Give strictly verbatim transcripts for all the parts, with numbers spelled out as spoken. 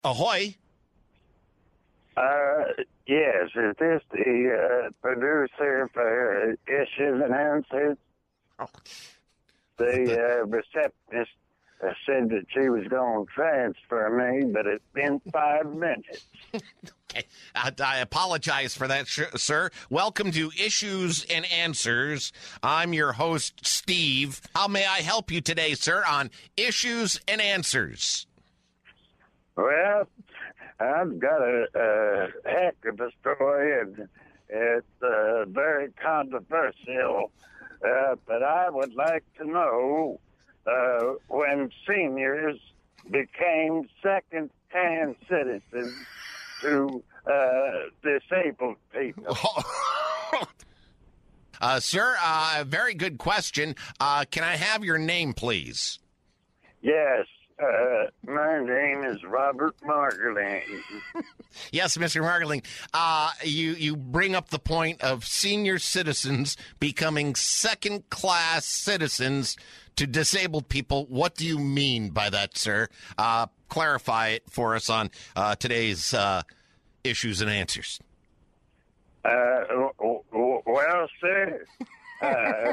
Ahoy. Uh, yes, is this the uh, producer for uh, Issues and Answers? Oh. The uh, receptionist uh, said that she was going to transfer me, but it's been five minutes. Okay. I, I apologize for that, sh- sir. Welcome to Issues and Answers. I'm your host, Steve. How may I help you today, sir, on Issues and Answers? Well, I've got a, a heck of a story, and it's uh, very controversial, uh, but I would like to know uh, when seniors became second-hand citizens to uh, disabled people. uh, sir, uh, very good question. Uh, can I have your name, please? Yes. Uh, my name is Robert Margolin. Yes, Mister Margolin. Uh, you, you bring up the point of senior citizens becoming second-class citizens to disabled people. What do you mean by that, sir? Uh, clarify it for us on uh, today's uh, Issues and Answers. Uh, w- w- well, sir, uh,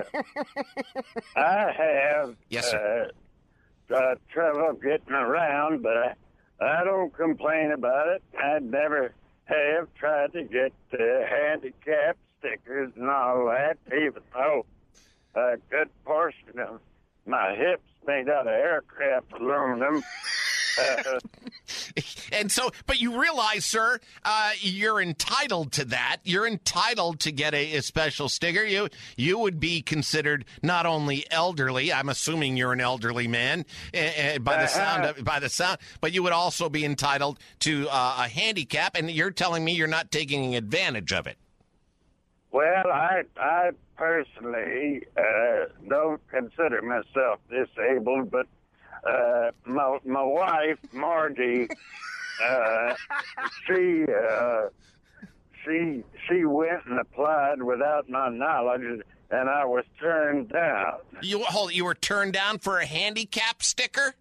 I have... Yes, sir. Uh, Uh, trouble getting around, but I, I don't complain about it. I never have tried to get uh, handicap stickers and all that, even though a good portion of my hips made out of aircraft aluminum. Uh, and so, but you realize, sir, uh, you're entitled to that. You're entitled to get a, a special sticker. You you would be considered not only elderly. I'm assuming you're an elderly man uh, by the sound of, by the sound, but you would also be entitled to uh, a handicap. And you're telling me you're not taking advantage of it. Well, I I personally uh, don't consider myself disabled, but. Uh, my my wife Margie, uh, she uh, she she went and applied without my knowledge, and I was turned down. You hold. You were turned down for a handicap sticker?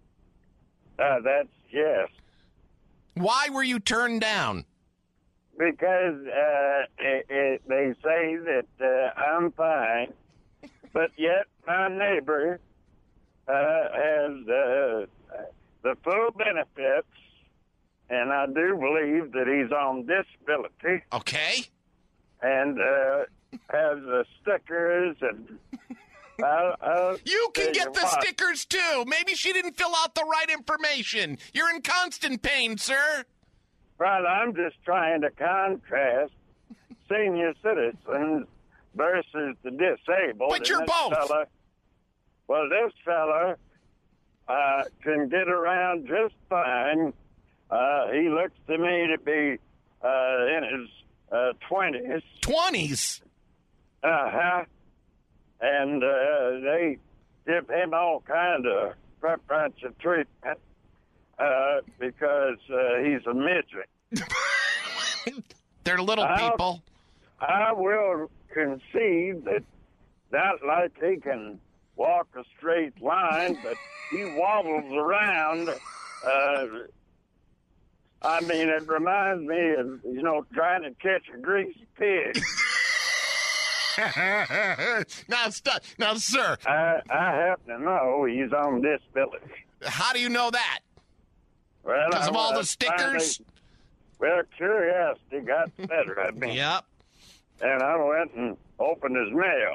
Uh, that's yes. Why were you turned down? Because uh, it, it, they say that uh, I'm fine, but yet my neighbor. Uh, has uh, the full benefits, and I do believe that he's on disability. Okay. And uh, has the stickers, and I'll, I'll you can get you the what. stickers too. Maybe she didn't fill out the right information. You're in constant pain, sir. Well, I'm just trying to contrast senior citizens versus the disabled. But you're this both. Fella, well, this fella uh, can get around just fine. Uh, he looks to me to be uh, in his uh, twenties. Twenties? Uh-huh. And uh, they give him all kind of preferential treatment uh, because uh, he's a midget. They're little I'll, people. I will concede that not like he can walk a straight line, but he wobbles around. Uh, I mean, it reminds me of, you know, trying to catch a greasy pig. now, st- now, sir. I, I happen to know he's on disability. How do you know that? Well, Because of all the stickers? Finally, well, curiosity got the better of me. Yep. And I went and opened his mail.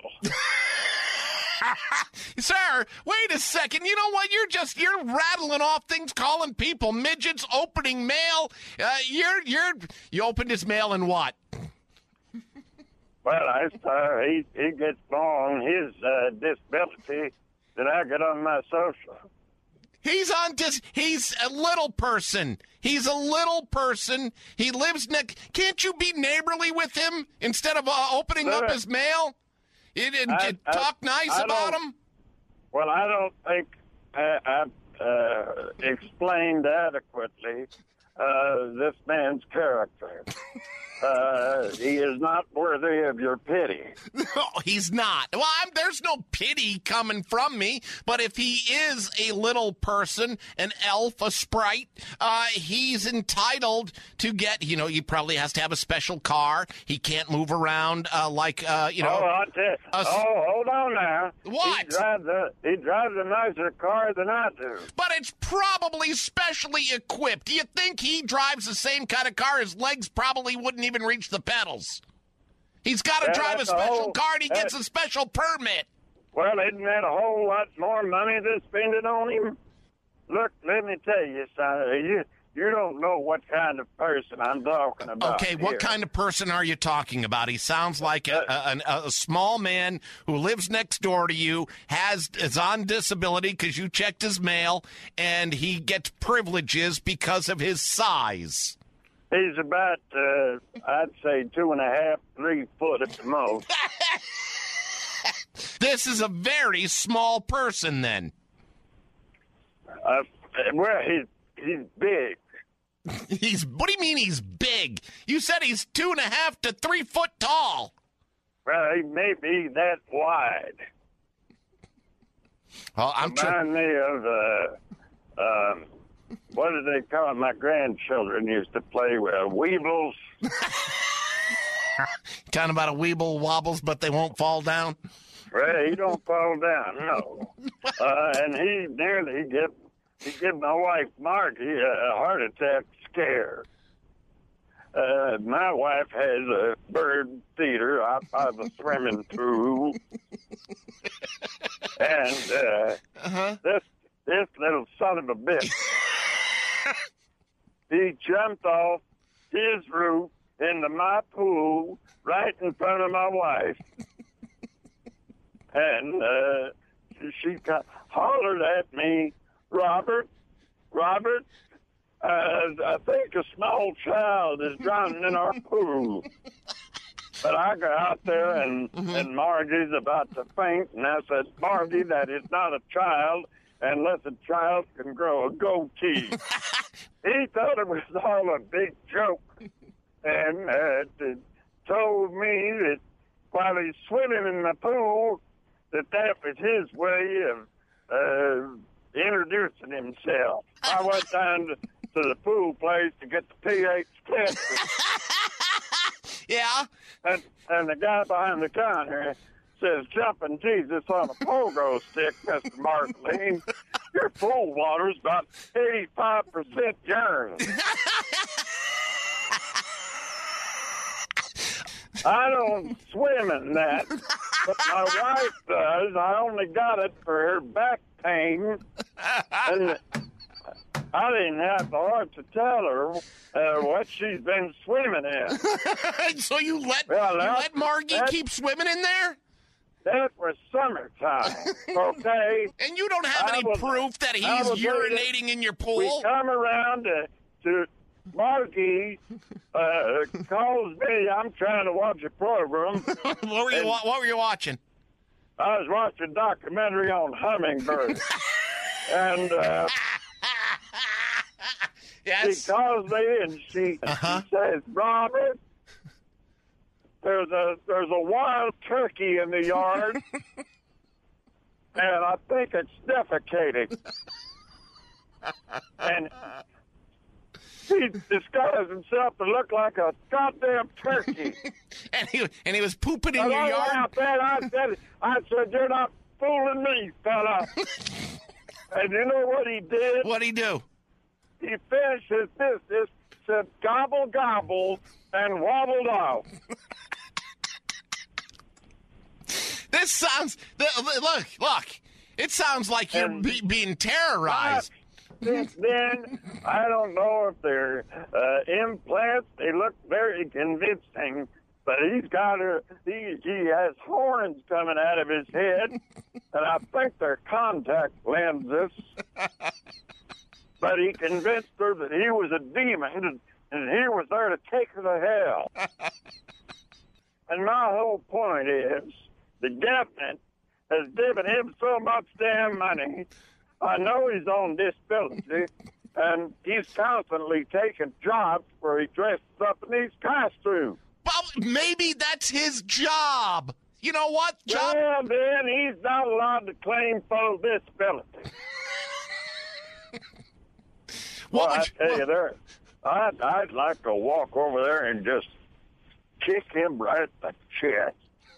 Sir, wait a second. You know what? You're just, you're rattling off things, calling people midgets, opening mail. Uh, you're, you're, you opened his mail and what? Well, I saw he, he gets on his uh, disability that I get on my social. He's on dis, he's a little person. He's a little person. He lives next, can't you be neighborly with him instead of uh, opening Sir, up his mail? You didn't I, talk I, nice I about him? Well, I don't think I, I uh, explained adequately uh, this man's character. Uh, he is not worthy of your pity. No, he's not. Well, I'm, there's no pity coming from me, but if he is a little person, an elf, a sprite, uh, he's entitled to get, you know, he probably has to have a special car. He can't move around uh, like, uh, you know. Oh, I'll tell- a, oh, hold on now. What? He drives, a, he drives a nicer car than I do. But it's probably specially equipped. Do you think he drives the same kind of car? His legs probably wouldn't even reach the pedals. He's got to Yeah, drive a that's a special whole- car, and he gets that- a special permit. Well, isn't that a whole lot more money to spend it on him? Look, let me tell you, son, you, you don't know what kind of person I'm talking about. Okay, what here. kind of person are you talking about? He sounds like a, a, a, a small man who lives next door to you, has is on disability because you checked his mail, and he gets privileges because of his size. He's about, uh, I'd say, two and a half, three foot at the most. This is a very small person, then. Uh, well, he's he's big. He's. What do you mean he's big? You said he's two and a half to three foot tall. Well, he may be that wide. Oh, I'm trying. Remind me of, uh, um, what do they call it? My grandchildren used to play with Weebles. Kind of about a weeble wobbles, but they won't fall down. Well, he don't fall down, no. Uh, and he nearly get he give my wife Margie a, a heart attack scare. Uh, my wife has a bird feeder out by the swimming pool, and uh, Uh-huh. this this little son of a bitch, he jumped off his roof into my pool right in front of my wife. And uh, she got, hollered at me, Robert, Robert, uh, I think a small child is drowning in our pool. But I got out there, and, Mm-hmm. and Margie's about to faint, and I said, Margie, that is not a child unless a child can grow a goatee. He thought it was all a big joke, and uh, t- told me that while he's swimming in the pool, that that was his way of uh, introducing himself. I went down to, to the pool place to get the pH test, Yeah. and, and the guy behind the counter says, jumping Jesus on a pogo stick, Mister Marceline. Your pool water's about eighty-five percent urine. I don't swim in that, but my wife does. I only got it for her back pain, and I didn't have the heart to tell her uh, what she's been swimming in. So you let Well, you that- let Margie that- keep swimming in there, That was summertime, okay? and you don't have I any was- proof that I he's was ready to- urinating in your We pool. come around to, to Margie uh, calls me. I'm trying to watch a program. what were you wa- What were you watching? I was watching a documentary on hummingbirds. and uh, Yes. she calls me and she, Uh-huh. she says, Robert, there's a there's a wild turkey in the yard, and I think it's defecating. And he disguised himself to look like a goddamn turkey. and he and he was pooping in And your I yard. laughed at it. I said, I said, you're not fooling me, fella. And you know what he did? What'd he do? He finished his business, said gobble gobble, and wobbled off. This sounds. th- Look, look. It sounds like you're And- be, being terrorized. Since then, I don't know if they're uh, implants. They look very convincing, but he's got a he he has horns coming out of his head, and I think they're contact lenses. But he convinced her that he was a demon, and, and he was there to take her to hell. And my whole point is, the government has given him so much damn money. I know he's on disability, and he's constantly taking jobs where he dresses up in these costumes. Well, maybe that's his job. You know what, job? Well, then he's not allowed to claim full disability. What well, would I you, tell what, you there, I'd, I'd like to walk over there and just kick him right at the chest.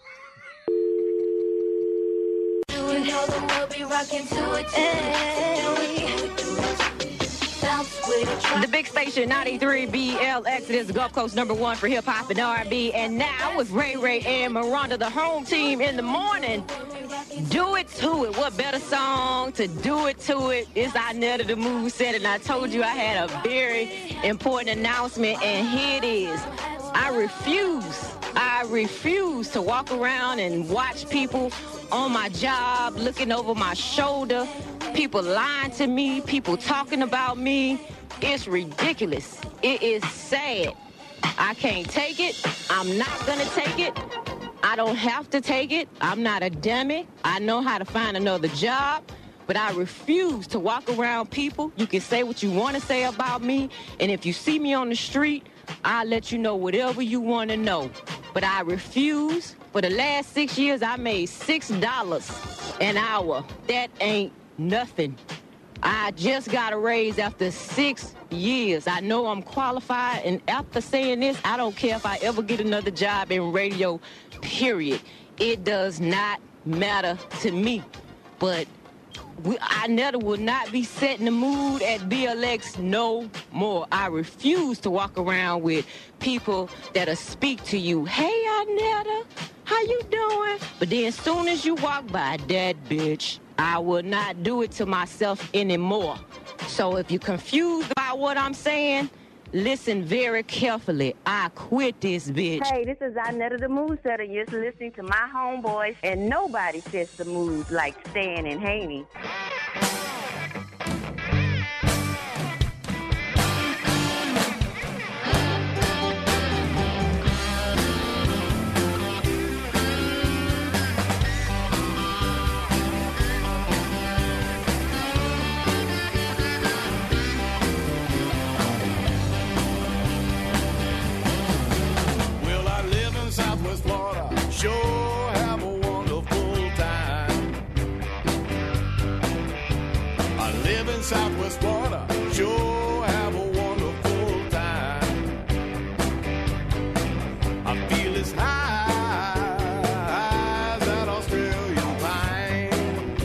The big station, ninety-three B L X, it is the Gulf Coast number one for hip-hop and R and B. And now with Ray Ray and Miranda, the home team in the morning. Do it to it. What better song to do it to it? It's Inetta the Move Set, and I told you I had a very important announcement, and here it is. I refuse, I refuse to walk around and watch people on my job looking over my shoulder, people lying to me, people talking about me. It's ridiculous. It is sad. I can't take it. I'm not going to take it. I don't have to take it. I'm not a dummy. I know how to find another job, but I refuse to walk around people. You can say what you want to say about me, and if you see me on the street, I'll let you know whatever you want to know. But I refuse. For the last six years, I made six dollars an hour. That ain't nothing. I just got a raise after six years. I know I'm qualified, and after saying this, I don't care if I ever get another job in radio, period. It does not matter to me. But we, I never will not be setting the mood at B L X no more. I refuse to walk around with people that'll speak to you. Hey, Inetta, how you doing? But then as soon as you walk by, that bitch, I will not do it to myself anymore. So if you're confused about what I'm saying, listen very carefully. I quit this bitch. Hey, this is Inetta the Mood Setter. You're listening to my homeboys, and nobody sets the mood like Stan and Haney. Sure have a wonderful time. I live in Southwest Florida. Sure have a wonderful time. I feel as high as that Australian pine.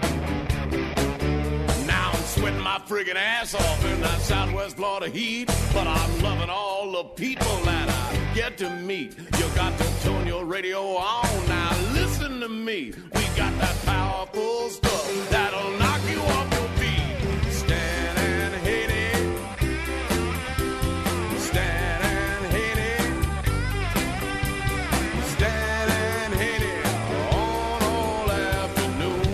Now I'm sweating my friggin' ass off in that Southwest Florida heat, but I'm loving all the people that I get to meet. You got to tune your radio on. Now listen to me. We got that powerful stuff that'll knock you off your feet. Stand and hit it. Stand and hit it. Stand and hit it on all afternoon.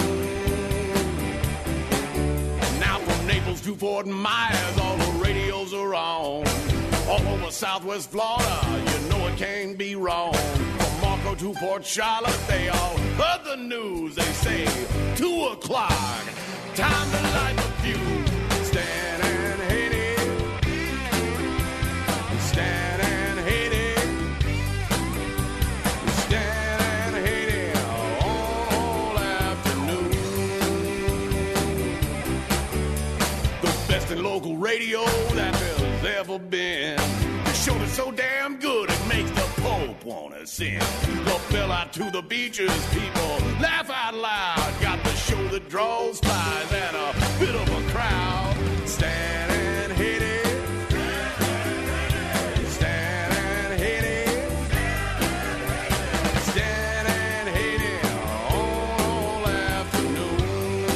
Now from Naples to Fort Myers, all the radios are on. All over Southwest Florida, you know it can't be wrong. From Marco to Port Charlotte, they all heard the news. They say, two o'clock, time to light the fuse. Stand and hit it. Stand and hit it. Stand and hit it all afternoon. The best in local radio that there's ever been. The show is so damn good it makes the Pope wanna sing. The bell out to the beaches, people laugh out loud. Got the show that draws flies and a bit of a crowd. Stand and hit it. Stand and hit it. Stand and hit it all afternoon.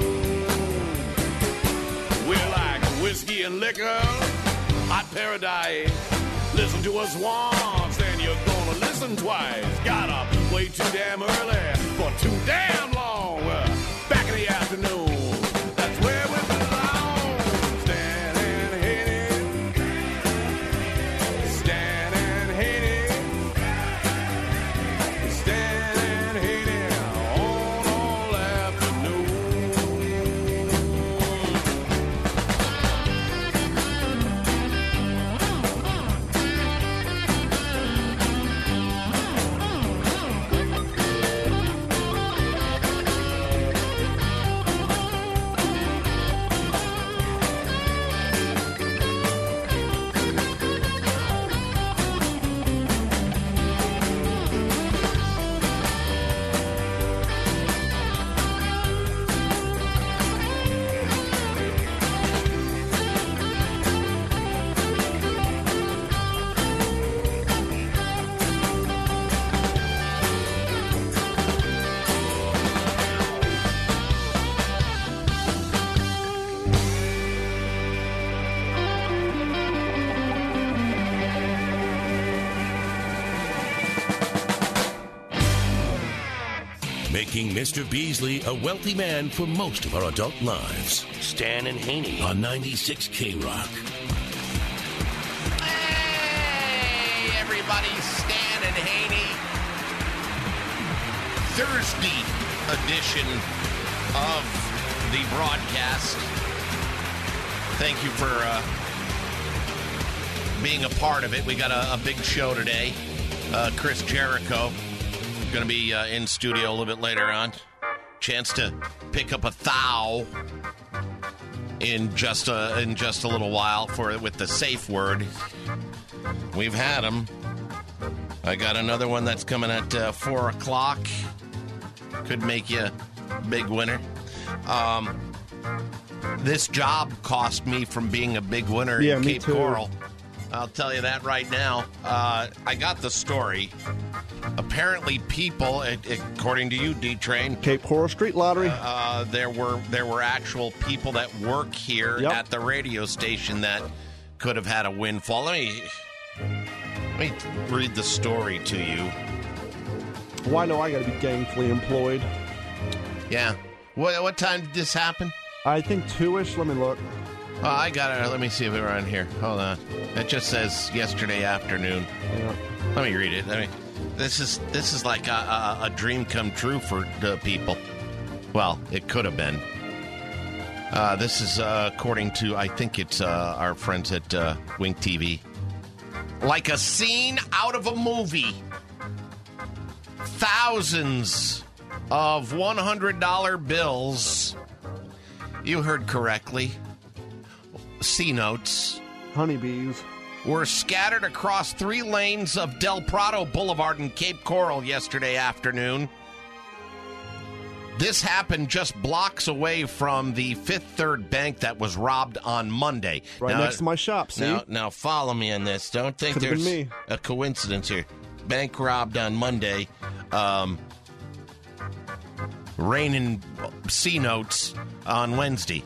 We're like whiskey and liquor, hot paradise. Listen to us once, then you're gonna listen twice. Got up way too damn early for too damn long. Uh, back in the afternoon, that's where we belong. Stand and hit it. Stand and hit it. Stand and hit it on all afternoon. making Mister Beasley a wealthy man for most of our adult lives. Stan and Haney on ninety-six K Rock. Hey, everybody, Stan and Haney. Thursday edition of the broadcast. Thank you for uh, being a part of it. We got a, a big show today. Uh, Chris Jericho going to be uh, in studio a little bit later on. Chance to pick up a thou in just a in just a little while for with the safe word. We've had him. I got another one that's coming at uh, four o'clock. Could make you a big winner. Um, this job cost me from being a big winner yeah, in me Cape too. Coral. I'll tell you that right now. Uh, I got the story. Apparently, people, according to you, D-Train, Cape Coral Street Lottery. Uh, there were there were actual people that work here Yep. at the radio station that could have had a windfall. Let me let me read the story to you. Why no? I got to be gainfully employed. Yeah. What what time did this happen? I think two-ish. Let me look. Oh, I got it. Let me see if we're on here. Hold on. It just says yesterday afternoon. Yeah. Let me read it. I mean, this is this is like a, a, a dream come true for the people. Well, it could have been. Uh, this is uh, according to, I think it's uh, our friends at uh, Wink T V. Like a scene out of a movie. Thousands of one hundred dollar bills. You heard correctly. C-notes. Honeybees. Were scattered across three lanes of Del Prado Boulevard in Cape Coral yesterday afternoon. This happened just blocks away from the Fifth Third Bank that was robbed on Monday. Right now, next to my shop, see? Now, now follow me on this. Don't think Could've there's been me. a coincidence here. Bank robbed on Monday. Um, raining C-notes on Wednesday.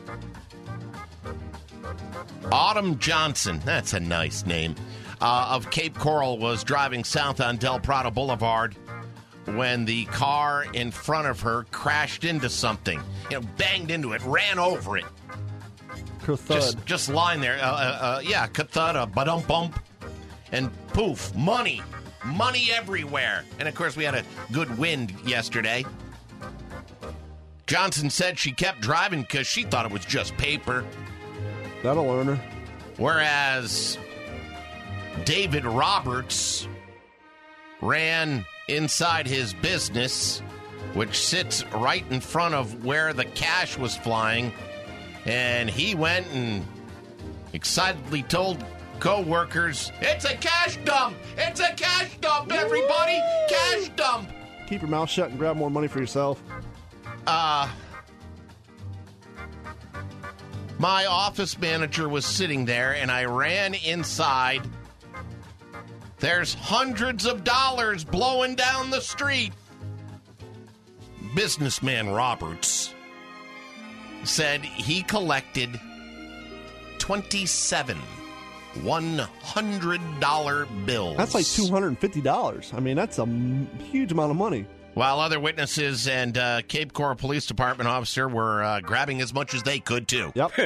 Autumn Johnson, that's a nice name, uh, of Cape Coral was driving south on Del Prado Boulevard when the car in front of her crashed into something. You know, banged into it, ran over it. Thud. Just, just lying there. Uh, uh, uh, yeah, thud, a ba-dum bump, and poof, money. Money everywhere. And, of course, we had a good wind yesterday. Johnson said she kept driving because she thought it was just paper. That'll learn her. Whereas David Roberts ran inside his business, which sits right in front of where the cash was flying, and he went and excitedly told co-workers, "It's a cash dump! It's a cash dump, everybody! Cash dump!" Keep your mouth shut and grab more money for yourself. Uh... My office manager was sitting there, and I ran inside. There's hundreds of dollars blowing down the street. Businessman Roberts said he collected twenty-seven one hundred dollar bills. That's like two hundred fifty dollars. I mean, that's a m- huge amount of money. While other witnesses and uh, Cape Coral Police Department officer were uh, grabbing as much as they could, too. Yep.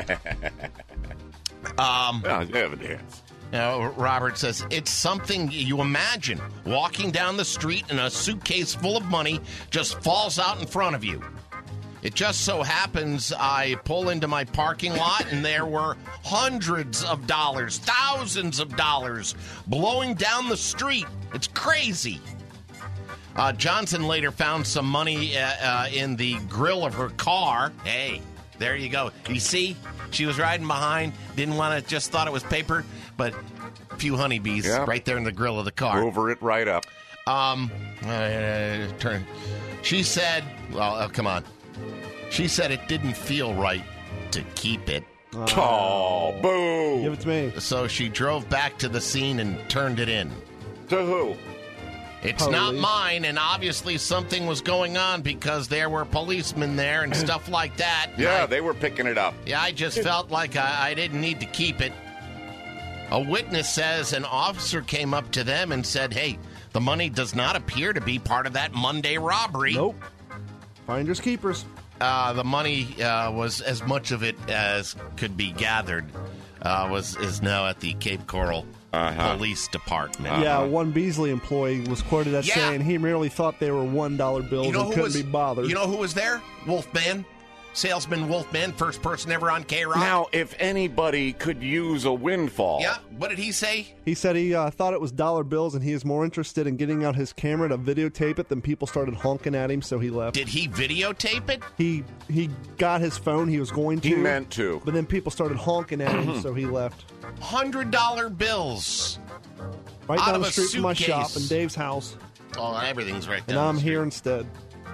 um, Oh, evidence. You know, Robert says, it's something you imagine. Walking down the street and a suitcase full of money just falls out in front of you. It just so happens I pull into my parking lot and there were hundreds of dollars, thousands of dollars blowing down the street. It's crazy. Uh, Johnson later found some money uh, uh, in the grill of her car. Hey, there you go. You see, she was riding behind, didn't want to, just thought it was paper, but a few honeybees Yep. right there in the grill of the car. Over it right up. Um, uh, turn. She said, well, uh, come on. She said it didn't feel right to keep it. Oh, boo. Give it to me. So she drove back to the scene and turned it in. To who? It's Police. not mine, and obviously something was going on because there were policemen there and stuff like that. Yeah, I, they were picking it up. yeah, I just felt like I, I didn't need to keep it. A witness says an officer came up to them and said, hey, the money does not appear to be part of that Monday robbery. Nope. Finders keepers. Uh, the money uh, was as much of it as could be gathered. Uh, was is now at the Cape Coral uh-huh. Police Department. Uh-huh. Yeah, one Beasley employee was quoted as Yeah. saying he merely thought they were one dollar bills You know and who couldn't was, be bothered. You know who was there? Wolfman. Salesman Wolfman, first person ever on K-Rock. Now, if anybody could use a windfall. Yeah, what did he say? He said he uh, thought it was dollar bills, and he is more interested in getting out his camera to videotape it than people started honking at him, so he left. Did he videotape it? He he got his phone. He was going to. He meant to. But then people started honking at him, so he left. one hundred dollar bills. Right Out down of the a street from my shop suitcase. in Dave's house. Oh, everything's right And down I'm the street. here instead.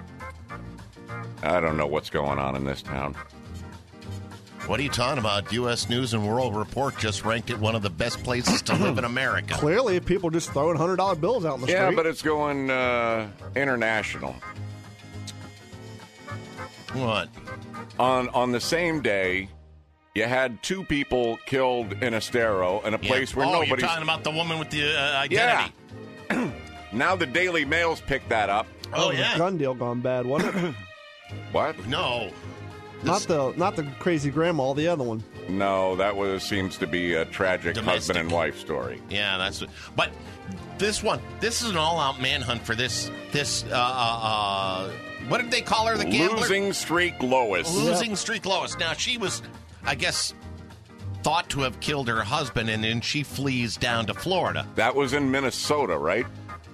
I don't know what's going on in this town. What are you talking about? U S News and World Report just ranked it one of the best places to live in America. Clearly, people are just throwing one hundred dollar bills out in the Yeah, street. but it's going uh, international. What? On on the same day, you had two people killed in Estero in a place yeah. where oh, nobody's... you're talking about the woman with the uh, identity. Yeah. Now the Daily Mail's picked that up. Oh, the yeah. gun deal gone bad, wasn't it? What? No. Not the not the crazy grandma, the other one. No, that was seems to be a tragic Domestic. husband and wife story. Yeah, that's what. But this one, this is an all-out manhunt for this. This, uh, uh, what did they call her? The gambler? Losing streak Lois. Losing Yep. streak Lois. Now, she was, I guess, thought to have killed her husband, and then she flees down to Florida. That was in Minnesota, right?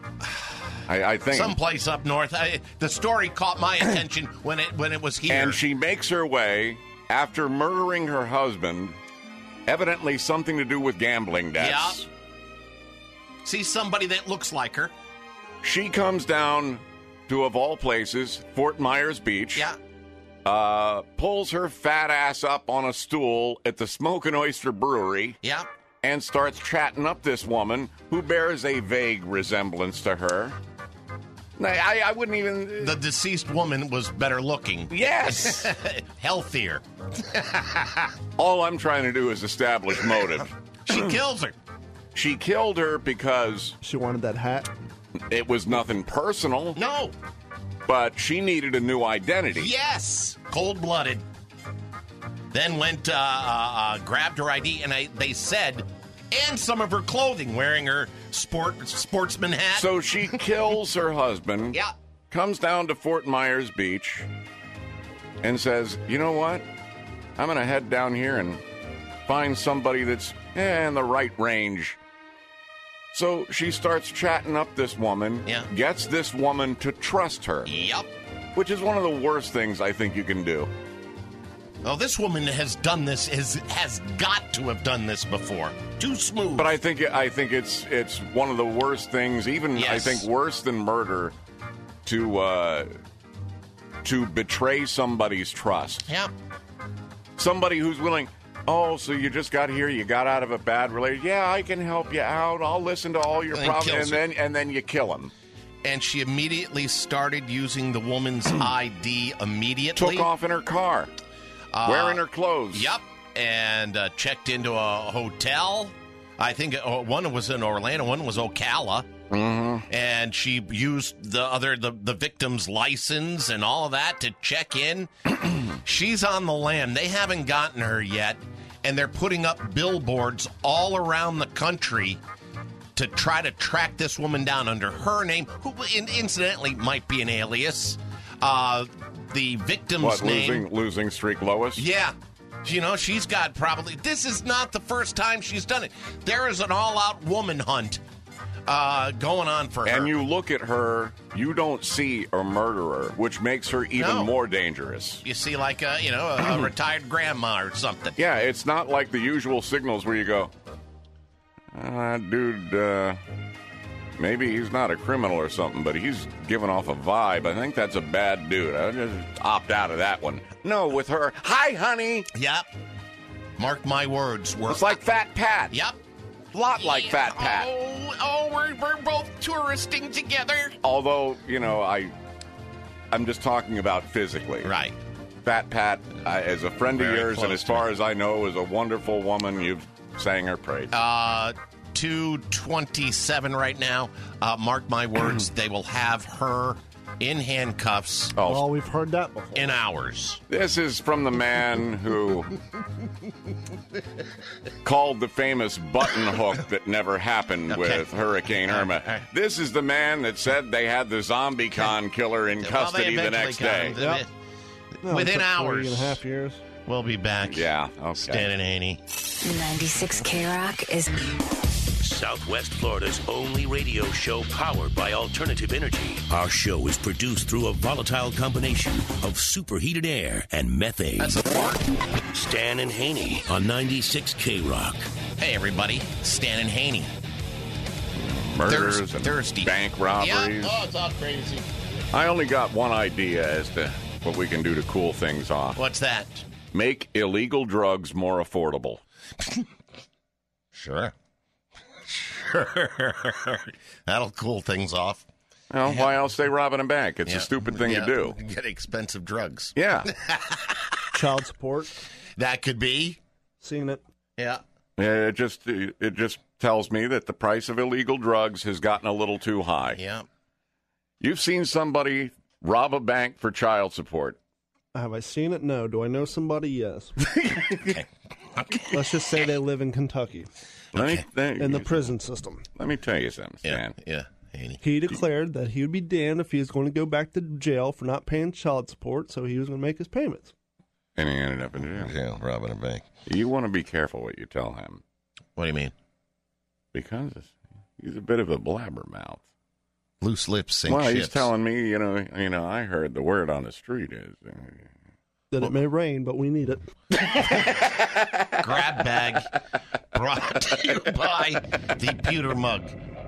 I, I think. Someplace up north. I, the story caught my attention when it when it was here. And she makes her way after murdering her husband, evidently something to do with gambling debts. Yeah. See somebody that looks like her. She comes down to, of all places, Fort Myers Beach. Yeah. Uh, pulls her fat ass up on a stool at the Smoke and Oyster Brewery. Yeah. And starts chatting up this woman who bears a vague resemblance to her. I, I wouldn't even... The deceased woman was better looking. Yes! Healthier. All I'm trying to do is establish motive. She kills her. She killed her because... She wanted that hat. It was nothing personal. No. But she needed a new identity. Yes. Cold-blooded. Then went, uh, uh, uh, grabbed her I D, and I, they said, and some of her clothing, wearing her sport sportsman hat. So she kills her husband. Yeah. Comes down to Fort Myers Beach and says, you know what? I'm going to head down here and find somebody that's eh, in the right range. So she starts chatting up this woman, Yeah. gets this woman to trust her, Yep. which is one of the worst things I think you can do. Well, this woman has done this, has, has got to have done this before. Too smooth. But I think I think it's it's one of the worst things, even I Yes. think worse than murder, to uh, to betray somebody's trust. Yeah. Somebody who's willing, oh, so you just got here, you got out of a bad relationship. Yeah, I can help you out. I'll listen to all your And then problems, kills and her. then and then you kill him. And she immediately started using the woman's I D immediately. Took off in her car, Uh, wearing her clothes. Yep. And uh, checked into a hotel. I think uh, one was in Orlando, one was Ocala. Mm-hmm. And she used the other the, the victim's license and all of that to check in. She's on the lam. They haven't gotten her yet, and they're putting up billboards all around the country to try to track this woman down under her name, who in- incidentally might be an alias. Uh, the victim's What, name. losing losing streak Lois? Yeah. You know, she's got probably... This is not the first time she's done it. There is an all-out woman hunt uh, going on for her. And you look at her, you don't see a murderer, which makes her even No. more dangerous. You see, like, a, you know, a, a retired grandma or something. Yeah, it's not like the usual signals where you go, uh, dude, uh, maybe he's not a criminal or something, but he's giving off a vibe. I think that's a bad dude. I just opt out of that one. No, with her, hi, honey. Yep. Mark my words. We're, It's like Fat Pat. Yep. A lot like Fat Pat. Oh, oh we're, we're both touristing together. Although, you know, I, I'm just talking about physically. Right. Fat Pat, uh, is a friend Very of yours, and close as to far me. as I know, is a wonderful woman. You've sang her praise. Uh, two twenty-seven right now. Uh, mark my words, they will have her in handcuffs Oh, Well, we've heard that before. in hours. this is from the man who called the famous button hook that never happened Okay. with Hurricane Irma. all right. This is the man that said they had the zombie con killer in Well, they custody the eventually next got day. him. Yep. No, it Within took hours. Three and a half years. We'll be back. Yeah, okay. Stan and Haney. ninety-six K Rock is Southwest Florida's only radio show powered by alternative energy. Our show is produced through a volatile combination of superheated air and methane. That's a fart. Stan and Haney on ninety-six K Rock. Hey, everybody. Stan and Haney. Murders Thurs- and thirsty. bank robberies. Yeah. Oh, it's all crazy. I only got one idea as to what we can do to cool things off. What's that? Make illegal drugs more affordable. Sure. Sure. That'll cool things off. Well, why else they robbing a bank? It's Yeah. a stupid thing Yeah. to do. Get expensive drugs. Yeah. Child support. That could be. Seen it. Yeah. It just it just tells me that the price of illegal drugs has gotten a little too high. Yeah. You've seen somebody rob a bank for child support. Have I seen it? No. Do I know somebody? Yes. Okay. Okay. Let's just say they live in Kentucky Let me let, in the prison system. let me tell you something, Yeah. Stan. Yeah. Haney. He declared that he would be damned if he was going to go back to jail for not paying child support, so he was going to make his payments. And he ended up in jail. Yeah, robbing a bank. You want to be careful what you tell him What do you mean? because he's a bit of a blabbermouth. Loose lips sink Well, ships. he's telling me, you know, you know, I heard the word on the street is. Uh, That it may rain, but we need it. Grab bag brought to you by the pewter mug.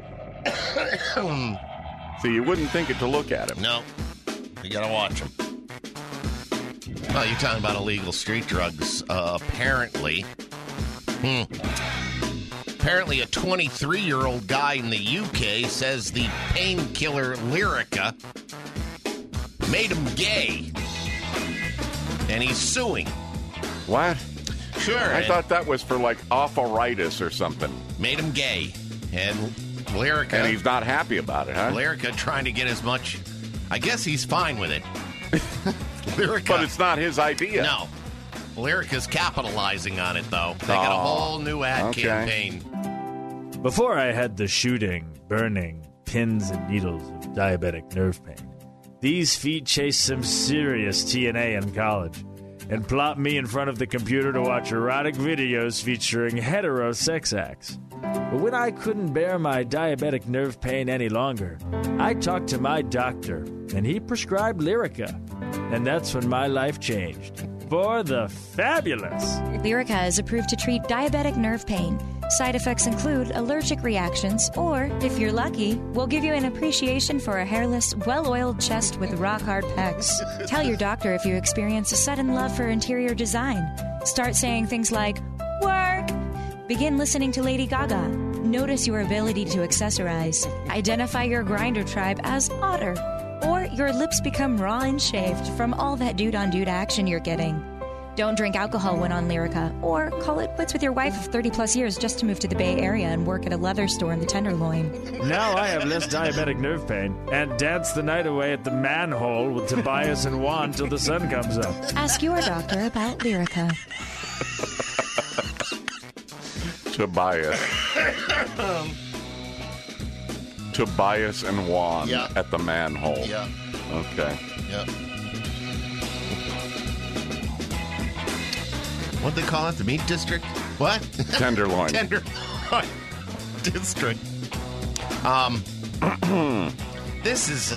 so you wouldn't think it to look at him. No, you gotta watch him. Well, you're talking about illegal street drugs. Uh, apparently, hmm, apparently, a twenty-three-year-old guy in the U K says the painkiller Lyrica made him gay, and he's suing. What? Sure, I and thought that was for like arthritis or something. made him gay, and Lyrica. And he's not happy about it, huh? Lyrica trying to get as much. I guess he's fine with it. Lyrica. But it's not his idea. No. Lyrica's capitalizing on it, though. They got a Oh, whole new ad okay. campaign. Before I had the shooting, burning, pins and needles of diabetic nerve pain, these feet chased some serious T N A in college and plopped me in front of the computer to watch erotic videos featuring hetero sex acts. But when I couldn't bear my diabetic nerve pain any longer, I talked to my doctor, and he prescribed Lyrica. And that's when my life changed. For the fabulous. Lyrica is approved to treat diabetic nerve pain. Side effects include allergic reactions, or, if you're lucky, we'll give you an appreciation for a hairless, well-oiled chest with rock-hard pecs. Tell your doctor if you experience a sudden love for interior design. Start saying things like, work! Begin listening to Lady Gaga. Notice your ability to accessorize. Identify your grinder tribe as otter. Or your lips become raw and shaved from all that dude-on-dude action you're getting. Don't drink alcohol when on Lyrica, or call it quits with your wife of thirty-plus years just to move to the Bay Area and work at a leather store in the Tenderloin. Now I have less diabetic nerve pain and dance the night away at the manhole with Tobias and Juan till the sun comes up. Ask your doctor about Lyrica. Tobias. Tobias and Juan Yeah. at the manhole. Yeah. Okay. Yep. What'd they call it? The meat district? What? Tenderloin. Tenderloin district. Um, this is...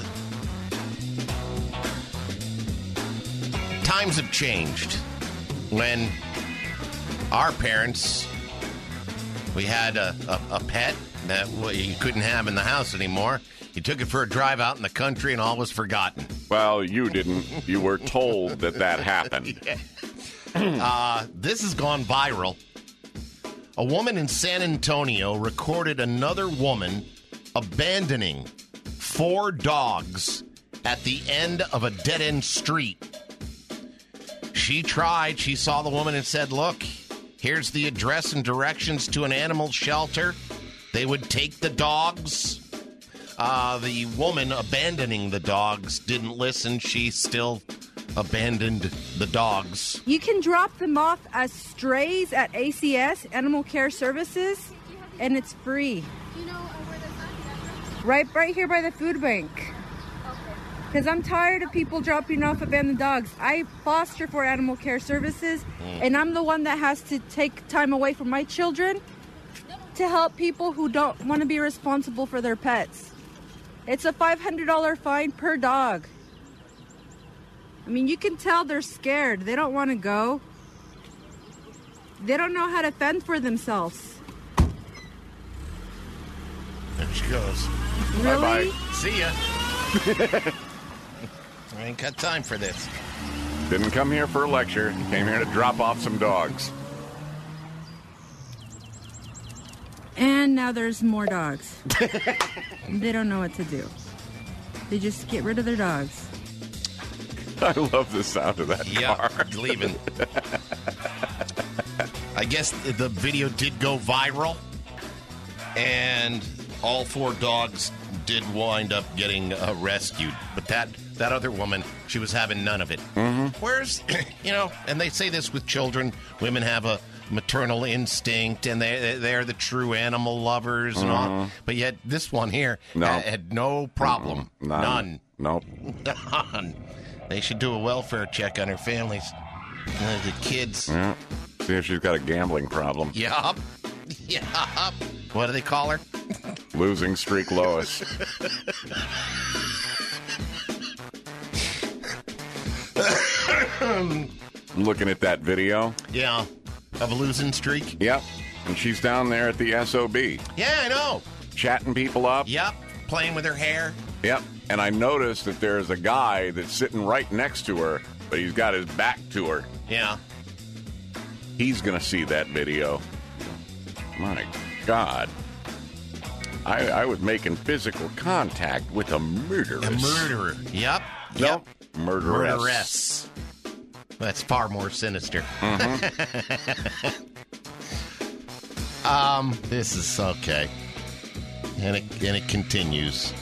Times have changed. When our parents, we had a, a, a pet that you couldn't have in the house anymore. You took it for a drive out in the country and all was forgotten. Well, you didn't. You were told that that happened. Yeah. Uh, this has gone viral. A woman in San Antonio recorded another woman abandoning four dogs at the end of a dead-end street. She tried. She saw the woman and said, look, here's the address and directions to an animal shelter. They would take the dogs. Uh, Uh, the woman abandoning the dogs didn't listen. She still abandoned the dogs. You can drop them off as strays at A C S, Animal Care Services, and it's free. You know where that's at? Right, right here by the food bank. Because I'm tired of people dropping off abandoned dogs. I foster for Animal Care Services, mm. and I'm the one that has to take time away from my children to help people who don't want to be responsible for their pets. It's a five hundred dollars fine per dog. I mean, you can tell they're scared. They don't want to go. They don't know how to fend for themselves. There she goes. Really? Bye-bye. See ya. I ain't got time for this. Didn't come here for a lecture. Came here to drop off some dogs. And now there's more dogs. They don't know what to do. They just get rid of their dogs. I love the sound of that yeah, car. leaving. I guess the video did go viral, and all four dogs did wind up getting uh, rescued. But that, that other woman, she was having none of it. Mm-hmm. Where's, you know, and they say this with children, women have a maternal instinct, and they, they're the true animal lovers and mm-hmm. all. But yet this one here no. had, had no problem. Mm-hmm. None. None. Nope. None. They should do a welfare check on her families. Uh, the kids. Yeah. See if she's got a gambling problem. Yup. Yup. What do they call her? Losing streak Lois. Looking at that video. Yeah. Of a losing streak? Yep. And she's down there at the S O B. Yeah, I know. Chatting people up. Yep. Playing with her hair. Yep. And I noticed that there's a guy that's sitting right next to her, but he's got his back to her. Yeah. He's going to see that video. My God. I, I was making physical contact with a murderess. A murderer. Yep. Nope. Yep. Murderess. Murderess. That's far more sinister. Mm-hmm. um, this is okay. And it, and it continues.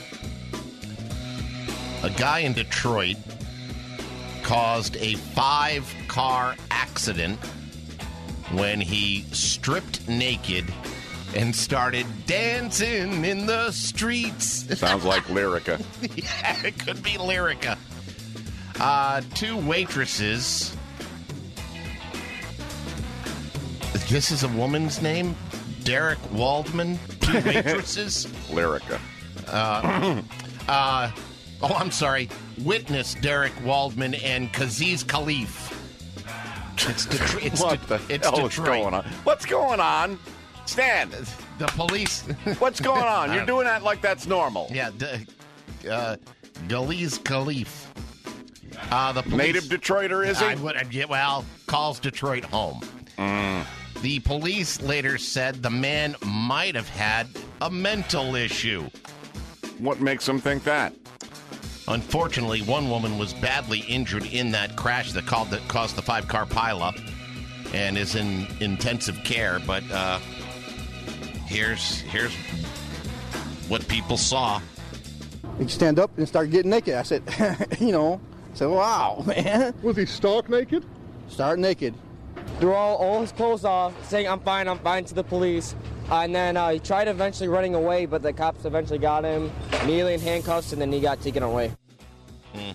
A guy in Detroit caused a five-car accident when he stripped naked and started dancing in the streets. Sounds like Lyrica. Yeah, it could be Lyrica. Uh, two waitresses. This is a woman's name? Derek Waldman. Two waitresses. Lyrica. Uh, uh, oh, I'm sorry. Witness Derek Waldman and Kaziz Khalif. It's, Detro- it's, what De- the it's hell Detroit. is going on? What's going on? Stan. The police. What's going on? You're doing that like that's normal. Yeah. D- uh, Kaziz Khalif. Uh, the police, Native Detroiter, is he? I would, yeah, well, calls Detroit home. Mm. The police later said the man might have had a mental issue. What makes them think that? Unfortunately, one woman was badly injured in that crash that, called, that caused the five-car pileup and is in intensive care. But uh, here's here's what people saw. He stand up and start getting naked. I said, you know, I said, wow, man. Was he stark naked? Stark naked. Threw all, all his clothes off, saying, I'm fine, I'm fine, to the police. Uh, and then uh, he tried eventually running away, but the cops eventually got him, immediately in handcuffs, and then he got taken away. Mm.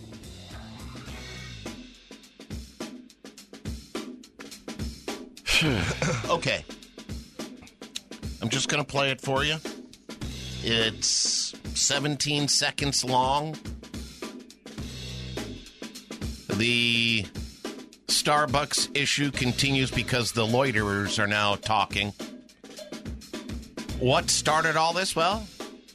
Okay. I'm just going to play it for you. It's seventeen seconds long. The Starbucks issue continues because the loiterers are now talking. What started all this? Well,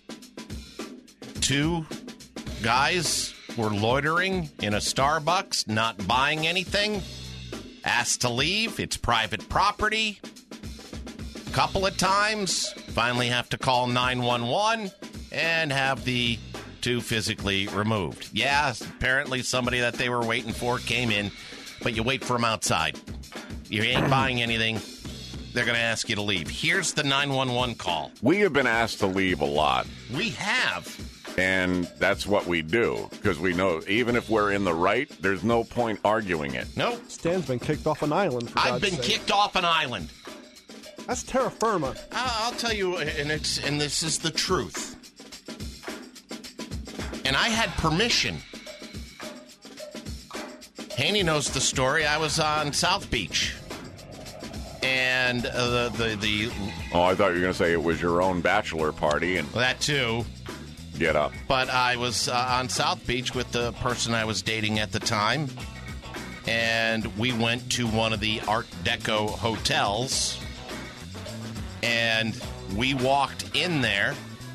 two guys were loitering in a Starbucks, not buying anything, asked to leave. It's private property. Couple of times, finally have to call nine one one and have the two physically removed. Yeah, apparently somebody that they were waiting for came in, but you wait for them outside. You ain't buying anything. they're going to ask you to leave. Here's the nine one one call. We have been asked to leave a lot. We have. And that's what we do, because we know even if we're in the right, there's no point arguing it. Nope. Stan's been kicked off an island, for I've God's been sake. kicked off an island. That's terra firma. Uh, I'll tell you, and it's and this is the truth. And I had permission. Haney knows the story. I was on South Beach. And uh, the, the the Oh, I thought you were going to say it was your own bachelor party. And that too. Get up. But I was uh, on South Beach with the person I was dating at the time. And we went to one of the Art Deco hotels. And we walked in there,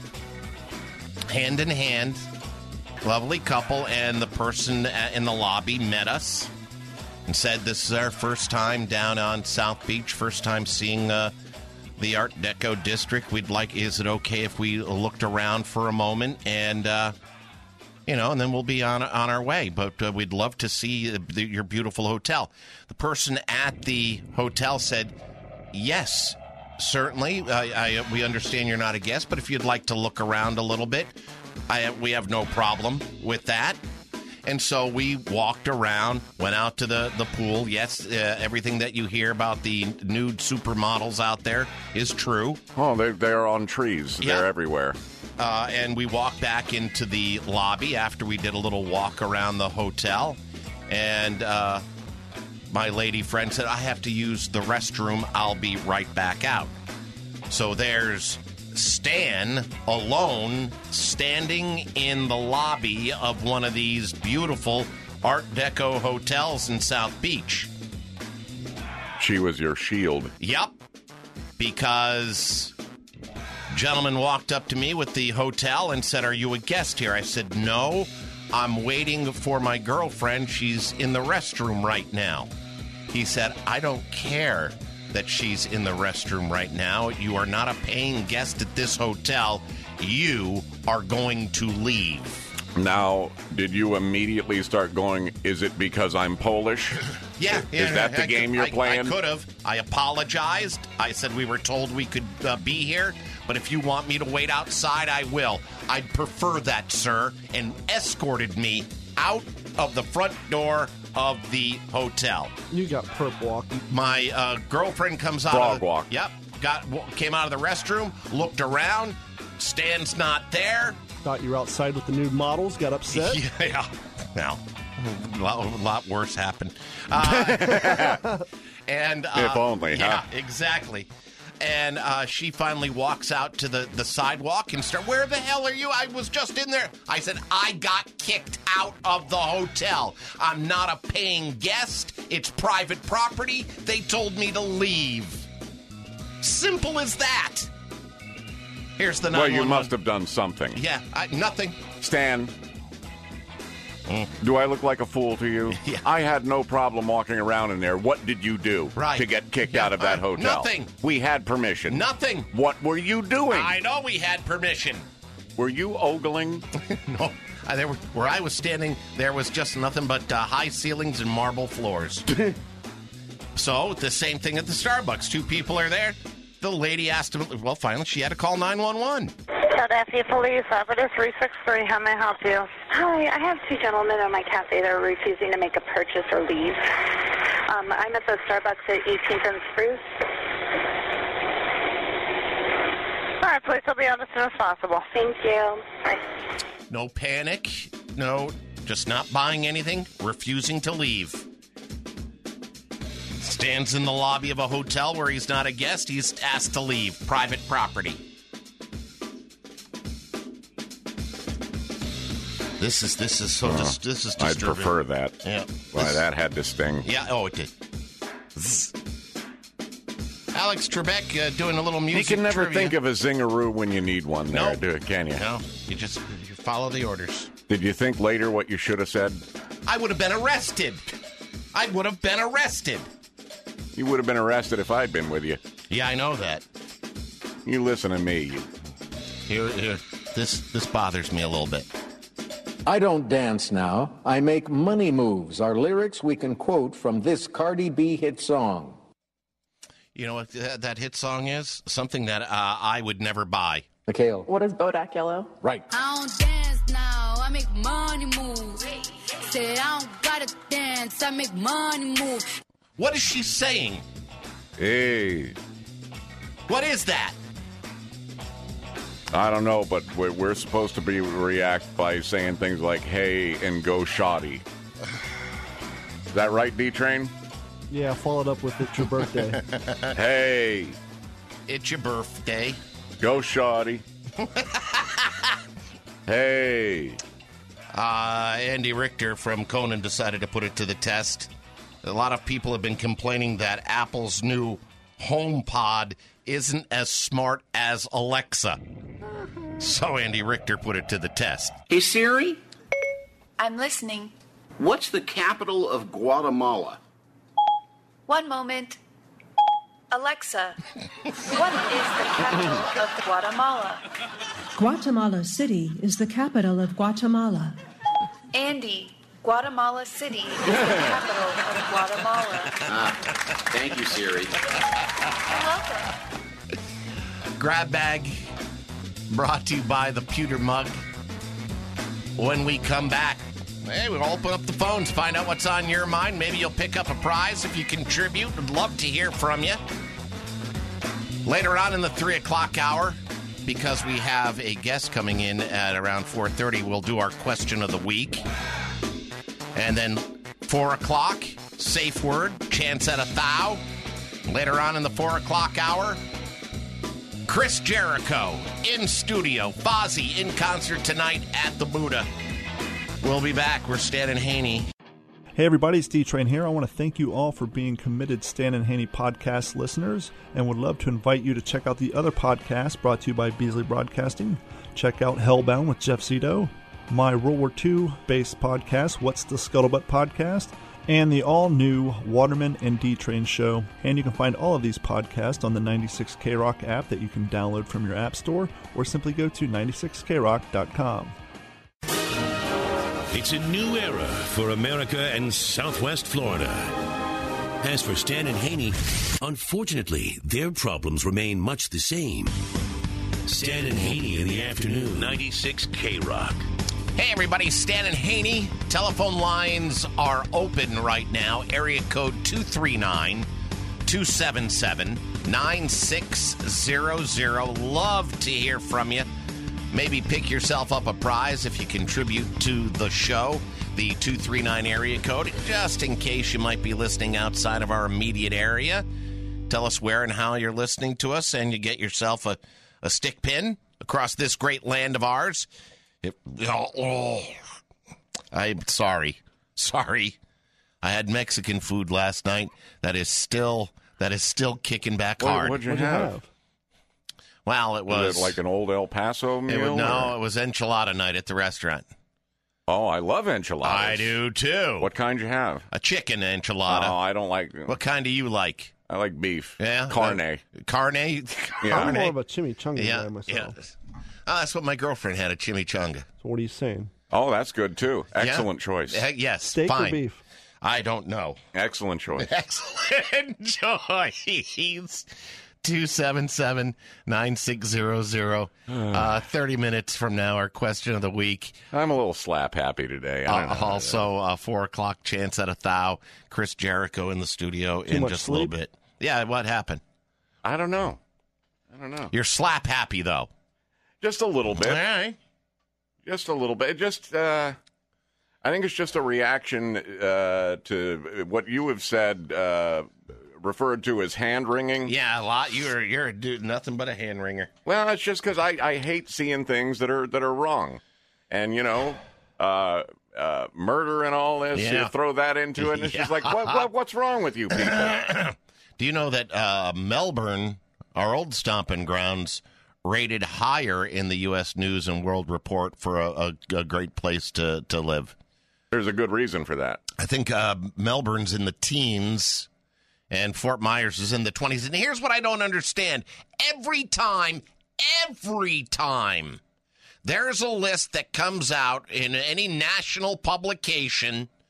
hand in hand, lovely couple, and the person in the lobby met us and said, this is our first time down on South Beach, first time seeing uh, the Art Deco district. We'd like, is it okay if we looked around for a moment? And, uh, you know, and then we'll be on on our way. But uh, we'd love to see the, your beautiful hotel. The person at the hotel said, yes, certainly. I, I, we understand you're not a guest, but if you'd like to look around a little bit, I, we have no problem with that. And so we walked around, went out to the, the pool. Yes, uh, everything that you hear about the nude supermodels out there is true. Oh, they, they're on trees. Yeah. They're everywhere. Uh, and we walked back into the lobby after we did a little walk around the hotel. And uh, my lady friend said, I have to use the restroom. I'll be right back out. So there's Stan alone standing in the lobby of one of these beautiful Art Deco hotels in South Beach. She was your shield. Yep. Because a gentleman walked up to me with the hotel and said, are you a guest here? I said, no, I'm waiting for my girlfriend. She's in the restroom right now. He said, I don't care that she's in the restroom right now. You are not a paying guest at this hotel. You are going to leave. Now, did you immediately start going, is it because I'm Polish? Yeah. Is yeah, that the I, game you're I, playing? I could have. I apologized. I said we were told we could uh, be here, but if you want me to wait outside, I will. I'd prefer that, sir, and escorted me out of the front door of the hotel. You got perp walking. My uh, girlfriend comes out Frog of the, walk. Yep. Got came out of the restroom, looked around. Stan's not there. Thought you were outside with the nude models. Got upset. Yeah. Now, a lot, a lot worse happened. Uh, and uh, if only, yeah, huh? Exactly. And uh, she finally walks out to the, the sidewalk and start, where the hell are you? I was just in there. I said, I got kicked out of the hotel. I'm not a paying guest. It's private property. They told me to leave. Simple as that. Here's the nine one one. Well, you must have done something. Yeah, I, nothing. Stan, mm. do I look like a fool to you? Yeah. I had no problem walking around in there. What did you do right. to get kicked yeah, out of that uh, hotel? Nothing. We had permission. Nothing. What were you doing? I know we had permission. Were you ogling? No. Uh, there were, where I was standing, there was just nothing but uh, high ceilings and marble floors. So, the same thing at the Starbucks. Two people are there. The lady asked him, well, finally, she had to call nine one one. Philadelphia Police, Operative three six three, how may I help you? Hi, I have two gentlemen at my cafe that are refusing to make a purchase or leave. Um, I'm at the Starbucks at eighteenth and Spruce. All right, please, I'll be on as soon as possible. Thank you. Bye. No panic. No, just not buying anything. Refusing to leave. Stands in the lobby of a hotel where he's not a guest. He's asked to leave. Private property. This is this is so Uh, dis- this is I'd disturbing. prefer that. Yeah. Why, This- that had to sting. Yeah. Oh, it did. Zzz. Alex Trebek uh, doing a little music. You can never trivia. think of a zingaroo when you need one there, No. do it, can you? No, you just you follow the orders. Did you think later what you should have said? I would have been arrested. I would have been arrested. You would have been arrested if I'd been with you. Yeah, I know that. You listen to me. You. Here, here. This this bothers me a little bit. I don't dance now. I make money moves. Are lyrics we can quote from this Cardi B hit song. You know what th- that hit song is? Something that uh, I would never buy. Mikhail. What is Bodak Yellow? Right. I don't dance now, I make money move. Say I don't gotta dance, I make money move. What is she saying? Hey. What is that? I don't know, but we're we're supposed to be react by saying things like "Hey" and "Go shoddy." Is that right, D-Train? Yeah, followed up with "It's your birthday." Hey. It's your birthday. Go shoddy. Hey. Uh, Andy Richter from Conan decided to put it to the test. A lot of people have been complaining that Apple's new HomePod isn't as smart as Alexa. So Andy Richter put it to the test. Hey, Siri, I'm listening. what's the capital of Guatemala? One moment. Alexa, what is the capital of Guatemala? Guatemala City is the capital of Guatemala. Andy, Guatemala City is the capital of Guatemala. Ah, thank you, Siri. You're welcome. Grab Bag, brought to you by the Pewter Mug. When we come back, hey, we'll open up the phones, find out what's on your mind. Maybe you'll pick up a prize if you contribute. Would love to hear from you. Later on in the three o'clock hour, because we have a guest coming in at around four thirty, we'll do our question of the week. And then four o'clock, safe word, chance at a thou. Later on in the four o'clock hour, Chris Jericho in studio. Fozzy in concert tonight at the Buddha. We'll be back. We're Stan and Haney. Hey everybody, it's D-Train here. I want to thank you all for being committed Stan and Haney podcast listeners and would love to invite you to check out the other podcasts brought to you by Beasley Broadcasting. Check out Hellbound with Jeff Zito, my World War Two based podcast, What's the Scuttlebutt podcast, and the all-new Waterman and D-Train show. And you can find all of these podcasts on the ninety-six K Rock app that you can download from your app store or simply go to ninety-six K rock dot com. It's a new era for America and Southwest Florida. As for Stan and Haney, unfortunately, their problems remain much the same. Stan and Haney in the afternoon, ninety-six K Rock. Hey everybody, Stan and Haney. Telephone lines are open right now. Area code two three nine, two seven seven, nine six zero zero. Love to hear from you. Maybe pick yourself up a prize if you contribute to the show. The two three nine area code, just in case you might be listening outside of our immediate area. Tell us where and how you're listening to us, and you get yourself a, a stick pin across this great land of ours. It, oh, oh, I'm sorry. Sorry. I had Mexican food last night that is still that is still kicking back What- hard. what'd you What'd you have? have? Well, it was... Was it like an old El Paso meal? It was, no, or- it was enchilada night at the restaurant. Oh, I love enchiladas. I do, too. What kind you have? A chicken enchilada. Oh, I don't like... What kind do you like? I like beef. Yeah? Carne. Uh, carne? Yeah. I'm Carne? more of a chimichanga Yeah, guy myself. yeah. Oh, that's what my girlfriend had, a chimichanga. So what are you saying? Oh, that's good, too. Excellent Yeah? choice. Uh, yes, Steak fine. or beef? I don't know. Excellent choice. Excellent choice. two seven seven, nine six zero zero. Uh, thirty minutes from now, our question of the week. I'm a little slap happy today. I don't Uh, know. also, uh, four o'clock chance at a thou. Chris Jericho in the studio Too in much just a little sleep? bit. Yeah, what happened? I don't know. I don't know. You're slap happy, though. Just a little bit. All right. Just a little bit. Just, uh, I think it's just a reaction uh, to what you have said, uh, referred to as hand wringing. Yeah, a lot. You're you're a dude, nothing but a hand wringer. Well, it's just because I, I hate seeing things that are that are wrong, and you know, uh, uh, murder and all this. Yeah. You throw that into it, and it's just like, what, what what's wrong with you people? Do you know that uh, Melbourne, our old stomping grounds, rated higher in the U S News and World Report for a, a, a great place to, to live? There's a good reason for that. I think uh, Melbourne's in the teens and Fort Myers is in the twenties. And here's what I don't understand. Every time, every time, there's a list that comes out in any national publication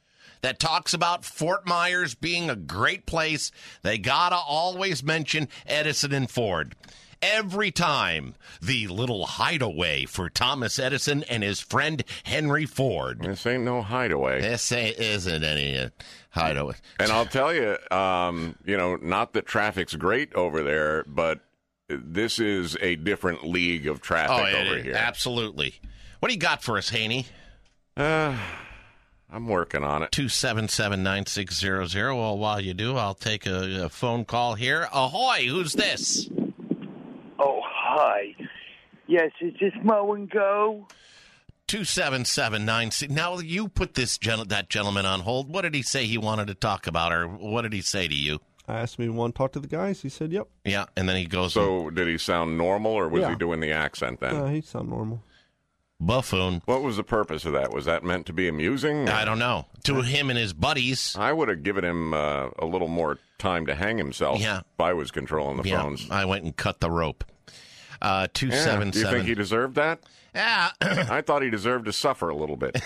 that talks about Fort Myers being a great place, they gotta always mention Edison and Ford. Every time, the little hideaway for Thomas Edison and his friend Henry Ford. This ain't no hideaway. This ain't, isn't any uh, hideaway. And I'll tell you, um, you know, not that traffic's great over there, but this is a different league of traffic oh, over it, here. Absolutely. What do you got for us, Haney? Uh, I'm working on it. two seven seven, nine six zero zero. Well, while you do, I'll take a, a phone call here. Ahoy, who's this? Oh, hi. Yes, is this Mow and Go? two seven seven nine six. Now, you put this gen- that gentleman on hold. What did he say he wanted to talk about, or what did he say to you? I asked him if he wanted to talk to the guys. He said, yep. Yeah, and then he goes... So, did he sound normal, or was Yeah. he doing the accent then? Uh, he sound normal. Buffoon. What was the purpose of that? Was that meant to be amusing? I don't know. To him and his buddies. I would have given him uh, a little more time to hang himself Yeah. if I was controlling the yeah, phones. I went and cut the rope. Uh, two Yeah. seven Do you seven. think he deserved that? Yeah. I thought he deserved to suffer a little bit.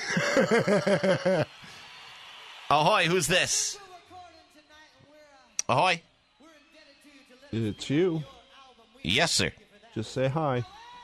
Ahoy, who's this? Ahoy. It's you. Yes, sir. Just say hi.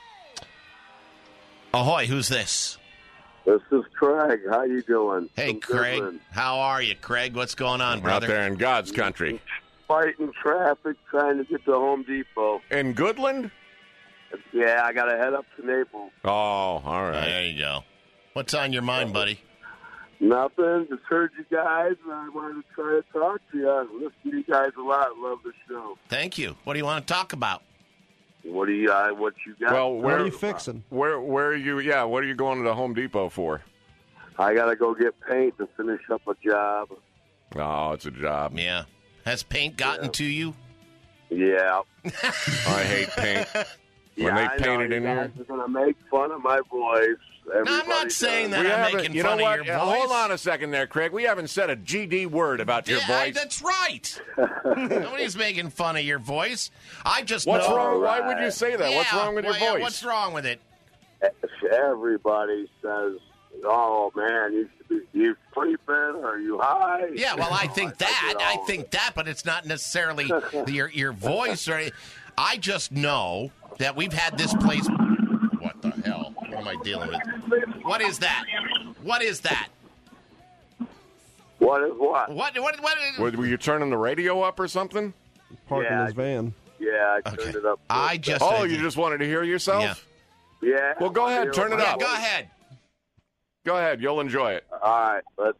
Ahoy, who's this? This is Craig. How you doing? Hey, From Craig. Goodland. How are you, Craig? What's going on, We're out brother? there in God's country. Fighting traffic, trying to get to Home Depot. In Goodland? Yeah, I got to head up to Naples. Oh, all right. There you go. What's on your mind, buddy? Nothing. Just heard you guys, and I wanted to try to talk to you. I listen to you guys a lot. Love the show. Thank you. What do you want to talk about? What do you? Uh, what you got? Well, where What are you fixing? Where, where are you? Yeah, what are you going to the Home Depot for? I got to go get paint to finish up a job. Oh, it's a job. Yeah. Has paint gotten Yeah. to you? Yeah. I hate paint. When yeah, they I painted know in you here. guys are going to make fun of my voice. No, I'm Everybody not saying does. that We I'm haven't- making you fun know of what? your Yeah, voice. Hold on a second there, Craig. We haven't said a G D word about your Yeah, I- voice. that's right. Nobody's making fun of your voice. I just What's know. wrong? Why would you say that? What's Yeah, wrong with your well, yeah, voice? What's wrong with it? Everybody says, "Oh man, you should be you sleeping? Are you high?" Yeah, well, I think that. I think that, but it's not necessarily your your voice or. I just know that we've had this place. What the hell? What am I dealing with? What is that? What is that? What is what? What? What? What? Is... Were, were you turning the radio up or something? Parking Yeah, his van. Yeah, I turned it up. I just. Oh, you just wanted to hear yourself? Yeah. Yeah. Well, go ahead. Turn it Yeah, up. go ahead. Go ahead. You'll enjoy it. All right, let's.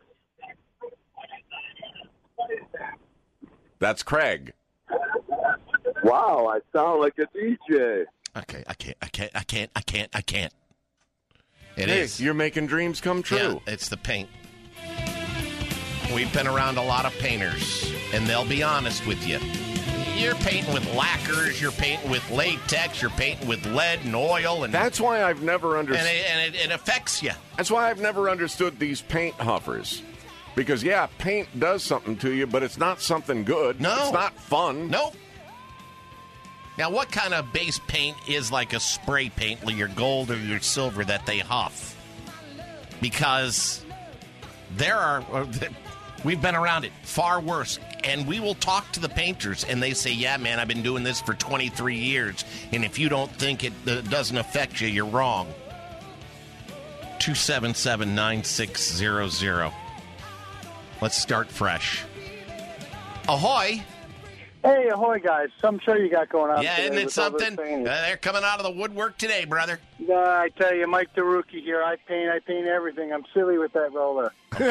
That's Craig. Wow, I sound like a D J. Okay, I can't. I can't. I can't. I can't. I can't. It Hey, is. you're making dreams come true. Yeah, it's the paint. We've been around a lot of painters, and they'll be honest with you. You're painting with lacquers, you're painting with latex, you're painting with lead and oil, and That's why I've never and, understood. it, and it, it affects you. That's why I've never understood these paint huffers. Because yeah, paint does something to you, but it's not something good. No. It's not fun. Nope. Now, what kind of base paint is like a spray paint, like your gold or your silver that they huff? Because there are, we've been around it far worse. And we will talk to the painters, and they say, yeah, man, I've been doing this for twenty-three years, and if you don't think it uh, doesn't affect you, you're wrong. two seven seven, nine six zero zero. Let's start fresh. Ahoy! Hey, ahoy, guys. Some show you got going on Yeah, today isn't it with all this something? Uh, painting. they're coming out of the woodwork today, brother. Yeah, I tell you, Mike the Rookie here. I paint, I paint everything. I'm silly with that roller.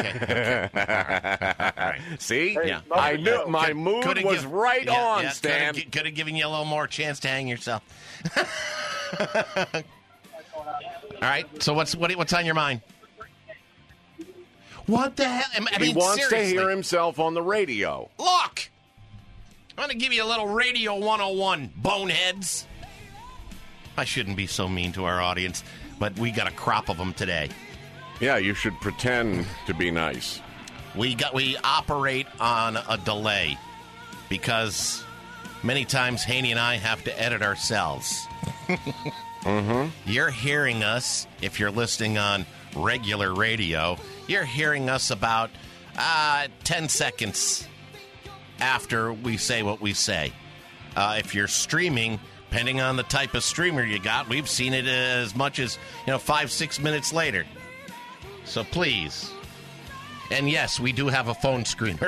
See? Hey, Yeah. love I the knew show. my Could- mood coulda was give- right yeah, on, yeah, Stan. Could have, could have given you a little more chance to hang yourself. All right. So what's what, what's on your mind? What the hell? I mean, he wants seriously. to hear himself on the radio. Look, I'm going to give you a little Radio one oh one, boneheads. I shouldn't be so mean to our audience, but we got a crop of them today. Yeah, you should pretend to be nice. We got we operate on a delay because many times Haney and I have to edit ourselves. Mm-hmm. You're hearing us, if you're listening on regular radio, you're hearing us about uh, ten seconds after we say what we say. Uh, if you're streaming, depending on the type of streamer you got, we've seen it as much as, you know, five, six minutes later. So please. And yes, we do have a phone screener.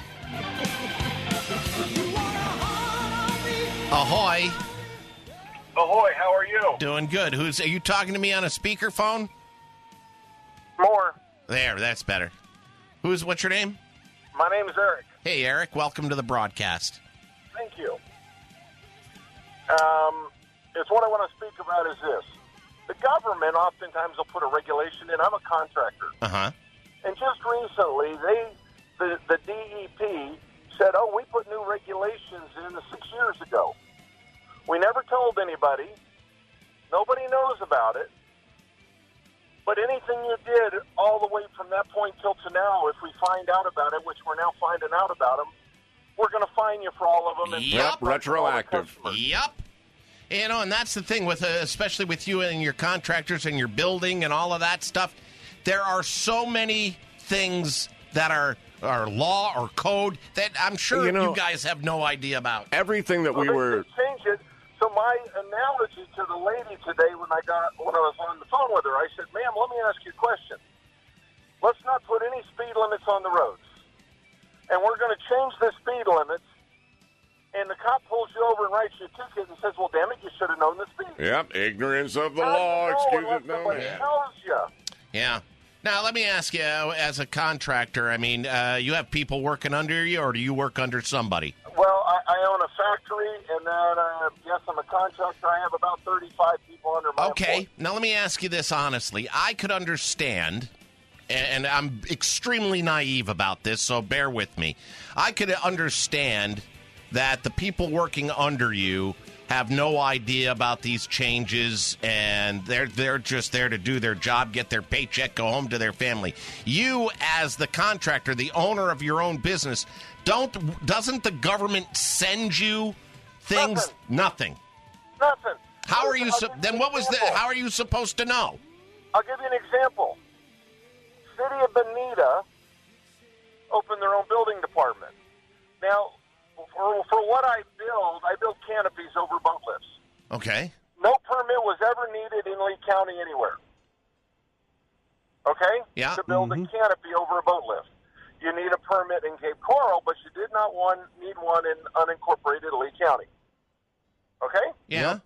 Ahoy. Ahoy, how are you? Doing good. Who's are you talking to me on a speakerphone? More. There, that's better. Who's what's your name? My name is Eric. Hey, Eric. Welcome to the broadcast. Thank you. Um, it's what I want to speak about is this. The government oftentimes will put a regulation in. I'm a contractor. Uh-huh. And just recently, they, the, the D E P said, oh, we put new regulations in six years ago. We never told anybody. Nobody knows about it. But anything you did all the way from that point till to now, if we find out about it, which we're now finding out about them, we're going to fine you for all of them. And Yep. Retroactive. Yep. You know, and that's the thing with, uh, especially with you and your contractors and your building and all of that stuff. There are so many things that are, are law or code that I'm sure You know, you guys have no idea about. Everything that we Well, they- were... they changed it. So my analogy to the lady today when I got when I was on the phone with her, I said, ma'am, let me ask you a question. Let's not put any speed limits on the roads. And we're going to change the speed limits. And the cop pulls you over and writes you a ticket and says, well, damn it, you should have known the speed. Yep, ignorance of the How do you law, know excuse unless it. No, somebody yeah. tells you? Yeah. Now, let me ask you, as a contractor, I mean, uh, you have people working under you, or do you work under somebody? Well, I, I own a factory, and then, uh, yes, I'm a contractor. I have about thirty-five people under my Okay. employ. Now, let me ask you this honestly. I could understand, and I'm extremely naive about this, so bear with me. I could understand that the people working under you have no idea about these changes, and they're they're just there to do their job, get their paycheck, go home to their family. You, as the contractor, the owner of your own business, don't doesn't the government send you things? Nothing. Nothing. How are you? I'll Su- give you then an what was the? example. How are you supposed to know? I'll give you an example. City of Bonita opened their own building department. Now, for, for what I build, I build canopies over boat lifts. Okay. No permit was ever needed in Lee County anywhere. Okay? Yeah. To build Mhm. a canopy over a boat lift. You need a permit in Cape Coral, but you did not one, need one in unincorporated Lee County. Okay? Yeah.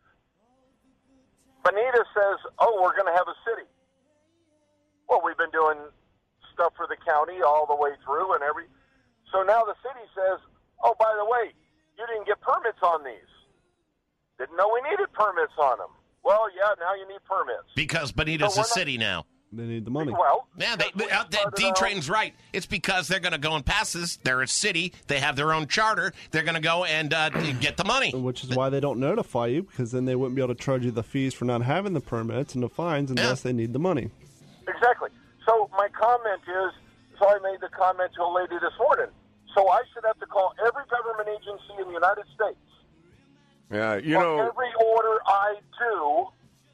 Bonita says, oh, we're going to have a city. Well, we've been doing stuff for the county all the way through and every... So now the city says, oh, by the way, you didn't get permits on these. Didn't know we needed permits on them. Well, yeah, now you need permits. Because Bonita's So a we're not- city now. They need the money. Well, Yeah, they, they, uh, that D-Train's right. It's because they're going to go and pass this. They're a city. They have their own charter. They're going to go and uh, get the money. Which is why they don't notify you, because then they wouldn't be able to charge you the fees for not having the permits and the fines unless they need the money. Exactly. So my comment is, so I made the comment to a lady this morning. So I should have to call every government agency in the United States. Yeah, you on know, every order I do.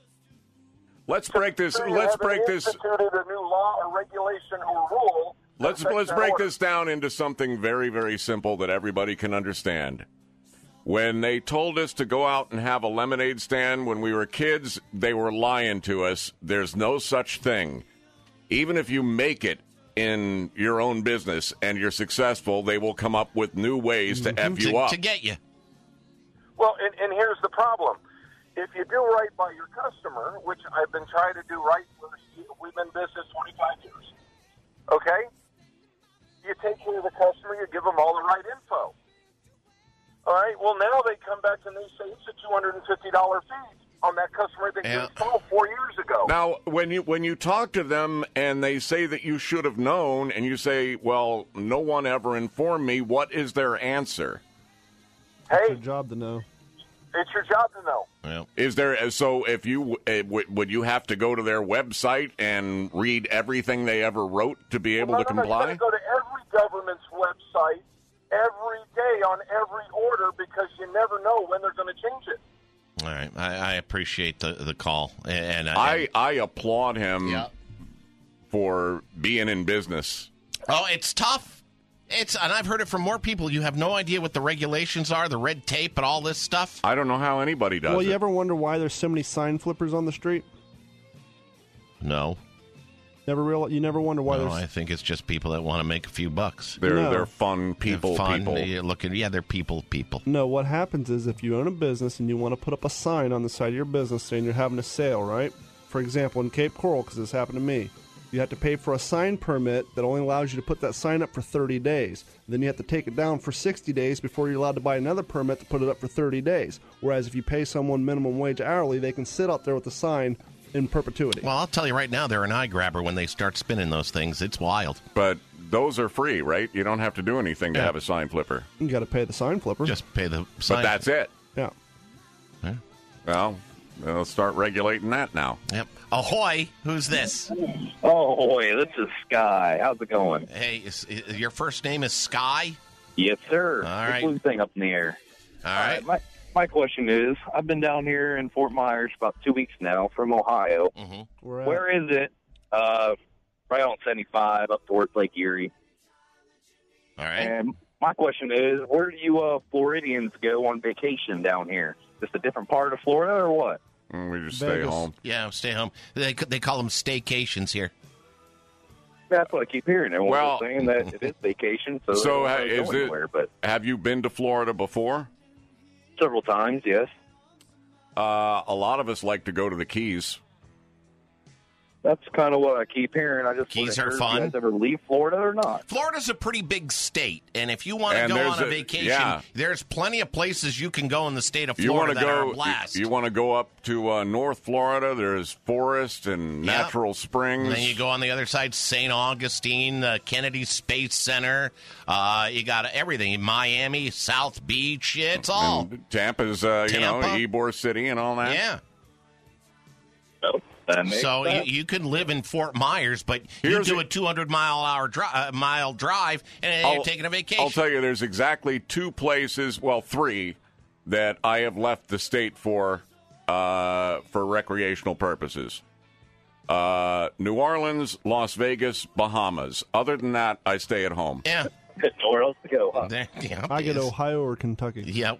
let's break this. to Let's have break this. instituted a new law or regulation or rule. Let's that let's affects break that order. this down into something very, very simple that everybody can understand. When they told us to go out and have a lemonade stand when we were kids, they were lying to us. There's no such thing. Even if you make it in your own business and you're successful, they will come up with new ways to F you to, up. to get you. Well, and, and here's the problem. If you do right by your customer, which I've been trying to do right, for, we've been in business twenty-five years, okay? You take care of the customer, you give them all the right info. All right, well, now they come back and they say it's a two hundred fifty dollars fee on that customer that Yeah. you installed four years ago. Now, when you when you talk to them and they say that you should have known, and you say, "Well, no one ever informed me," what is their answer? Hey, It's your job to know. it's your job to know. Is there so if you uh, w- would you have to go to their website and read everything they ever wrote to be able no, to no, no, comply? you got to go to every government's website every day on every order because you never know when they're going to change it. All right. I, I appreciate the, the call. And, and I I applaud him Yeah. for being in business. Oh, it's tough. It's and I've heard it from more people. You have no idea what the regulations are, the red tape, and all this stuff. I don't know how anybody does Well, it. you ever wonder why there's so many sign flippers on the street? No. Never real. You never wonder why No, there's. I think it's just people that want to make a few bucks. They're No. they're fun people. They're fun, people. You're looking, yeah, they're people. People. No, what happens is if you own a business and you want to put up a sign on the side of your business saying you're having a sale, right? For example, in Cape Coral, because this happened to me, you have to pay for a sign permit that only allows you to put that sign up for thirty days. Then you have to take it down for sixty days before you're allowed to buy another permit to put it up for thirty days. Whereas if you pay someone minimum wage hourly, they can sit out there with the sign in perpetuity. Well, I'll tell you right now, they're an eye grabber when they start spinning those things. It's wild. But those are free, right? You don't have to do anything to Yeah. have a sign flipper. You got to pay the sign flipper. Just pay the sign. But that's it. Yeah. Yeah. Well, they'll start regulating that now. Yep. Ahoy! Who's this? Oh, boy, this is Sky. How's it going? Hey, is, is your first name is Sky? Yes, sir. All The right. blue thing up in the air. All right. my, my question is, I've been down here in Fort Myers about two weeks now from Ohio. Mm-hmm. Where, Where is it? Uh, right on seventy-five up towards Lake Erie. All right. And my question is, where do you uh, Floridians go on vacation down here? Just a different part of Florida or what? Mm, We just Vegas. stay home. Yeah, stay home. They they call them staycations here. That's what I keep hearing. Everyone's Well- saying that it is vacation, so, So, they uh, don't is go it- anywhere, but Have you been to Florida before? several times, yes. Uh, a lot of us like to go to the Keys. That's kind of what I keep hearing. I just Keys wonder are if fun. You guys ever leave Florida or not? Florida's a pretty big state, and if you want to And go there's on a, a- vacation, yeah. there's plenty of places you can go in the state of You Florida want to that are go? a blast. You, want to go up to uh, North Florida? There's forest and Yep. natural springs. And then you go on the other side, Saint Augustine, the Kennedy Space Center. Uh, you got everything. Miami, South Beach. It's all. And Tampa's, uh, you know, Tampa. Ybor City and all that. Yeah. No, that makes So you, sense. you can live in Fort Myers, but Here's you do a- a two hundred mile hour dri- uh, mile drive, and I'll- you're taking a vacation. I'll tell you, there's exactly two places, well, three, that I have left the state for uh, for recreational purposes. Uh, New Orleans, Las Vegas, Bahamas. Other than that, I stay at home. Yeah. Nowhere else to go, huh? There- yeah, I get yes. Ohio or Kentucky. Yeah.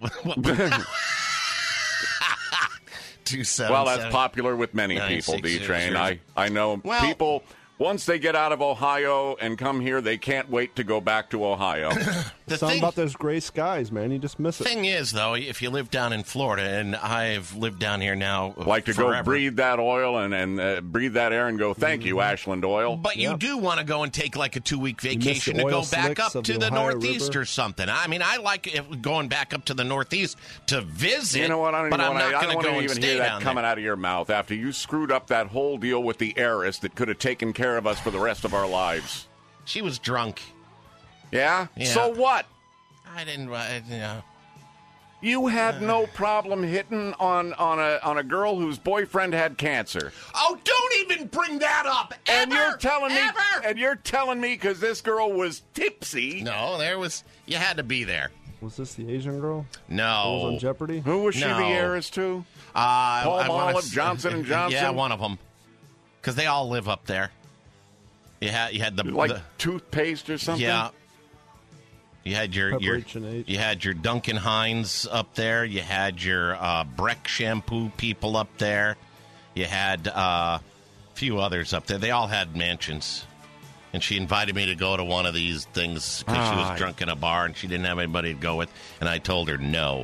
Two seven, Well, that's seven. popular with many Nine, people, six, zero, D-Train. zero. I, I know Well- people, once they get out of Ohio and come here, they can't wait to go back to Ohio. The Something thing, about those gray skies, man. You just miss it. thing is, though, if you live down in Florida, and I've lived down here now like to forever, go breathe that oil and, and uh, breathe that air and go, thank you, Ashland Oil. But you Yep. do want to go and take like a two week miss vacation the to go oil back slicks up of to the the Ohio Northeast River. or something. I mean, I like it going back up to the Northeast to visit. You know what? I don't but even I'm want to. not I don't going to want go to and even stay hear that down coming there. out of your mouth after you screwed up that whole deal with the heiress that could have taken care of us for the rest of our lives. She was drunk. Yeah. Yeah. So what? I didn't. I, you know. You had no problem hitting on on a on a girl whose boyfriend had cancer. Oh, don't even bring that up. Ever, and you're telling me, ever. and you're telling me because this girl was tipsy. No, there was. You had to be there. Was this the Asian girl? No. Who was on Jeopardy? Who was she No. the heiress to? Uh, Paul I wanna Olive, s- Johnson and Johnson? Yeah, one of them. Because they all live up there. You had you had the Like the, toothpaste or something. yeah. You had your your Preparation H. you had your Duncan Hines up there. You had your uh, Breck shampoo people up there. You had uh, a few others up there. They all had mansions. And she invited me to go to one of these things because she Ah. was drunk in a bar and she didn't have anybody to go with. And I told her no.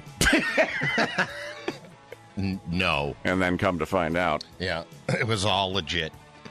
N- no. And then come to find out. Yeah, it was all legit.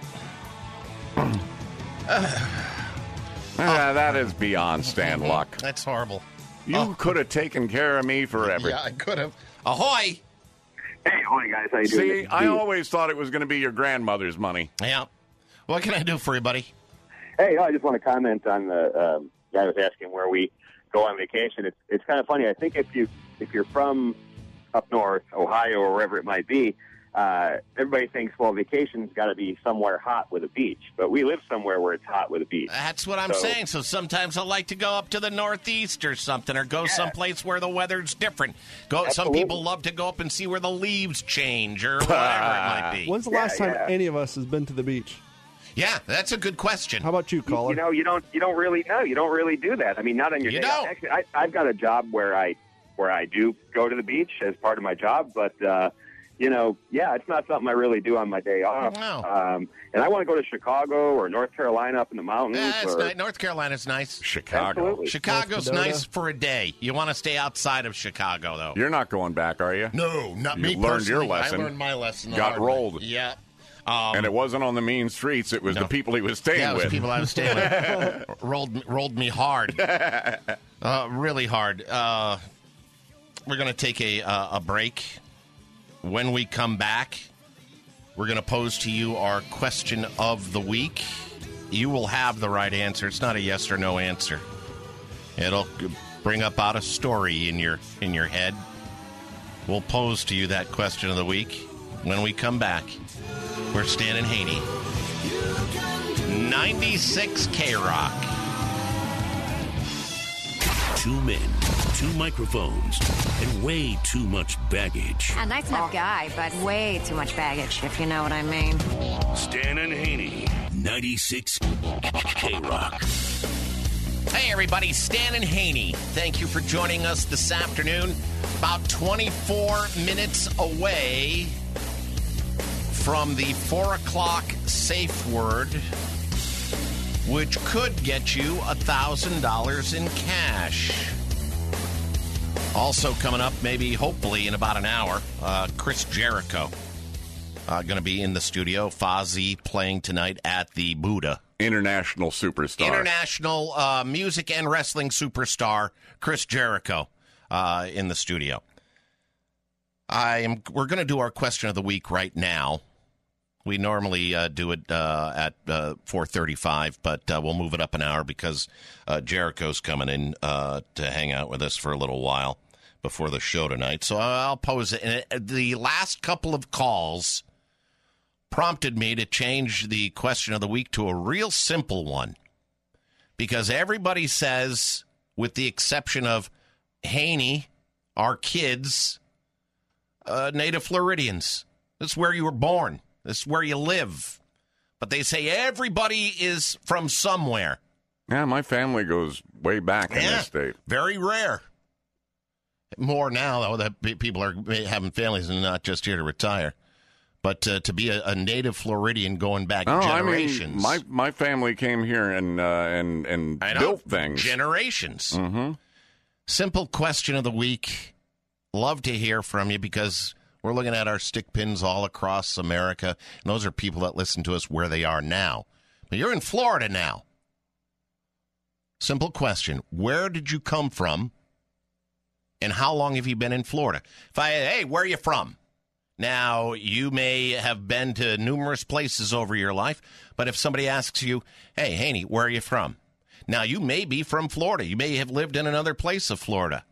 Ah, that is beyond Stan Luck. That's horrible. You could have taken care of me forever. Yeah, I could have. Ahoy! Hey, hi guys, how you doing? See, This is I Steve. always thought it was going to be your grandmother's money. Yeah. What can I do for you, buddy? Hey, I just want to comment on the um, guy was asking where we go on vacation. It's it's kind of funny. I think if you if you're from up north, Ohio or wherever it might be, uh, everybody thinks well, vacation's got to be somewhere hot with a beach. But we live somewhere where it's hot with a beach. That's what I'm So- saying. So sometimes I like to go up to the Northeast or something, or go someplace where the weather's different. Go. Some Absolutely. people love to go up and see where the leaves change or whatever it might be. When's the Yeah, last time yeah. any of us has been to the beach? Yeah, that's a good question. How about you, caller? You know, you don't you don't really no, you don't really do that. I mean, not on your You day. don't. Actually, I, I've got a job where I where I do go to the beach as part of my job, but uh, you know, yeah, it's not something I really do on my day off. No. Um, and I want to go to Chicago or North Carolina up in the mountains. Yeah, it's or, nice. North Carolina's nice. Chicago. Absolutely. Chicago's North Dakota. nice for a day. You want to stay outside of Chicago, though. You're not going back, are you? No, not You me learned your personally. lesson. I learned my lesson. the Got hard way. rolled. Yeah. Um, And it wasn't on the mean streets. It was No. the people he was staying yeah, it was with. the people I was staying with. rolled, rolled me hard. Uh, really hard. Uh, we're going to take a, uh, a break. When we come back, we're going to pose to you our question of the week. You will have the right answer. It's not a yes or no answer. It'll bring up out a story in your in your head. We'll pose to you that question of the week when we come back. We're Stan and Haney. ninety-six K-Rock. Two men, two microphones, and way too much baggage. A nice enough guy, but way too much baggage, if you know what I mean. Stan and Haney, ninety-six K-Rock. Hey, everybody, Stan and Haney. Thank you for joining us this afternoon. About twenty-four minutes away from the four o'clock safe word, which could get you one thousand dollars in cash. Also coming up, maybe, hopefully, in about an hour, uh, Chris Jericho. Uh, going to be in the studio. Fozzy playing tonight at the Buddha. International superstar. International uh, music and wrestling superstar Chris Jericho uh, in the studio. I am. We're going to do our question of the week right now. We normally uh, do it uh, at uh, four thirty-five, but uh, we'll move it up an hour because uh, Jericho's coming in uh, to hang out with us for a little while before the show tonight. So I'll pose it. And the last couple of calls prompted me to change the question of the week to a real simple one because everybody says, with the exception of Haney, our kids, uh, native Floridians. This is where you were born. This is where you live. But they say everybody is from somewhere. Yeah, my family goes way back in Yeah, this state. Very rare. More now, though, that pe- people are having families and not just here to retire. But uh, to be a, a native Floridian going back No, generations. I mean, my my family came here and uh, and and I know, built things. Generations. Mm-hmm. Simple question of the week. Love to hear from you because we're looking at our stick pins all across America. And those are people that listen to us where they are now. But you're in Florida now. Simple question. Where did you come from? And how long have you been in Florida? If I, hey, where are you from? Now, you may have been to numerous places over your life, but if somebody asks you, hey, Haney, where are you from? Now, you may be from Florida. You may have lived in another place of Florida.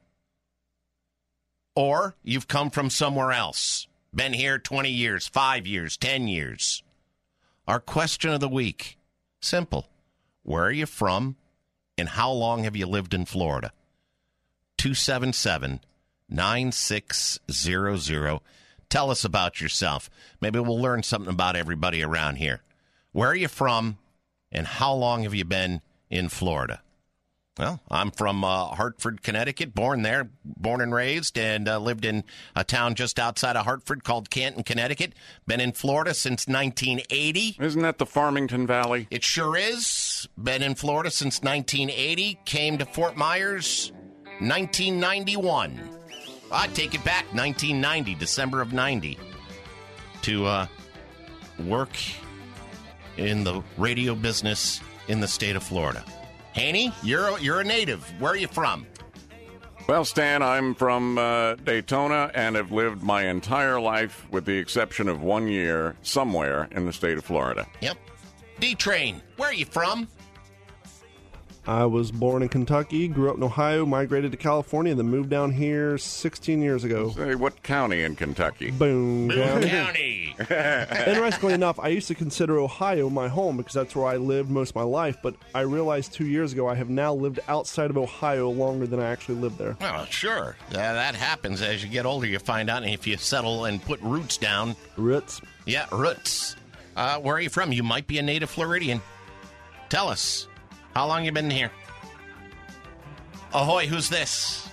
Or you've come from somewhere else. Been here twenty years, five years, ten years. Our question of the week, simple. Where are you from, and how long have you lived in Florida? two seven seven, nine six zero zero. Tell us about yourself. Maybe we'll learn something about everybody around here. Where are you from, and how long have you been in Florida? Well, I'm from uh, Hartford, Connecticut, born there, born and raised, and uh, lived in a town just outside of Hartford called Canton, Connecticut. Been in Florida since nineteen eighty. Isn't that the Farmington Valley? It sure is. Been in Florida since nineteen eighty. Came to Fort Myers nineteen ninety-one. I take it back, nineteen ninety, December of ninety, to uh, work in the radio business in the state of Florida. Haney, you're you're a native. Where are you from? Well, Stan, I'm from uh, Daytona and have lived my entire life, with the exception of one year, somewhere in the state of Florida. Yep. D-Train, where are you from? I was born in Kentucky, grew up in Ohio, migrated to California, then moved down here sixteen years ago. Say, what county in Kentucky? Boone, Boone County. County. Interestingly enough, I used to consider Ohio my home because that's where I lived most of my life, but I realized two years ago I have now lived outside of Ohio longer than I actually lived there. Well, sure. Uh, that happens as you get older. You find out, and if you settle and put roots down. Roots? Yeah, roots. Uh, where are you from? You might be a native Floridian. Tell us. How long you been here? Ahoy, who's this?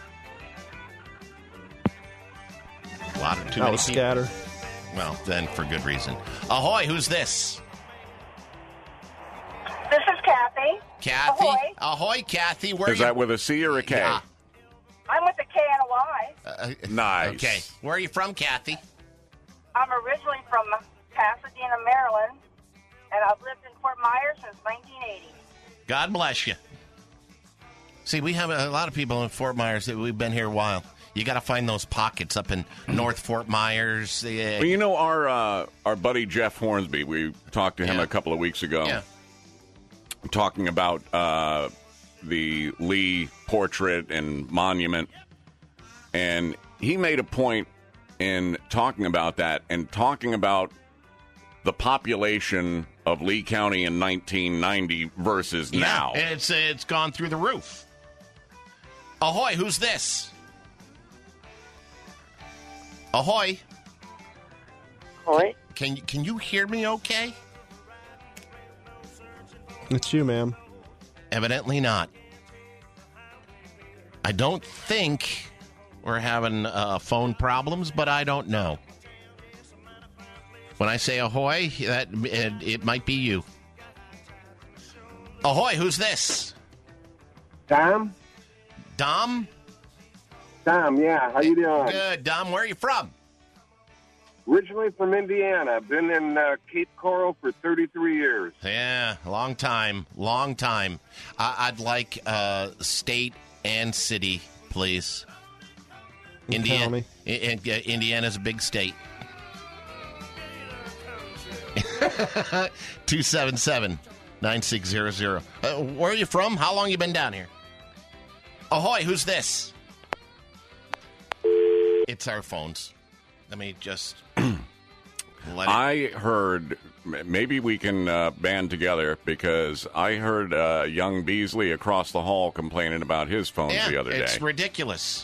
A lot of too That many was people. Scatter. Well, then for good reason. Ahoy, who's this? This is Kathy. Kathy? Ahoy. Ahoy, Kathy. Where Is you? that with a C or a K? Yeah. I'm with the K and a Y. Uh, Nice. Okay. Where are you from, Kathy? I'm originally from Pasadena, Maryland, and I've lived in Fort Myers since nineteen eighty. God bless you. See, we have a lot of people in Fort Myers that we've been here a while. You got to find those pockets up in North Fort Myers. Uh, Well, you know, our uh, our buddy Jeff Hornsby, we talked to him Yeah. a couple of weeks ago, Yeah. talking about uh, the Lee portrait and monument. And he made a point in talking about that and talking about the population of Lee County in nineteen ninety versus yeah, now. It's, it's gone through the roof. Ahoy, who's this? Ahoy. Ahoy. Can, can you hear me okay? It's you, ma'am. Evidently not. I don't think we're having uh, phone problems, but I don't know. When I say ahoy, that it, it might be you. Ahoy, who's this? Dom? Dom? Dom, yeah. How you doing? Good. Dom, where are you from? Originally from Indiana. Been in uh, Cape Coral for thirty-three years. Yeah, long time, long time. I- I'd like uh, state and city, please. And Indiana, county. I- I- Indiana's a big state. two seven seven, nine six zero zero. Uh, where are you from? How long you been down here? Ahoy, who's this? It's our phones. Let me just let it... I heard, maybe we can uh, band together, because I heard uh, young Beasley across the hall complaining about his phones yeah, the other day. It's ridiculous.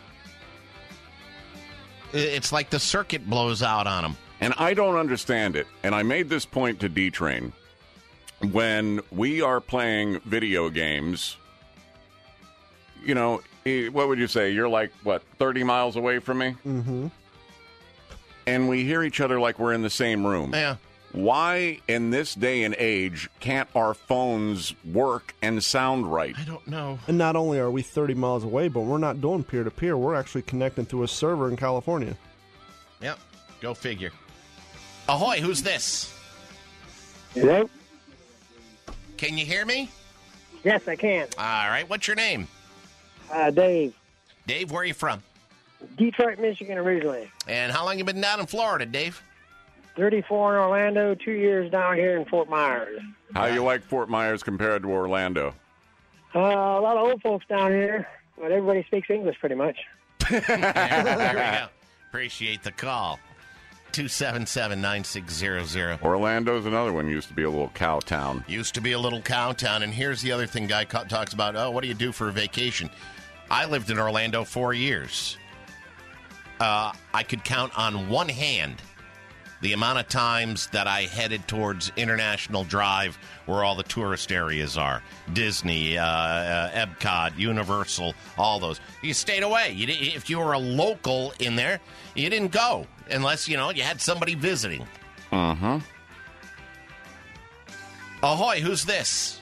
It's like the circuit blows out on them. And I don't understand it. And I made this point to D-Train. When we are playing video games, you know, eh, what would you say? You're like, what, thirty miles away from me? Mm-hmm. And we hear each other like we're in the same room. Yeah. Why, in this day and age, can't our phones work and sound right? I don't know. And not only are we thirty miles away, but we're not doing peer-to-peer. We're actually connecting through a server in California. Yep. Go figure. Ahoy, who's this? Hello? Can you hear me? Yes, I can. All right. What's your name? Uh, Dave. Dave, where are you from? Detroit, Michigan originally. And how long you been down in Florida, Dave? thirty-four in Orlando, two years down here in Fort Myers. How you like Fort Myers compared to Orlando? Uh, a lot of old folks down here, but everybody speaks English pretty much. Yeah, there we go. Appreciate the call. two seven seven, nine six zero zero. Orlando's another one. Used to be a little cow town. Used to be a little cow town. And here's the other thing Guy co- talks about. Oh, what do you do for a vacation? I lived in Orlando four years. Uh, I could count on one hand the amount of times that I headed towards International Drive, where all the tourist areas are. Disney, uh, uh, Epcot, Universal, all those. You stayed away. You di- if you were a local in there, you didn't go unless, you know, you had somebody visiting. Uh-huh. Ahoy, who's this?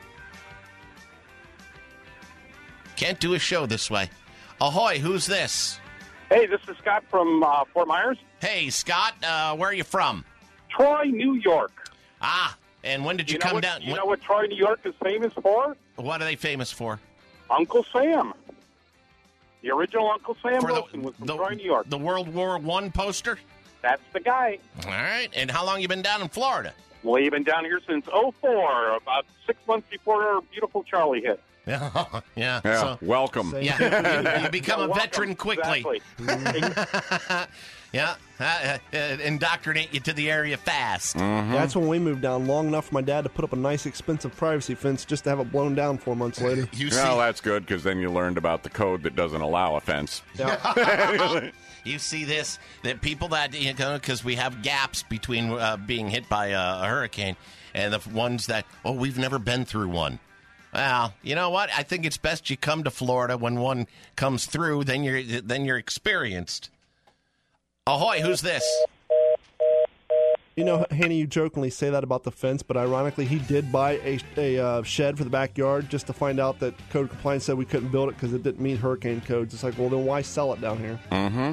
Can't do a show this way. Ahoy, who's this? Hey, this is Scott from uh, Fort Myers. Hey, Scott, uh, where are you from? Troy, New York. Ah, and when did you, You know come what- down? You when- know what Troy, New York is famous for? What are they famous for? Uncle Sam. The original Uncle Sam For the- Wilson was from the- Troy, New York. The World War One poster? That's the guy. All right. And how long you been down in Florida? Well, you've been down here since oh four, about six months before beautiful Charlie hit. Yeah, yeah. Yeah, So, welcome. yeah, you, you become Yeah, a welcome. veteran quickly. Exactly. Yeah, uh, uh, indoctrinate you to the area fast. Mm-hmm. That's when we moved down long enough for my dad to put up a nice, expensive privacy fence just to have it blown down four months later. You Well, see, that's good, because then you learned about the code that doesn't allow a fence. Yeah. You see this, that people that, you know, because we have gaps between uh, being hit by a, a hurricane and the ones that, oh, we've never been through one. Well, you know what? I think it's best you come to Florida when one comes through, then you're, then you're experienced. Ahoy, who's this? You know, Hanny, you jokingly say that about the fence, but ironically, he did buy a, a uh, shed for the backyard just to find out that code compliance said we couldn't build it because it didn't meet hurricane codes. It's like, well, then why sell it down here? Mm-hmm.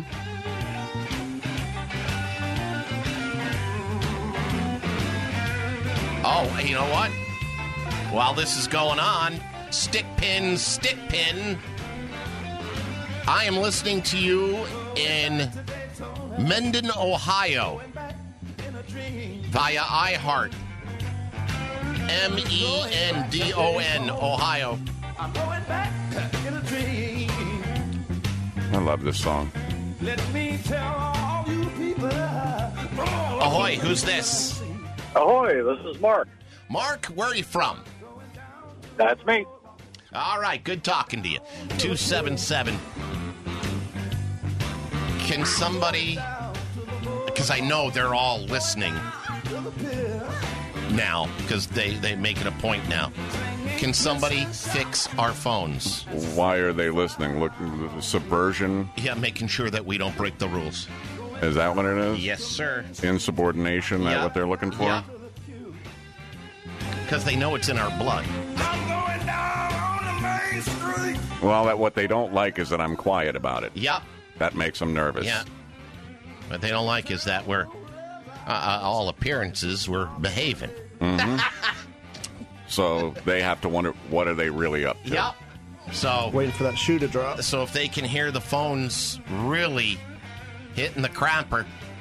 Oh, you know what? While this is going on, stick pin, stick pin. I am listening to you in Mendon, Ohio, via iHeart. M E N D O N, Ohio. I love this song. Ahoy, who's this? Ahoy, this is Mark. Mark, where are you from? That's me. All right, good talking to you. two seven seven. Can somebody, because I know they're all listening now, because they, they make it a point now. Can somebody fix our phones? Why are they listening? Look, subversion? Yeah, making sure that we don't break the rules. Is that what it is? Yes, sir. Insubordination, Yeah. that what they're looking for? Yeah. Because they know it's in our blood. Well, that what they don't like is that I'm quiet about it. Yep. That makes them nervous. Yeah. What they don't like is that we're, uh, uh, all appearances, we're behaving. Mm-hmm. So they have to wonder, what are they really up to? Yep. So waiting for that shoe to drop. So if they can hear the phones really hitting the crapper.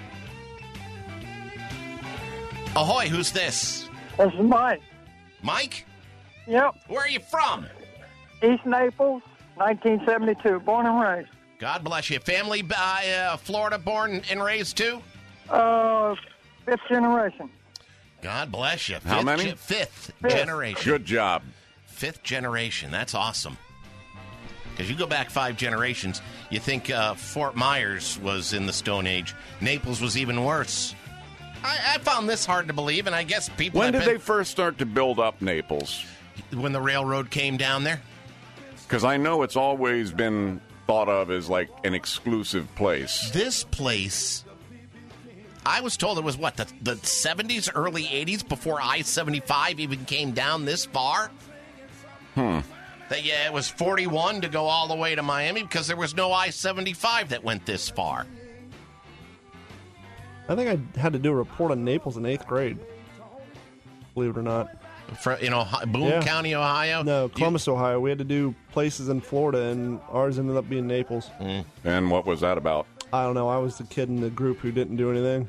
Ahoy, who's this? This is Mike. Mike? Yep. Where are you from? East Naples, nineteen seventy-two. Born and raised. God bless you. Family, uh, uh, Florida, born and raised too? Uh, fifth generation. God bless you. Fifth How many? Ge- fifth, Fifth. generation. Good job. Fifth generation. That's awesome. Because you go back five generations, you think uh, Fort Myers was in the Stone Age. Naples was even worse. I, I found this hard to believe, and I guess people. When have did been, they first start to build up Naples? When the railroad came down there? Because I know it's always been thought of as like an exclusive place. This place, I was told it was what, the, the seventies, early eighties, before I seventy-five even came down this far? Hmm. That, yeah, it was forty-one to go all the way to Miami because there was no I seventy-five that went this far. I think I had to do a report on Naples in eighth grade. Believe it or not. For, in Ohio, Boone Yeah. County, Ohio? No, Columbus, Ohio. We had to do places in Florida, and ours ended up being Naples. Mm. And what was that about? I don't know. I was the kid in the group who didn't do anything.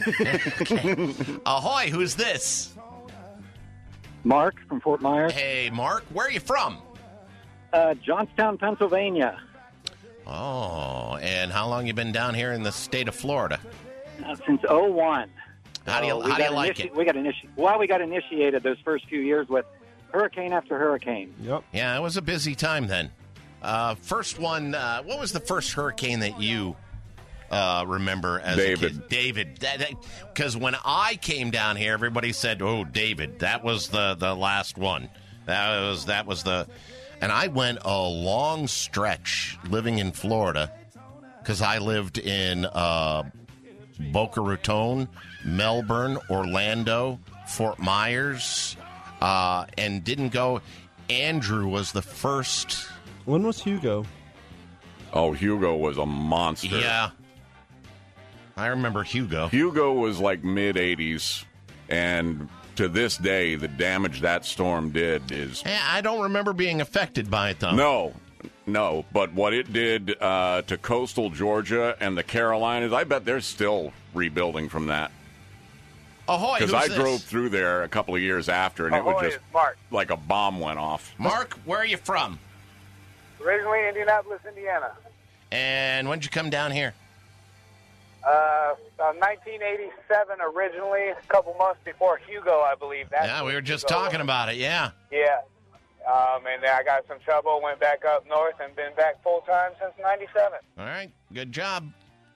Ahoy, who's this? Mark from Fort Myers. Hey, Mark, where are you from? Uh, Johnstown, Pennsylvania. Oh, and how long you been down here in the state of Florida? Uh, since oh one. How do you, So we how do you got like initi- it? We got initi- Well, we got initiated those first few years with hurricane after hurricane. Yep. Yeah, it was a busy time then. Uh, first one, uh, what was the first hurricane that you uh, remember as David. a kid? David. Because when I came down here, everybody said, oh, David, that was the, the last one. That was that was the... And I went a long stretch living in Florida because I lived in uh, Boca Raton, Melbourne, Orlando, Fort Myers, uh, and didn't go. Andrew was the first. When was Hugo? Oh, Hugo was a monster. Yeah. I remember Hugo. Hugo was like mid-eighties, and to this day, the damage that storm did is... Eh, I don't remember being affected by it, though. No, no. But what it did uh, to coastal Georgia and the Carolinas, I bet they're still rebuilding from that. Ahoy, Because who's I this? drove through there a couple of years after, and it Ahoy, was just it's Mark. like a bomb went off. Mark, where are you from? Originally Indianapolis, Indiana. And when did you come down here? Uh, uh, nineteen eighty-seven originally, a couple months before Hugo, I believe. That's Yeah, we when were just Hugo talking was. about it, yeah. Yeah. Um, and then I got some trouble, went back up north, and been back full time since ninety-seven. All right, good job.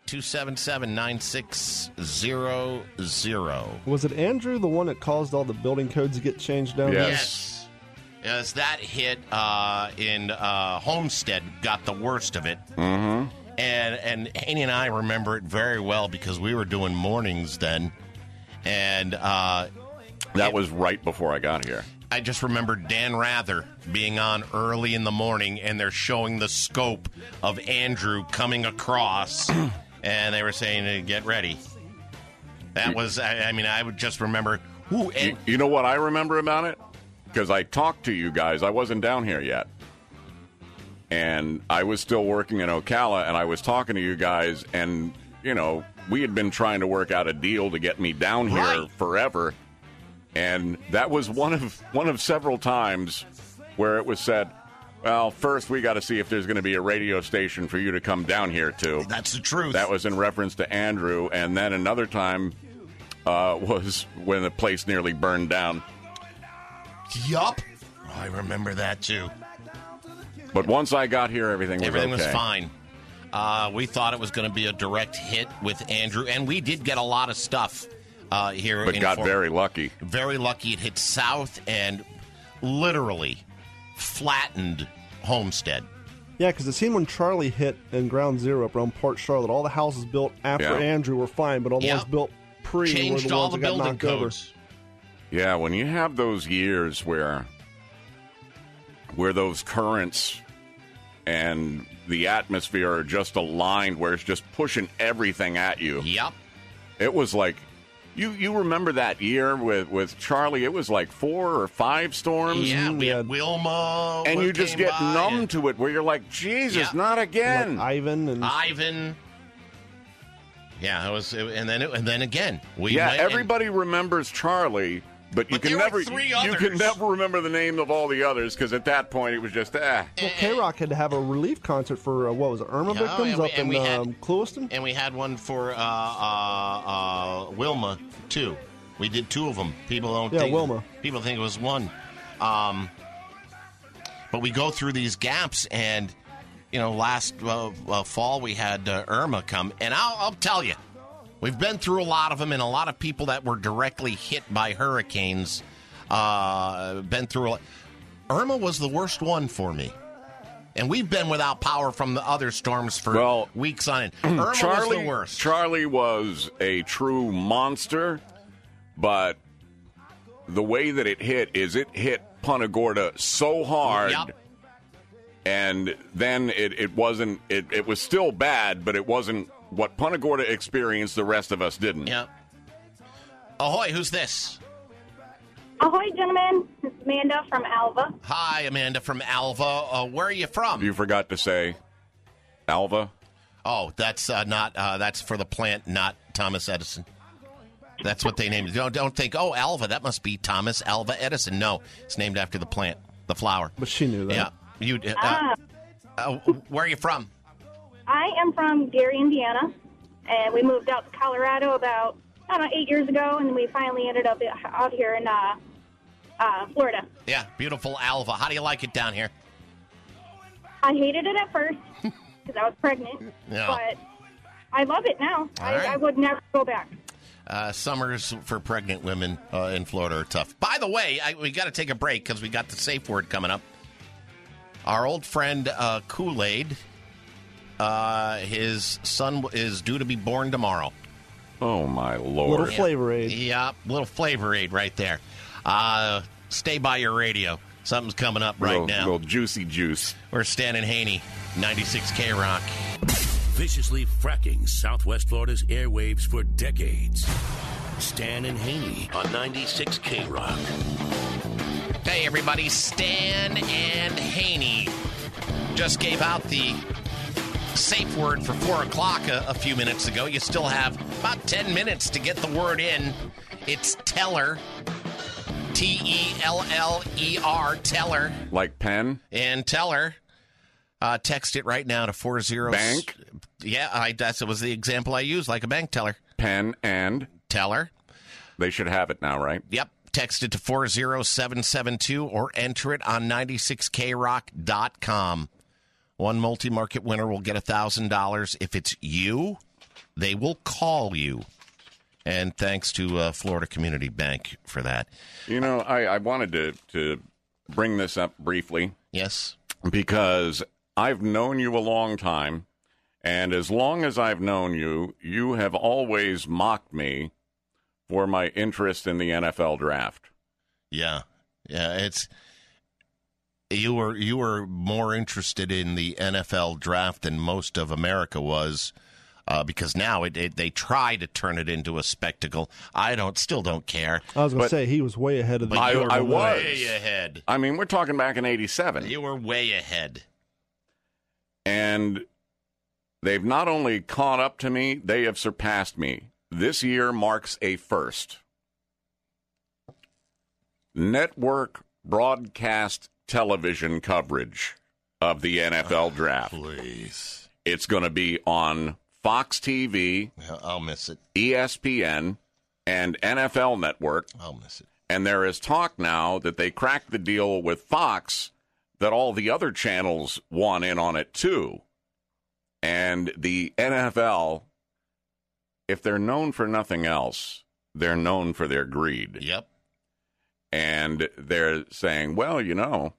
two seven seven, nine six zero zero. Was it Andrew, the one that caused all the building codes to get changed down? Yes. yes. As that hit uh, in uh, Homestead, got the worst of it. Mm-hmm. And, and Haney and I remember it very well because we were doing mornings then. And uh, that it, was right before I got here. I just remember Dan Rather being on early in the morning, and they're showing the scope of Andrew coming across, and they were saying, hey, get ready. That was, I, I mean, I would just remember. Ooh, and, you, you know what I remember about it? Because I talked to you guys. I wasn't down here yet. And I was still working in Ocala, and I was talking to you guys, and, you know, we had been trying to work out a deal to get me down here right. forever. And that was one of one of several times where it was said, well, first we got to see if there's going to be a radio station for you to come down here to. That's the truth. That was in reference to Andrew. And then another time uh, was when the place nearly burned down. Yup. Oh, I remember that, too. But once I got here, everything was Everything okay. was fine. Uh, we thought it was going to be a direct hit with Andrew, and we did get a lot of stuff uh, here. But in got Fort- very lucky. Very lucky. It hit south and literally flattened Homestead. Yeah, because it seemed when Charlie hit in Ground Zero up around Port Charlotte, all the houses built after Yeah. Andrew were fine, but all the Yep. ones built pre Changed were the all ones the that got building knocked over. codes. Yeah, when you have those years where where those currents and the atmosphere are just aligned, where it's just pushing everything at you. Yep. It was like, you, you remember that year with, with Charlie, it was like four or five storms? Yeah, we had Wilma. And you came just get by, numb and to it, where you're like, Jesus, Yeah. not again. Like Ivan and Ivan. Yeah, it was, and then it, and then again, we yeah, went and- everybody remembers Charlie, but you But can there were never three you others. can never remember the name of all the others, because at that point it was just ah. Well, K-Rock had to have a relief concert for, uh, what was it, Irma Yeah, victims and we- up and in we had- um, Clewiston? And we had one for uh, uh, uh, Wilma, too. We did two of them. People don't Yeah, think, Wilma. People think it was one. Um, but we go through these gaps, and, you know, last uh, uh, fall we had uh, Irma come. And I'll, I'll tell you, we've been through a lot of them, and a lot of people that were directly hit by hurricanes uh, been through a lot. Irma was the worst one for me. And we've been without power from the other storms for Well, weeks on end. Irma Charlie, was the worst. Charlie was a true monster, but the way that it hit is it hit Punta Gorda so hard, Yep. and then it, it wasn't, it, it was still bad, but it wasn't what Punta Gorda experienced, the rest of us didn't. Yep. Ahoy, who's this? Ahoy, gentlemen. This is Amanda from Alva. Hi, Amanda from Alva. Uh, where are you from? You forgot to say Alva? Oh, that's uh, not, uh, that's for the plant, not Thomas Edison. That's what they named it. Don't, don't think, oh, Alva, that must be Thomas Alva Edison. No, it's named after the plant, the flower. But she knew that. Yeah. You, uh, Ah. uh, where are you from? I am from Gary, Indiana, and we moved out to Colorado about, I don't know, eight years ago, and we finally ended up out here in uh, uh, Florida. Yeah, beautiful Alva. How do you like it down here? I hated it at first because I was pregnant, Yeah. but I love it now. All I, right. I would never go back. Uh, summers for pregnant women uh, in Florida are tough. By the way, I, we got to take a break because we got the safe word coming up. Our old friend uh, Kool-Aid, uh, his son is due to be born tomorrow. Oh, my Lord. Little Flavor Aid. Yeah, little Flavor Aid right there. Uh, stay by your radio. Something's coming up right little, now. Little juicy juice. We're Stan and Haney, ninety-six K Rock. Viciously fracking Southwest Florida's airwaves for decades. Stan and Haney on ninety-six K Rock. Hey, everybody. Stan and Haney just gave out the safe word for four o'clock a, a few minutes ago. You still have about ten minutes to get the word in. It's Teller. T E L L E R, Teller. Like pen? And Teller. Uh, text it right now to four zero. Bank? Yeah, I, that was the example I used, like a bank teller. Pen and? Teller. They should have it now, right? Yep. Text it to four zero seven seven two or enter it on ninety-six K rock dot com. One multi-market winner will get one thousand dollars if it's you They will call you. And thanks to uh, Florida Community Bank for that. You know, I, I wanted to, to bring this up briefly. Yes. Because I've known you a long time, and as long as I've known you, you have always mocked me for my interest in the N F L draft. Yeah. Yeah, it's you were you were more interested in the N F L draft than most of America was. Uh, because now it, it, they try to turn it into a spectacle. I don't, still don't care. I was going But- to say he was way ahead of the I, curve. I was. Way ahead. I mean, we're talking back in eighty-seven. You were way ahead. And they've not only caught up to me, they have surpassed me. This year marks a first. Network broadcast television coverage of the N F L draft. Please. It's going to be on Fox T V, I'll miss it. E S P N, and N F L Network. I'll miss it. And there is talk now that they cracked the deal with Fox that all the other channels want in on it too. And the N F L, if they're known for nothing else, they're known for their greed. Yep. And they're saying, well, you know,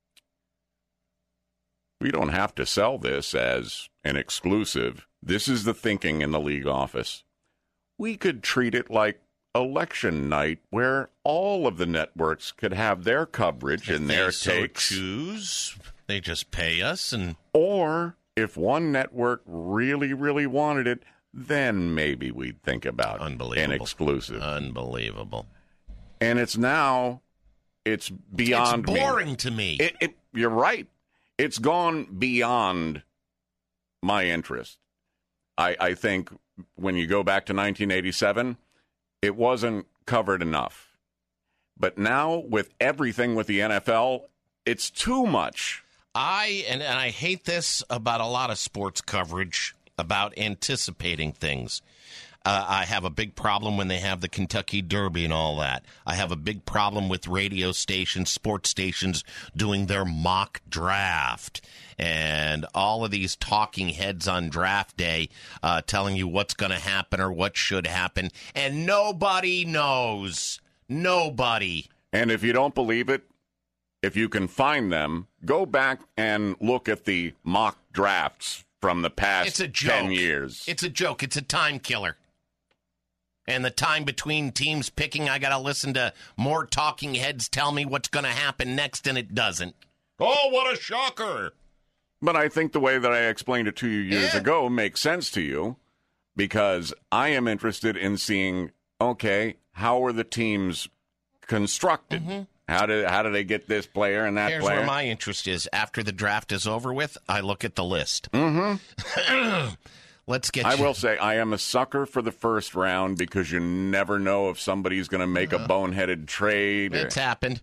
we don't have to sell this as an exclusive. This is the thinking in the league office. We could treat it like election night where all of the networks could have their coverage and If their they so takes. choose, they just pay us. And Or if one network really, really wanted it, then maybe we'd think about an exclusive. Unbelievable. And it's now, it's beyond It's me. boring to me. It, it, you're right. It's gone beyond my interest. I, I think when you go back to nineteen eighty-seven, it wasn't covered enough. But now, with everything with the N F L, it's too much. I and, and I hate this about a lot of sports coverage, about anticipating things. Uh, I have a big problem when they have the Kentucky Derby and all that. I have a big problem with radio stations, sports stations doing their mock draft. And all of these talking heads on draft day uh, telling you what's going to happen or what should happen. And nobody knows. Nobody. And if you don't believe it, if you can find them, go back and look at the mock drafts from the past It's a joke. ten years. It's a joke. It's a time killer. And the time between teams picking, I got to listen to more talking heads tell me what's going to happen next, and it doesn't. Oh, what a shocker. But I think the way that I explained it to you years Yeah. ago makes sense to you, because I am interested in seeing, okay, how are the teams constructed? Mhm. How did how do they get this player and that Here's player? where my interest is. After the draft is over with, I look at the list. Mm-hmm. Let's get I you. will say I am a sucker for the first round because you never know if somebody's going to make a boneheaded trade. or- It's happened.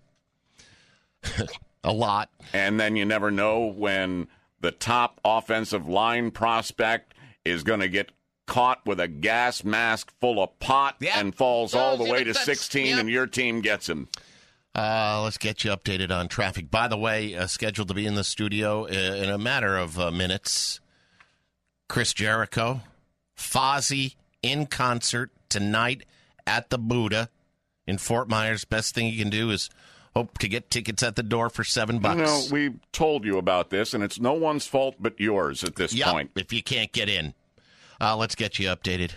A lot. And then you never know when the top offensive line prospect is going to get caught with a gas mask full of pot and falls all the Those- way to that's- sixteen, yep. and your team gets him. Uh, let's get you updated on traffic. By the way, uh, scheduled to be in the studio uh, in a matter of uh, minutes, Chris Jericho, Fozzy in concert tonight at the Buddha in Fort Myers. Best thing you can do is hope to get tickets at the door for seven bucks. You know, we told you about this, and it's no one's fault but yours at this Yep, point. if you can't get in. Uh, let's get you updated.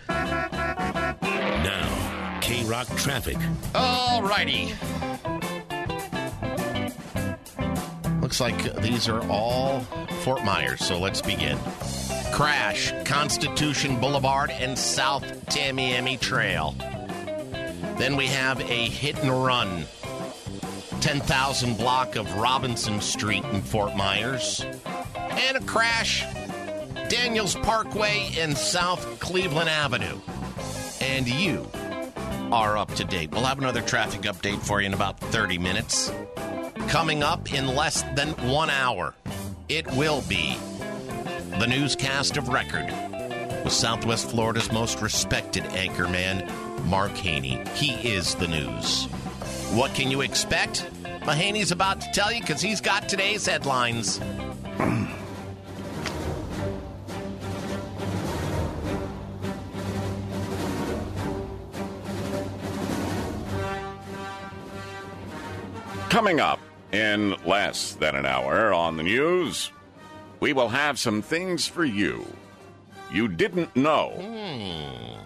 Now, K-Rock traffic. All righty. Looks like these are all Fort Myers, so let's begin. Crash, Constitution Boulevard and South Tamiami Trail. Then we have a hit and run. ten thousand block of Robinson Street in Fort Myers. And a crash, Daniels Parkway and South Cleveland Avenue. And you are up to date. We'll have another traffic update for you in about thirty minutes. Coming up in less than one hour, it will be the newscast of record with Southwest Florida's most respected anchorman, Mark Haney. He is the news. What can you expect? Mahaney's about to tell you because he's got today's headlines. Coming up in less than an hour on the news, we will have some things for you you didn't know. Hmm.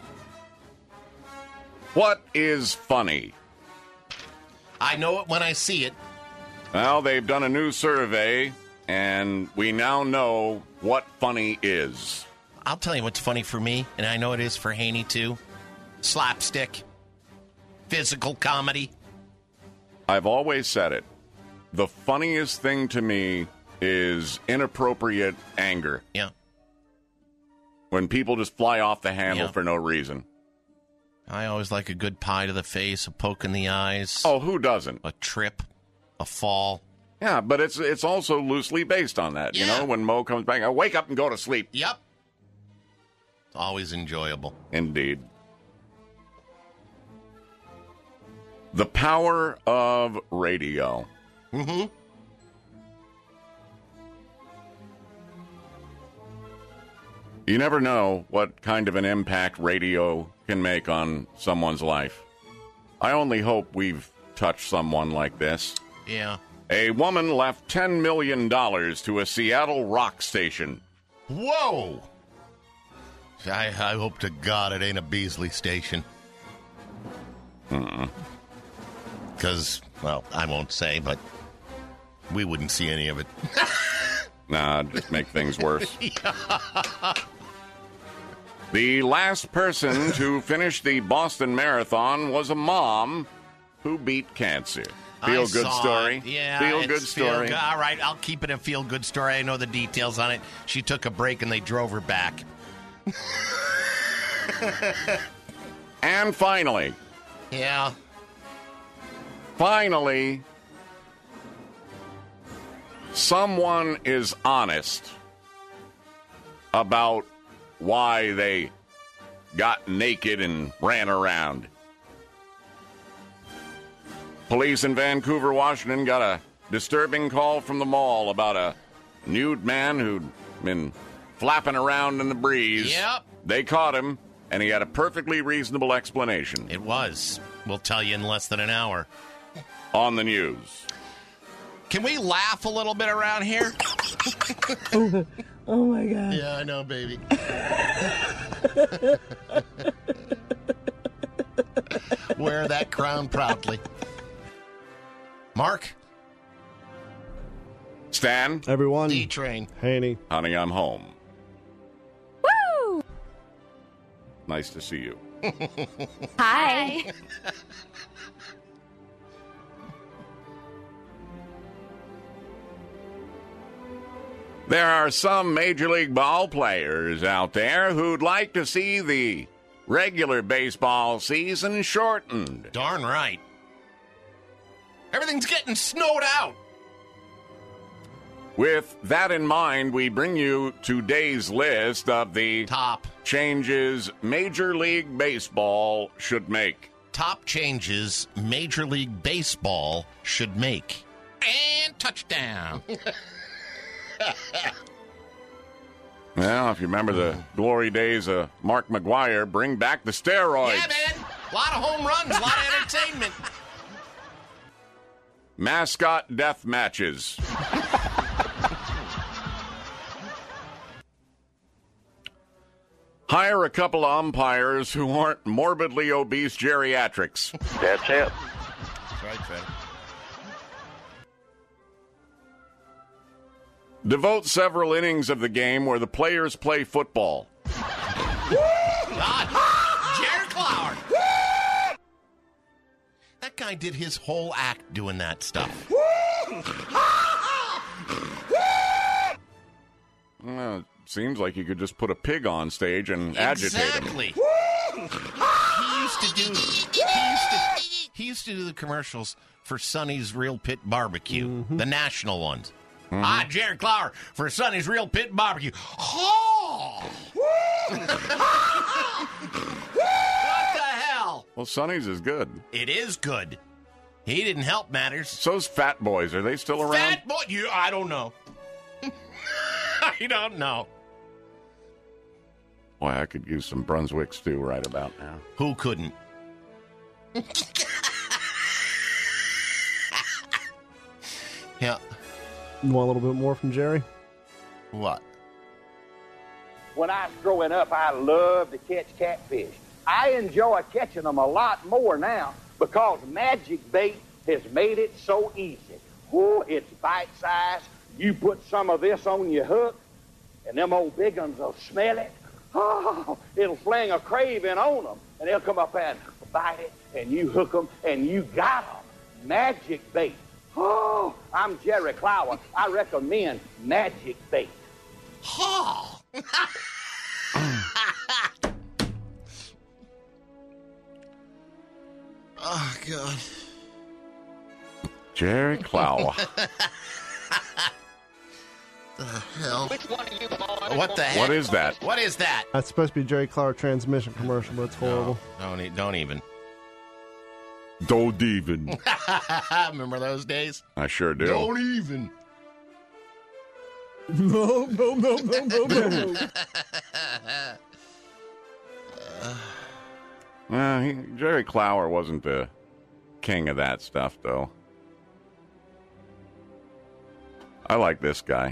What is funny? I know it when I see it. Well, they've done a new survey, and we now know what funny is. I'll tell you what's funny for me, and I know it is for Haney, too. Slapstick. Physical comedy. I've always said it. The funniest thing to me is inappropriate anger. Yeah. When people just fly off the handle Yeah. for no reason. I always like a good pie to the face, a poke in the eyes. Oh, who doesn't? A trip, a fall. Yeah, but it's it's also loosely based on that. Yeah. You know, when Mo comes back, I wake up and go to sleep. Yep. It's always enjoyable. Indeed. The power of radio. Mm-hmm. You never know what kind of an impact radio can make on someone's life. I only hope we've touched someone like this. Yeah. A woman left ten million dollars to a Seattle rock station. Whoa! I, I hope to God it ain't a Beasley station. Mm-mm. Because, well, I won't say, but we wouldn't see any of it. Nah, just make things worse. The last person to finish the Boston Marathon was a mom who beat cancer. Feel I good saw story? it. Yeah, Feel it's good story. Feel, all right, I'll keep it a feel good story. I know the details on it. She took a break and they drove her back. And finally, Yeah. finally, someone is honest about why they got naked and ran around. Police in Vancouver, Washington got a disturbing call from the mall about a nude man who'd been flapping around in the breeze. Yep. They caught him, and he had a perfectly reasonable explanation. It was. We'll tell you in less than an hour. On the news. Can we laugh a little bit around here? oh, oh my God. Yeah, I know, baby. Wear that crown proudly. Mark? Stan? Everyone. D-Train. Haney. Honey, I'm home. Woo! Nice to see you. Hi. There are some Major League ball players out there who'd like to see the regular baseball season shortened. Darn right. Everything's getting snowed out. With that in mind, we bring you today's list of the top changes Major League Baseball should make. Top changes Major League Baseball should make. And touchdown. Well, if you remember the glory days of Mark McGwire, bring back the steroids. Yeah, man. A lot of home runs, a lot of entertainment. Mascot death matches. Hire a couple of umpires who aren't morbidly obese geriatrics. That's it. That's right, Fred. Devote several innings of the game where the players play football. God. Jared Clower. That guy did his whole act doing that stuff. Well, it seems like you could just put a pig on stage and agitate him. Exactly. He used to do. He used to, he used to do the commercials for Sonny's Real Pit Barbecue, mm-hmm. the national ones. Mm-hmm. Ah, Jared Clower for Sonny's Real Pit Barbecue. Oh! What the hell? Well, Sonny's is good. It is good. He didn't help matters. So's Fat Boys. Are they still around? Fat Boy? You, I don't know. I don't know. Boy, I could use some Brunswick stew right about now. Who couldn't? Yeah. You want a little bit more from Jerry? What? When I was growing up, I loved to catch catfish. I enjoy catching them a lot more now because Magic Bait has made it so easy. Oh, it's bite-sized. You put some of this on your hook, and them old big ones will smell it. Oh, it'll fling a craving on them, and they'll come up and bite it, and you hook them, and you got them. Magic Bait. Oh, I'm Jerry Clower. I recommend Magic Bait. Oh. Oh, God. Jerry Clower. The hell? Which one are you, boy? What the heck? What is that? What is that? That's supposed to be Jerry Clower transmission commercial, but it's horrible. No, don't, e- don't even. Don't even. Remember those days? I sure do. Don't even. No, no, no, no, no, no, no. Well, he, Jerry Clower wasn't the king of that stuff, though. I like this guy.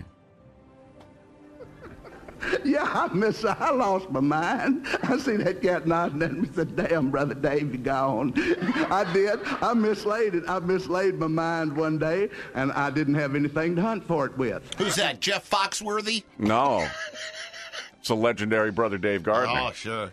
Yeah, I miss. I lost my mind. I see that cat nodding at me. Said, "Damn, brother Dave, you gone." I did. I mislaid it. I mislaid my mind one day, and I didn't have anything to hunt for it with. Who's that? Jeff Foxworthy? No, it's a legendary brother Dave Gardner. Oh, sure.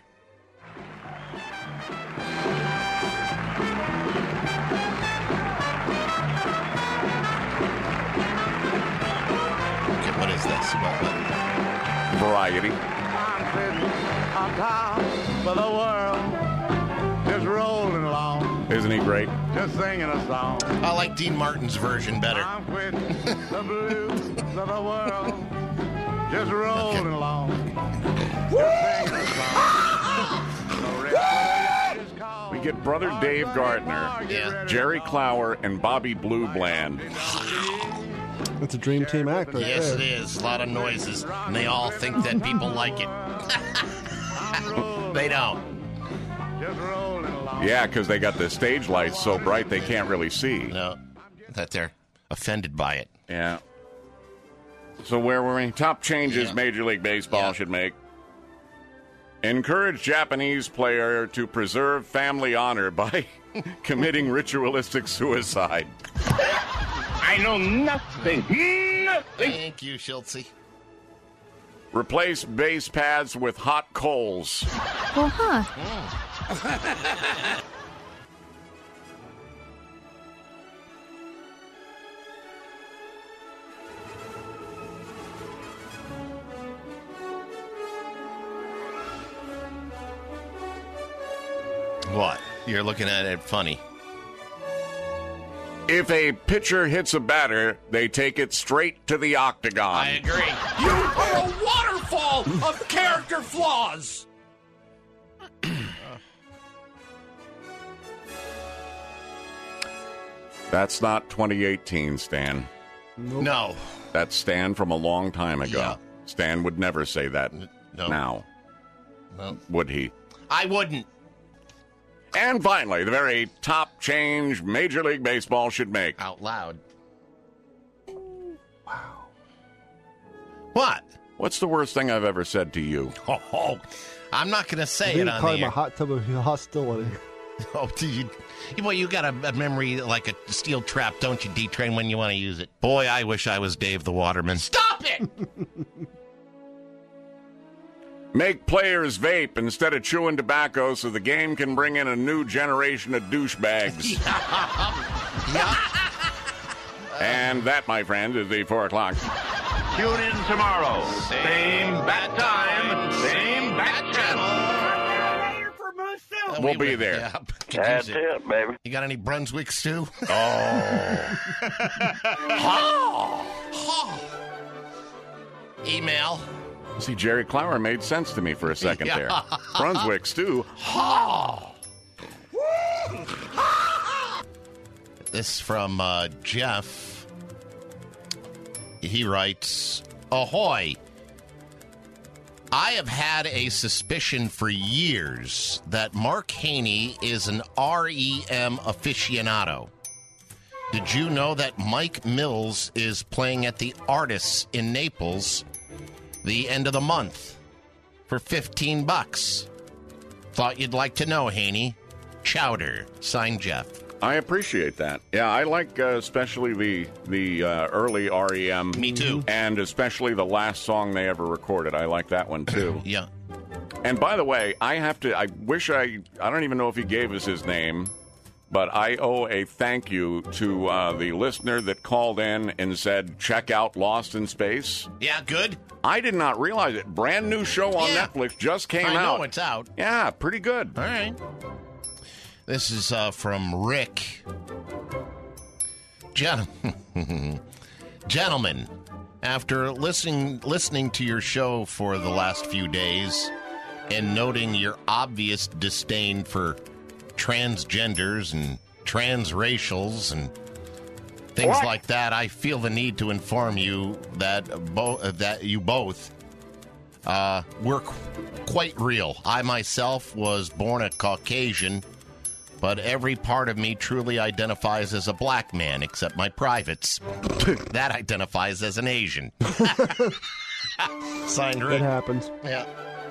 Okay, what is this? What, what? Variety. On top of the world, just rolling along. Isn't he great? Just singing a song. I like Dean Martin's version better. I'm quitting the blues of the world, just rolling okay. along. Just singing a song. We get brother Dave Gardner, yeah. Jerry Clower, and Bobby Blue Bland. It's a dream team act right Yes, there. it is. A lot of noises, and they all think that people like it. They don't. Yeah, because they got the stage lights so bright they can't really see. No, that they're offended by it. Yeah. So where were we? Top changes Yeah. Major League Baseball Yeah. should make. Encourage Japanese player to preserve family honor by committing ritualistic suicide. I know nothing. Nothing. Thank you, Schultze. Replace base pads with hot coals. Well, huh. What? You're looking at it funny. If a pitcher hits a batter, they take it straight to the octagon. I agree. You are a waterfall of character flaws. That's not twenty eighteen, Stan. Nope. No. That's Stan from a long time ago. Yeah. Stan would never say that no. now. No. Would he? I wouldn't. And finally, the very top change Major League Baseball should make. Out loud. Wow. What? What's the worst thing I've ever said to you? Oh, oh. I'm not going to say I it on call the him air. a hot tub of hostility. Oh, do you? Well, you got a, a memory like a steel trap, don't you, D-Train, when you want to use it? Boy, I wish I was Dave the Waterman. Stop it! Make players vape instead of chewing tobacco so the game can bring in a new generation of douchebags. Yeah. And that, my friend, is the four o'clock. Tune in tomorrow. Same, same bat time, same bat channel. Uh, We'll we, be there. Yeah, That's it. it, baby. You got any Brunswick stew? Oh. Ha! Ha! Email. See, Jerry Clower made sense to me for a second Yeah. there. Brunswick stew. Ha! This from uh, Jeff. He writes, Ahoy! I have had a suspicion for years that Mark Haney is an R E M aficionado. Did you know that Mike Mills is playing at the Artists in Naples the end of the month for fifteen bucks? Thought you'd like to know, Haney. Chowder, signed Jeff. I appreciate that. Yeah, I like uh, especially the the uh, early R E M. Me too. And especially the last song they ever recorded. I like that one too. Yeah. And by the way, I have to, I wish I, I don't even know if he gave us his name, but I owe a thank you to uh, the listener that called in and said, check out Lost in Space. Yeah, good. I did not realize it. Brand new show on Yeah. Netflix just came I out. know it's out. Yeah, pretty good. All right. This is uh, from Rick. Gen- Gentlemen, after listening listening to your show for the last few days and noting your obvious disdain for transgenders and transracials and things What? like that, I feel the need to inform you that bo- uh, that you both uh, were qu- quite real. I myself was born a Caucasian, but every part of me truly identifies as a black man, except my privates. That identifies as an Asian. Signed, Rick. It happens. Yeah.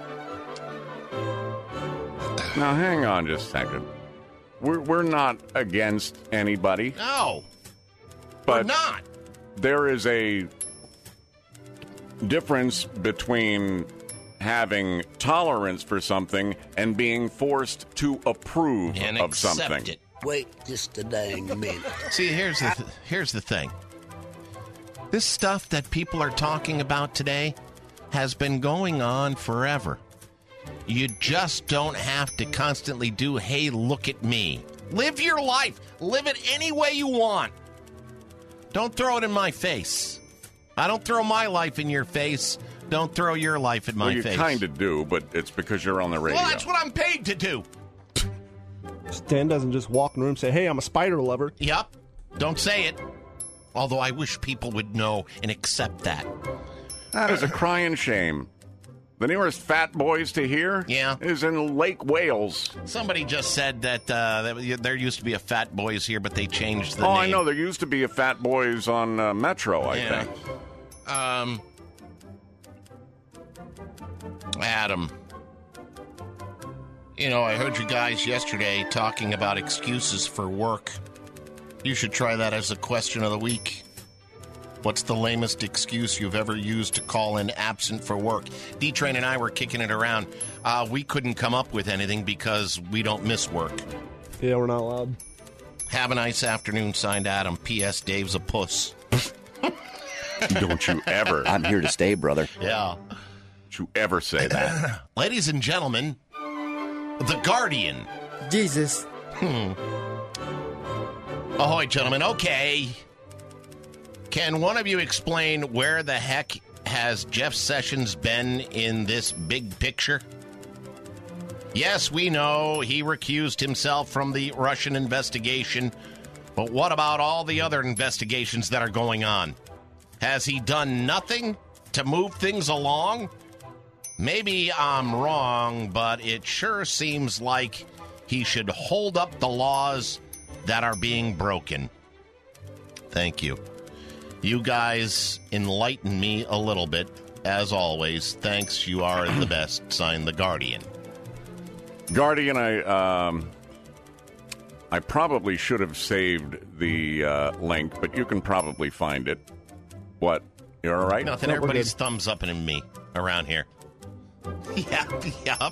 Now, hang on just a second. We're, we're not against anybody. No. But we're not. There is a difference between having tolerance for something and being forced to approve And of accept something. it. Wait just a dang minute. See, here's the th- here's the thing. This stuff that people are talking about today has been going on forever. You just don't have to constantly do, hey, look at me. Live your life. Live it any way you want. Don't throw it in my face. I don't throw my life in your face. Don't throw your life in my well, you face. kind of do, but it's because you're on the radio. Well, that's what I'm paid to do. Stan doesn't just walk in the room and say, hey, I'm a spider lover. Yep. Don't say it. Although I wish people would know and accept that. That is a crying shame. The nearest Fat Boys to here yeah. is in Lake Wales. Somebody just said that, uh, that there used to be a Fat Boys here, but they changed the oh, name. I know. There used to be a Fat Boys on uh, Metro, I Yeah. think. Um, Adam, you know, I heard you guys yesterday talking about excuses for work. You should try that as a question of the week. What's the lamest excuse you've ever used to call in absent for work? D-Train and I were kicking it around. Uh, we couldn't come up with anything because we don't miss work. Yeah, we're not allowed. Have a nice afternoon, signed Adam. P S. Dave's a puss. Don't you ever. I'm here to stay, brother. Yeah. Don't you ever say that. Ladies and gentlemen, The Guardian. Jesus. Hmm. Ahoy, gentlemen. Okay. Can one of you explain where the heck has Jeff Sessions been in this big picture? Yes, we know he recused himself from the Russian investigation, but what about all the other investigations that are going on? Has he done nothing to move things along? Maybe I'm wrong, but it sure seems like he should hold up the laws that are being broken. Thank you. You guys enlighten me a little bit, as always. Thanks, you are the best. Signed, The Guardian. Guardian, I um, I probably should have saved the uh, link, but you can probably find it. What? You all right? Nothing. Everybody's thumbs up at me around here. Yeah, yeah.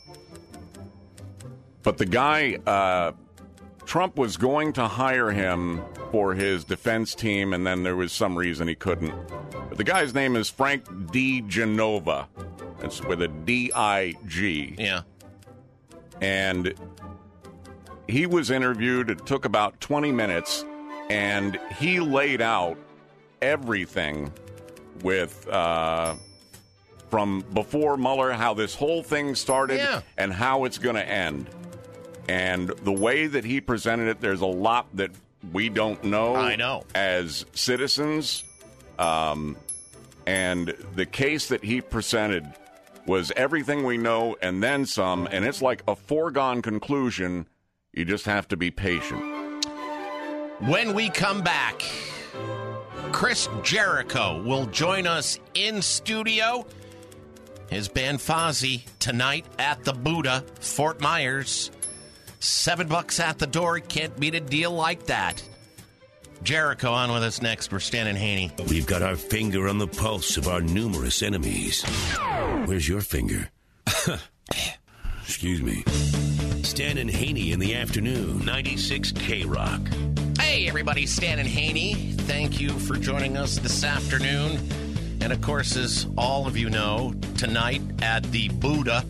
But the guy, uh, Trump was going to hire him for his defense team, and then there was some reason he couldn't. But the guy's name is Frank DiGenova. It's with a D I G. Yeah. And he was interviewed. It took about twenty minutes, and he laid out everything with uh, from before Mueller, how this whole thing started, yeah. and how it's going to end. And the way that he presented it, there's a lot that we don't know. I know. As citizens. Um, and the case that he presented was everything we know and then some. And it's like a foregone conclusion. You just have to be patient. When we come back, Chris Jericho will join us in studio. His band Fozzy tonight at the Buddha, Fort Myers. Seven bucks at the door. Can't beat a deal like that. Jericho on with us next. We're Stan and Haney. We've got our finger on the pulse of our numerous enemies. Where's your finger? Excuse me. Stan and Haney in the afternoon. ninety-six K-Rock. Hey, everybody. Stan and Haney. Thank you for joining us this afternoon. And, of course, as all of you know, tonight at the Buddha,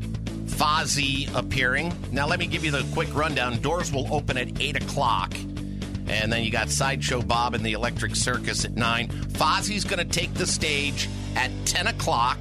Fozzy appearing. Now, let me give you the quick rundown. Doors will open at eight o'clock. And then you got Sideshow Bob and the Electric Circus at nine. Fozzy's going to take the stage at ten o'clock.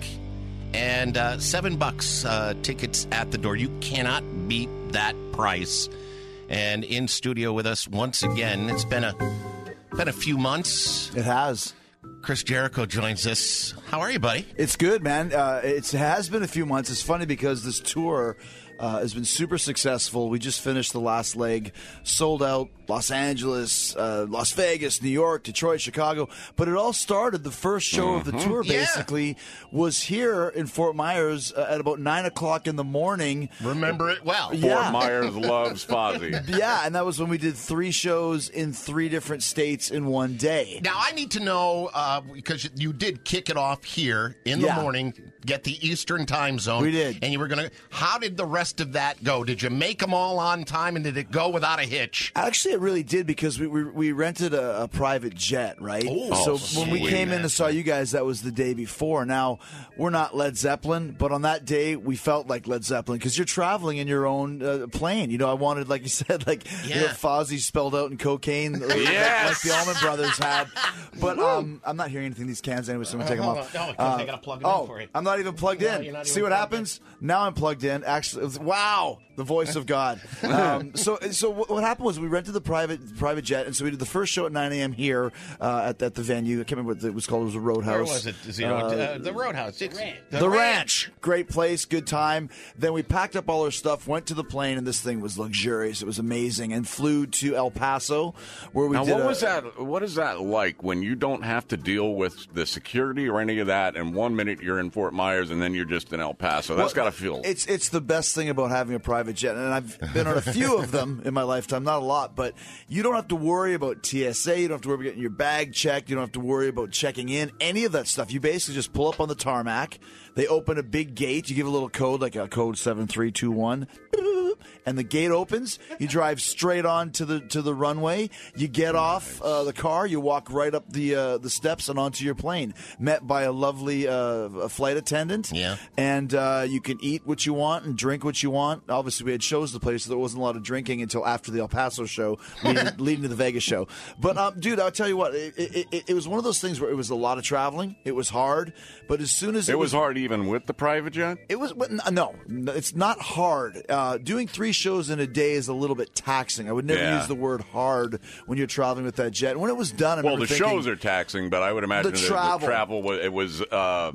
And uh, seven bucks uh, tickets at the door. You cannot beat that price. And in studio with us once again, it's been a been a few months. It has. Chris Jericho joins us. How are you, buddy? It's good, man. Uh, it has been a few months. It's funny because this tour uh, has been super successful. We just finished the last leg, sold out Los Angeles, uh, Las Vegas, New York, Detroit, Chicago. But it all started, the first show mm-hmm. of the tour basically yeah. was here in Fort Myers uh, at about nine o'clock in the morning. Remember it well. Yeah. Fort Myers loves Fozzy. Yeah, and that was when we did three shows in three different states in one day. Now, I need to know, uh, because you did kick it off here in the yeah. morning, get the Eastern time zone. We did. And you were going to, how did the rest of that go? Did you make them all on time, and did it go without a hitch? Actually, it really did, because we we, we rented a, a private jet, right? Ooh, so oh, when we came in and saw you guys, that was the day before. Now, we're not Led Zeppelin, but on that day, we felt like Led Zeppelin, because you're traveling in your own uh, plane. You know, I wanted, like you said, like yeah. you know, Fozzy spelled out in cocaine, yes. like the Allman Brothers had. But um, I'm not hearing anything in these cans anyway, so I'm going to take them off. No, because uh, I got to plug it oh, in for you. I'm not even plugged no, in. See what happens? In. Now I'm plugged in. Actually, it was, wow, the voice of God. Um, so, so what happened was we rented the private private jet, and so we did the first show at nine a.m. here uh, at, at the venue. I can't remember what it was called. It was a Roadhouse. Where was it? Zero? Uh, uh, the Roadhouse. It's, the, the ranch. ranch. Great place, good time. Then we packed up all our stuff, went to the plane, and this thing was luxurious. It was amazing, and flew to El Paso, where we now, did. What a, was that? What is that like when you don't have to deal with the security or any of that, and one minute you're in Fort Myers and then you're just in El Paso? That's well, got to feel. It's it's the best thing about having a private jet, and I've been on a few of them in my lifetime, not a lot, but you don't have to worry about T S A. You don't have to worry about getting your bag checked. You don't have to worry about checking in. Any of that stuff. You basically just pull up on the tarmac. They open a big gate. You give a little code, like a code seven three two one. And the gate opens. You drive straight on to the to the runway. You get off uh, the car. You walk right up the uh, the steps and onto your plane. Met by a lovely uh, flight attendant. Yeah. And uh, you can eat what you want and drink what you want. Obviously, we had shows to play, so there wasn't a lot of drinking until after the El Paso show, leading, leading to the Vegas show. But um, dude, I'll tell you what. It, it, it, it was one of those things where it was a lot of traveling. It was hard, but as soon as it, it was, was hard, even with the private jet. It was no, it's not hard. Uh, doing three shows in a day is a little bit taxing. I would never yeah. use the word hard when you're traveling with that jet. And when it was done, I well, the thinking, shows are taxing, but I would imagine the that travel, the travel was, it was. Uh,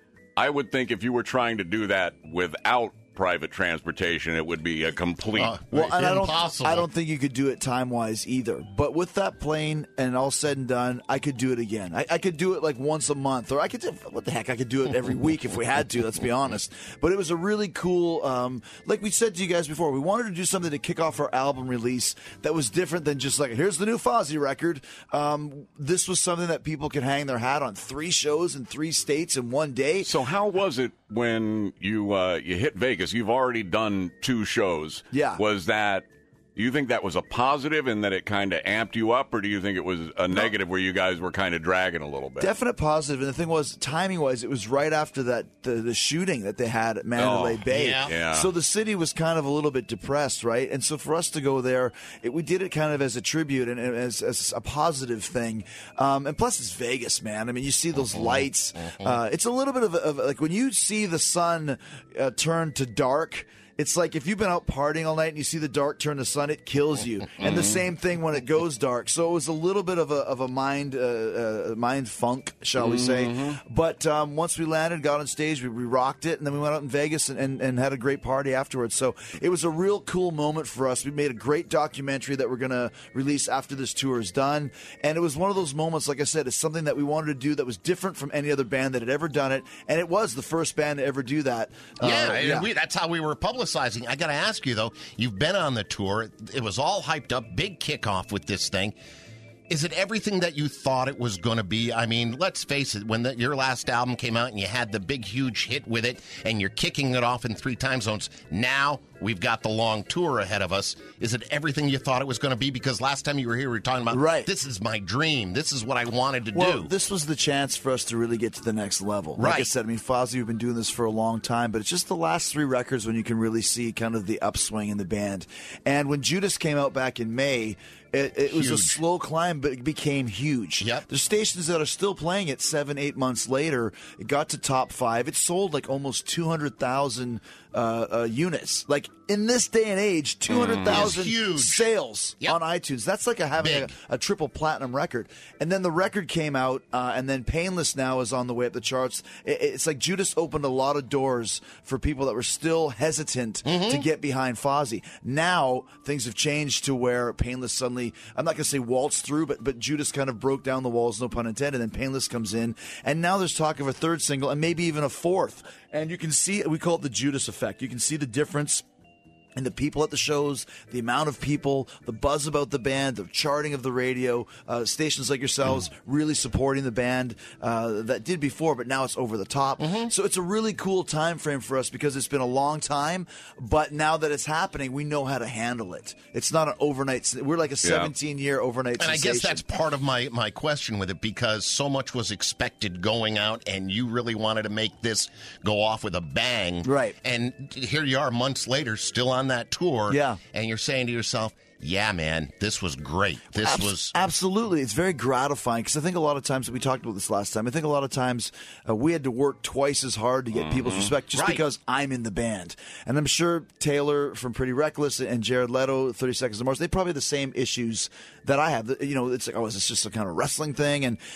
I would think if you were trying to do that without private transportation, it would be a complete uh, well, and I don't, impossible. I don't think you could do it time wise either. But with that plane and all said and done, I could do it again. I, I could do it like once a month, or I could do, what the heck, I could do it every week if we had to. Let's be honest. But it was a really cool. Um, like we said to you guys before, we wanted to do something to kick off our album release that was different than just like here's the new Fozzy record. Um, this was something that people could hang their hat on. Three shows in three states in one day. So how was it when you uh, you hit Vegas? You've already done two shows. Yeah. Was that, do you think that was a positive in that it kind of amped you up, or do you think it was a negative where you guys were kind of dragging a little bit? Definite positive. And the thing was, timing-wise, it was right after that the, the shooting that they had at Mandalay oh, Bay. Yeah. Yeah. So the city was kind of a little bit depressed, right? And so for us to go there, it, we did it kind of as a tribute and, and as, as a positive thing. Um, and plus, it's Vegas, man. I mean, you see those lights. Uh, it's a little bit of, a, of like when you see the sun uh, turn to dark. It's like if you've been out partying all night and you see the dark turn to sun, it kills you. And the same thing when it goes dark. So it was a little bit of a of a mind uh, uh, mind funk, shall we say? Mm-hmm. But um, once we landed, got on stage, we, we rocked it, and then we went out in Vegas and, and, and had a great party afterwards. So it was a real cool moment for us. We made a great documentary that we're going to release after this tour is done. And it was one of those moments, like I said, it's something that we wanted to do that was different from any other band that had ever done it. And it was the first band to ever do that. Yeah, Uh, and We, that's how we were publicizing. I got to ask you, though, you've been on the tour. It was all hyped up, big kickoff with this thing. Is it everything that you thought it was going to be? I mean, let's face it, when the, your last album came out and you had the big, huge hit with it, and you're kicking it off in three time zones, now we've got the long tour ahead of us. Is it everything you thought it was going to be? Because last time you were here, we were talking about, right. This is my dream. This is what I wanted to well, do. This was the chance for us to really get to the next level. Right. Like I said, I mean, Fozzy, we've been doing this for a long time, but it's just the last three records when you can really see kind of the upswing in the band. And when Judas came out back in May, It, it was a slow climb, but it became huge. Yep. There's stations that are still playing it seven, eight months later. It got to top five. It sold like almost two hundred thousand uh, uh, units. Like in this day and age, two hundred thousand Mm. sales Yep. on iTunes. That's like a, having a, a triple platinum record. And then the record came out, uh, and then Painless now is on the way up the charts. It, it's like Judas opened a lot of doors for people that were still hesitant Mm-hmm. to get behind Fozzy. Now things have changed to where Painless suddenly, I'm not going to say waltzed through, but but Judas kind of broke down the walls, no pun intended, and then Painless comes in. And now there's talk of a third single and maybe even a fourth. And you can see, we call it the Judas effect. You can see the difference and the people at the shows, the amount of people, the buzz about the band, the charting of the radio, uh, stations like yourselves really supporting the band uh, that did before, but now it's over the top. Mm-hmm. So it's a really cool time frame for us because it's been a long time, but now that it's happening, we know how to handle it. It's not an overnight. We're like a seventeen-year overnight And I sensation. guess that's part of my, my question with it, because so much was expected going out, and you really wanted to make this go off with a bang. Right. And here you are months later, still on that tour. Yeah. And you're saying to yourself, yeah, man, this was great. This Abs- was... absolutely. It's very gratifying because I think a lot of times, we talked about this last time, I think a lot of times uh, we had to work twice as hard to get people's respect just Right. because I'm in the band. And I'm sure Taylor from Pretty Reckless and Jared Leto, thirty Seconds to Mars, they probably have the same issues that I have. You know, it's like, oh, is this just a kind of wrestling thing? And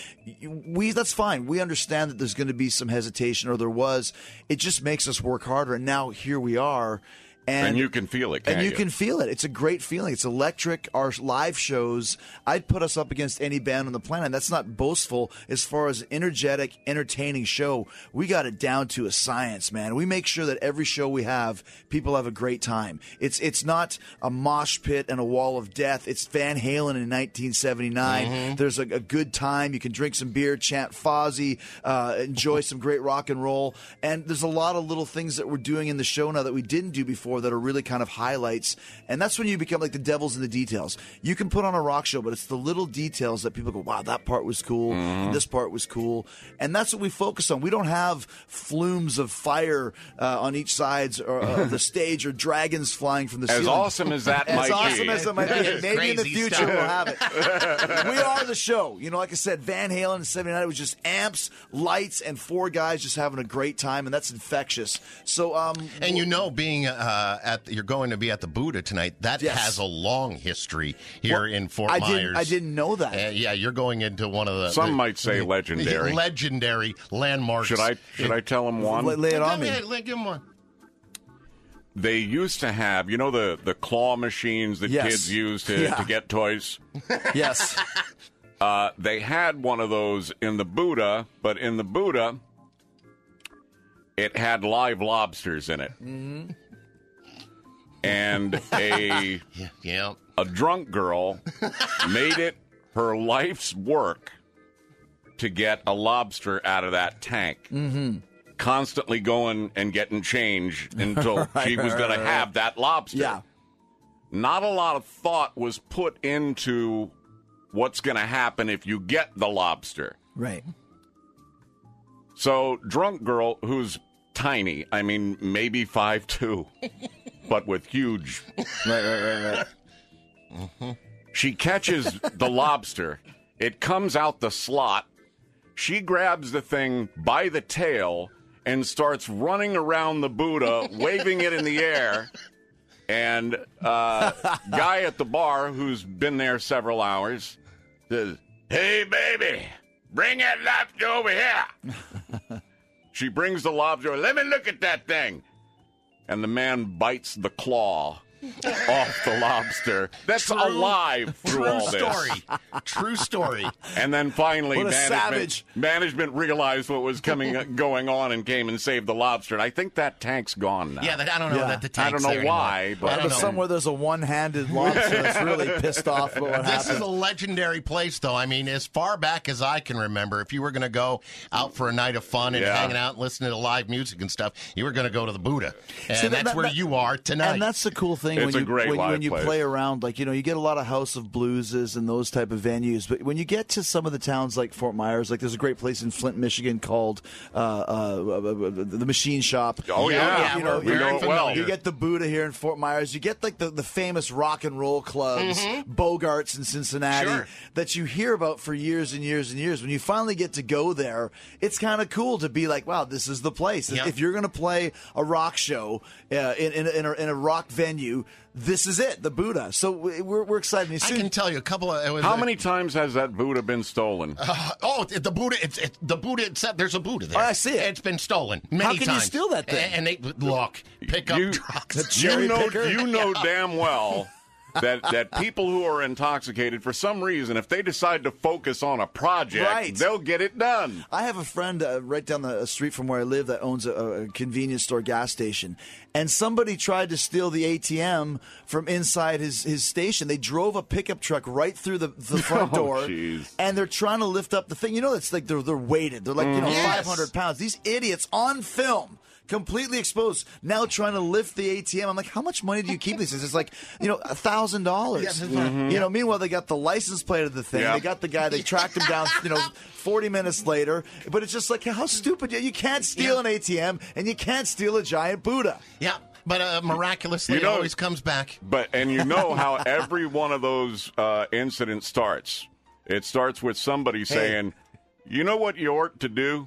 we that's fine. We understand that there's going to be some hesitation, or there was. It just makes us work harder. And now here we are. And, And you can feel it, can't and you, you? can feel it. It's a great feeling. It's electric. Our live shows, I'd put us up against any band on the planet. That's not boastful as far as an energetic, entertaining show. We got it down to a science, man. We make sure that every show we have, people have a great time. It's it's not a mosh pit and a wall of death. It's Van Halen in nineteen seventy-nine. Mm-hmm. There's a, a good time. You can drink some beer, chant Fozzy, uh, enjoy some great rock and roll. And there's a lot of little things that we're doing in the show now that we didn't do before that are really kind of highlights. And that's when you become like the devil's in the details. You can put on a rock show, but it's the little details that people go, wow, that part was cool. And this part was cool. And that's what we focus on. We don't have flumes of fire uh, on each sides or, uh, of the stage, or dragons flying from the As ceiling. awesome as that as might awesome be. as that might be. That is Maybe in the crazy future stuff. we'll have it. We are the show. You know, like I said, Van Halen in seventy-nine, it was just amps, lights, and four guys just having a great time, and that's infectious. So, um, And you know, being uh, at you're going to be at the Buddha tonight, that Yes. has a long history here Well, in Fort I Myers. didn't, I didn't know that. Uh, yeah, you're going into one of the... Some the- might say the- legendary. Legendary landmarks. Should I should I tell him one? Lay, lay it on Give me. me- Give him one. They used to have, you know, the, the claw machines that Yes. kids use to, Yeah. to get toys? Yes. Uh, they had one of those in the Buddha, but in the Buddha, it had live lobsters in it. Mm-hmm. And a Yeah, yeah. a drunk girl made it her life's work to get a lobster out of that tank. Mm-hmm. Constantly going and getting change until Right, she was right, going to right, have that lobster. Yeah. Not a lot of thought was put into what's going to happen if you get the lobster. Right. So, drunk girl who's tiny, I mean, maybe five two, but with huge. Right, right, right, right. Mm-hmm. She catches the lobster. It comes out the slot. She grabs the thing by the tail and starts running around the Buddha, waving it in the air. And uh, guy at the bar who's been there several hours says, "Hey, baby, bring that lobster over here." She brings the lobster. "Let me look at that thing." And the man bites the claw off the lobster. That's True- alive through true all this. story. True story. And then finally, What a management, savage. management realized what was coming, going on, and came and saved the lobster. And I think that tank's gone now. Yeah, that, I don't know Yeah. that the I tank's don't know there why, anymore. but- I Yeah, don't but know. somewhere there's a one-handed lobster that's really pissed off about what This happened. is a legendary place, though. I mean, as far back as I can remember, if you were going to go out for a night of fun and Yeah. hanging out and listening to live music and stuff, you were going to go to the Buddha. And See, that- that's that- where that- you are tonight. And that's the cool thing It's when a you great when, live when you place. play around, like, you know, you get a lot of House of Blueses and those type of venues. But when you get to some of the towns like Fort Myers, like there's a great place in Flint, Michigan called uh, uh, the Machine Shop. Oh, yeah. you know, we're very know it well. You get the Buddha here in Fort Myers. You get like the, the famous rock and roll clubs, Bogarts in Cincinnati, Sure. that you hear about for years and years and years. When you finally get to go there, it's kind of cool to be like, wow, this is the place. Yeah. If you're going to play a rock show uh, in, in, in, a, in a rock venue, this is it, the Buddha. So we're, we're excited. I Soon- can tell you a couple of. It was How a- many times has that Buddha been stolen? Uh, oh, the Buddha! It's, it's the Buddha itself. There's a Buddha there. Oh, I see it. It's been stolen many How can you times. steal that thing? And, and they look, pick up you, trucks. you know, picker? you know damn well that that people who are intoxicated, for some reason, if they decide to focus on a project, Right. they'll get it done. I have a friend uh, right down the street from where I live that owns a, a convenience store gas station, and somebody tried to steal the A T M from inside his, his station. They drove a pickup truck right through the, the front Oh, door, jeez. and they're trying to lift up the thing. You know, it's like they're they're weighted. They're like you know Yes. five hundred pounds. These idiots on film. Completely exposed. Now trying to lift the A T M. I'm like, how much money do you keep these things? It's like, you know, a thousand dollars. You know, meanwhile they got the license plate of the thing. Yeah. They got the guy. They tracked him down. You know, forty minutes later. But it's just like, how stupid! You can't steal Yeah. an A T M and you can't steal a giant Buddha. Yeah, but uh, miraculously, You know- it always comes back. But and you know how every one of those uh, incidents starts. It starts with somebody saying, "You know what you ought to do."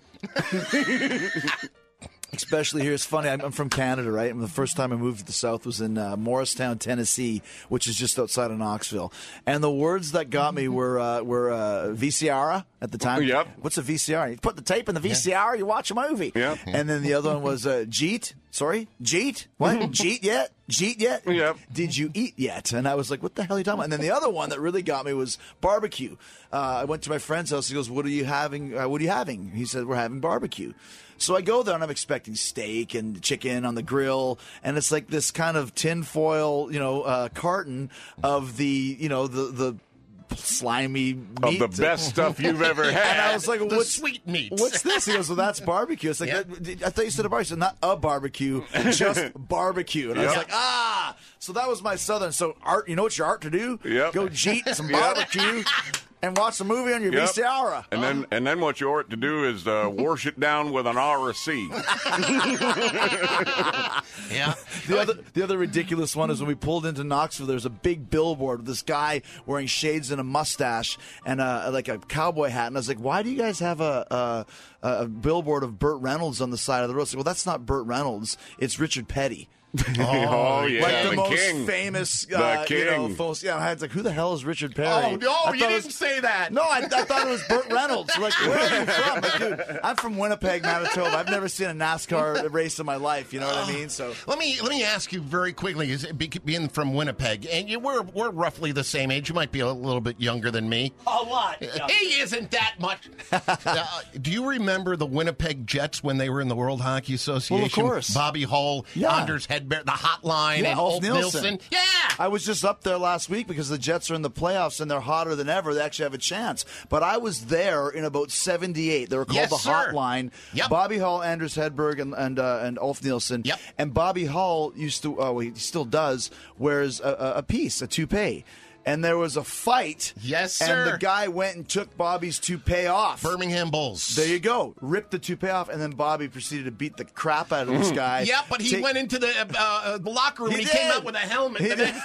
Especially here, it's funny. I'm, I'm from Canada, right? And the first time I moved to the South was in uh, Morristown, Tennessee, which is just outside of Knoxville. And the words that got me were uh, were uh, V C R at the time. Yep. What's a V C R? You put the tape in the V C R, you watch a movie. Yep. And then the other one was uh, Jeet. Sorry, Jeet. What? Jeet yet? Jeet yet? Yep. Did you eat yet? And I was like, what the hell are you talking about? And then the other one that really got me was barbecue. Uh, I went to my friend's house. He goes, what are you having? Uh, what are you having? He said, we're having barbecue. So I go there and I'm expecting steak and chicken on the grill, and it's like this kind of tinfoil, you know, uh, carton of the, you know, the the slimy meat. Of the best stuff you've ever had. And I was like, The what's, sweet meats. what's this? He goes, well, that's barbecue. It's like, Yeah. that, I thought you said a barbecue. So not a barbecue, just barbecue. And I was Yep. like, ah. So that was my southern. So art, you know what your art to do? Yep. Go jeet some Yep. barbecue and watch a movie on your Yep. V C R. And then, and then what you ought to do is uh, wash it down with an R S C. Yeah. The other, the other ridiculous one is when we pulled into Knoxville. There's a big billboard with this guy wearing shades and a mustache and a, like a cowboy hat. And I was like, "Why do you guys have a a, a billboard of Burt Reynolds on the side of the road?" I said, well, that's not Burt Reynolds. It's Richard Petty. Oh, yeah, like the, the most king. famous, The uh, you know, king. folks. Yeah, I was like, who the hell is Richard Perry? Oh, no, I you thought it didn't was- say that. No, I, I thought it was Burt Reynolds. Like, where are you from? Like, dude, I'm from Winnipeg, Manitoba. I've never seen a NASCAR race in my life. You know what I mean? So Let me let me ask you very quickly, is it be- being from Winnipeg, and you, we're we're roughly the same age. You might be a little bit younger than me. A lot. He isn't that much. uh, do you remember the Winnipeg Jets when they were in the World Hockey Association? course. Bobby Hull, Yeah. Anders Hedberg, the Hotline, Yeah, and Ulf Ulf Nilsson. Nilsson. Yeah. I was just up there last week because the Jets are in the playoffs and they're hotter than ever. They actually have a chance. But I was there in about seventy-eight. They were called Yes, the sir. Hotline. Yep. Bobby Hull, Anders Hedberg, and and, uh, and Ulf Nilsson. Yep. And Bobby Hull used to, oh, he still does, wears a, a, a piece, a toupee. and there was a fight. Yes, and sir. the guy went and took Bobby's toupee off. Birmingham Bulls. There you go. Ripped the toupee off, and then Bobby proceeded to beat the crap out of this guy. Yeah, but he Take- went into the, uh, uh, the locker room He and he came did. out with a helmet He the did. next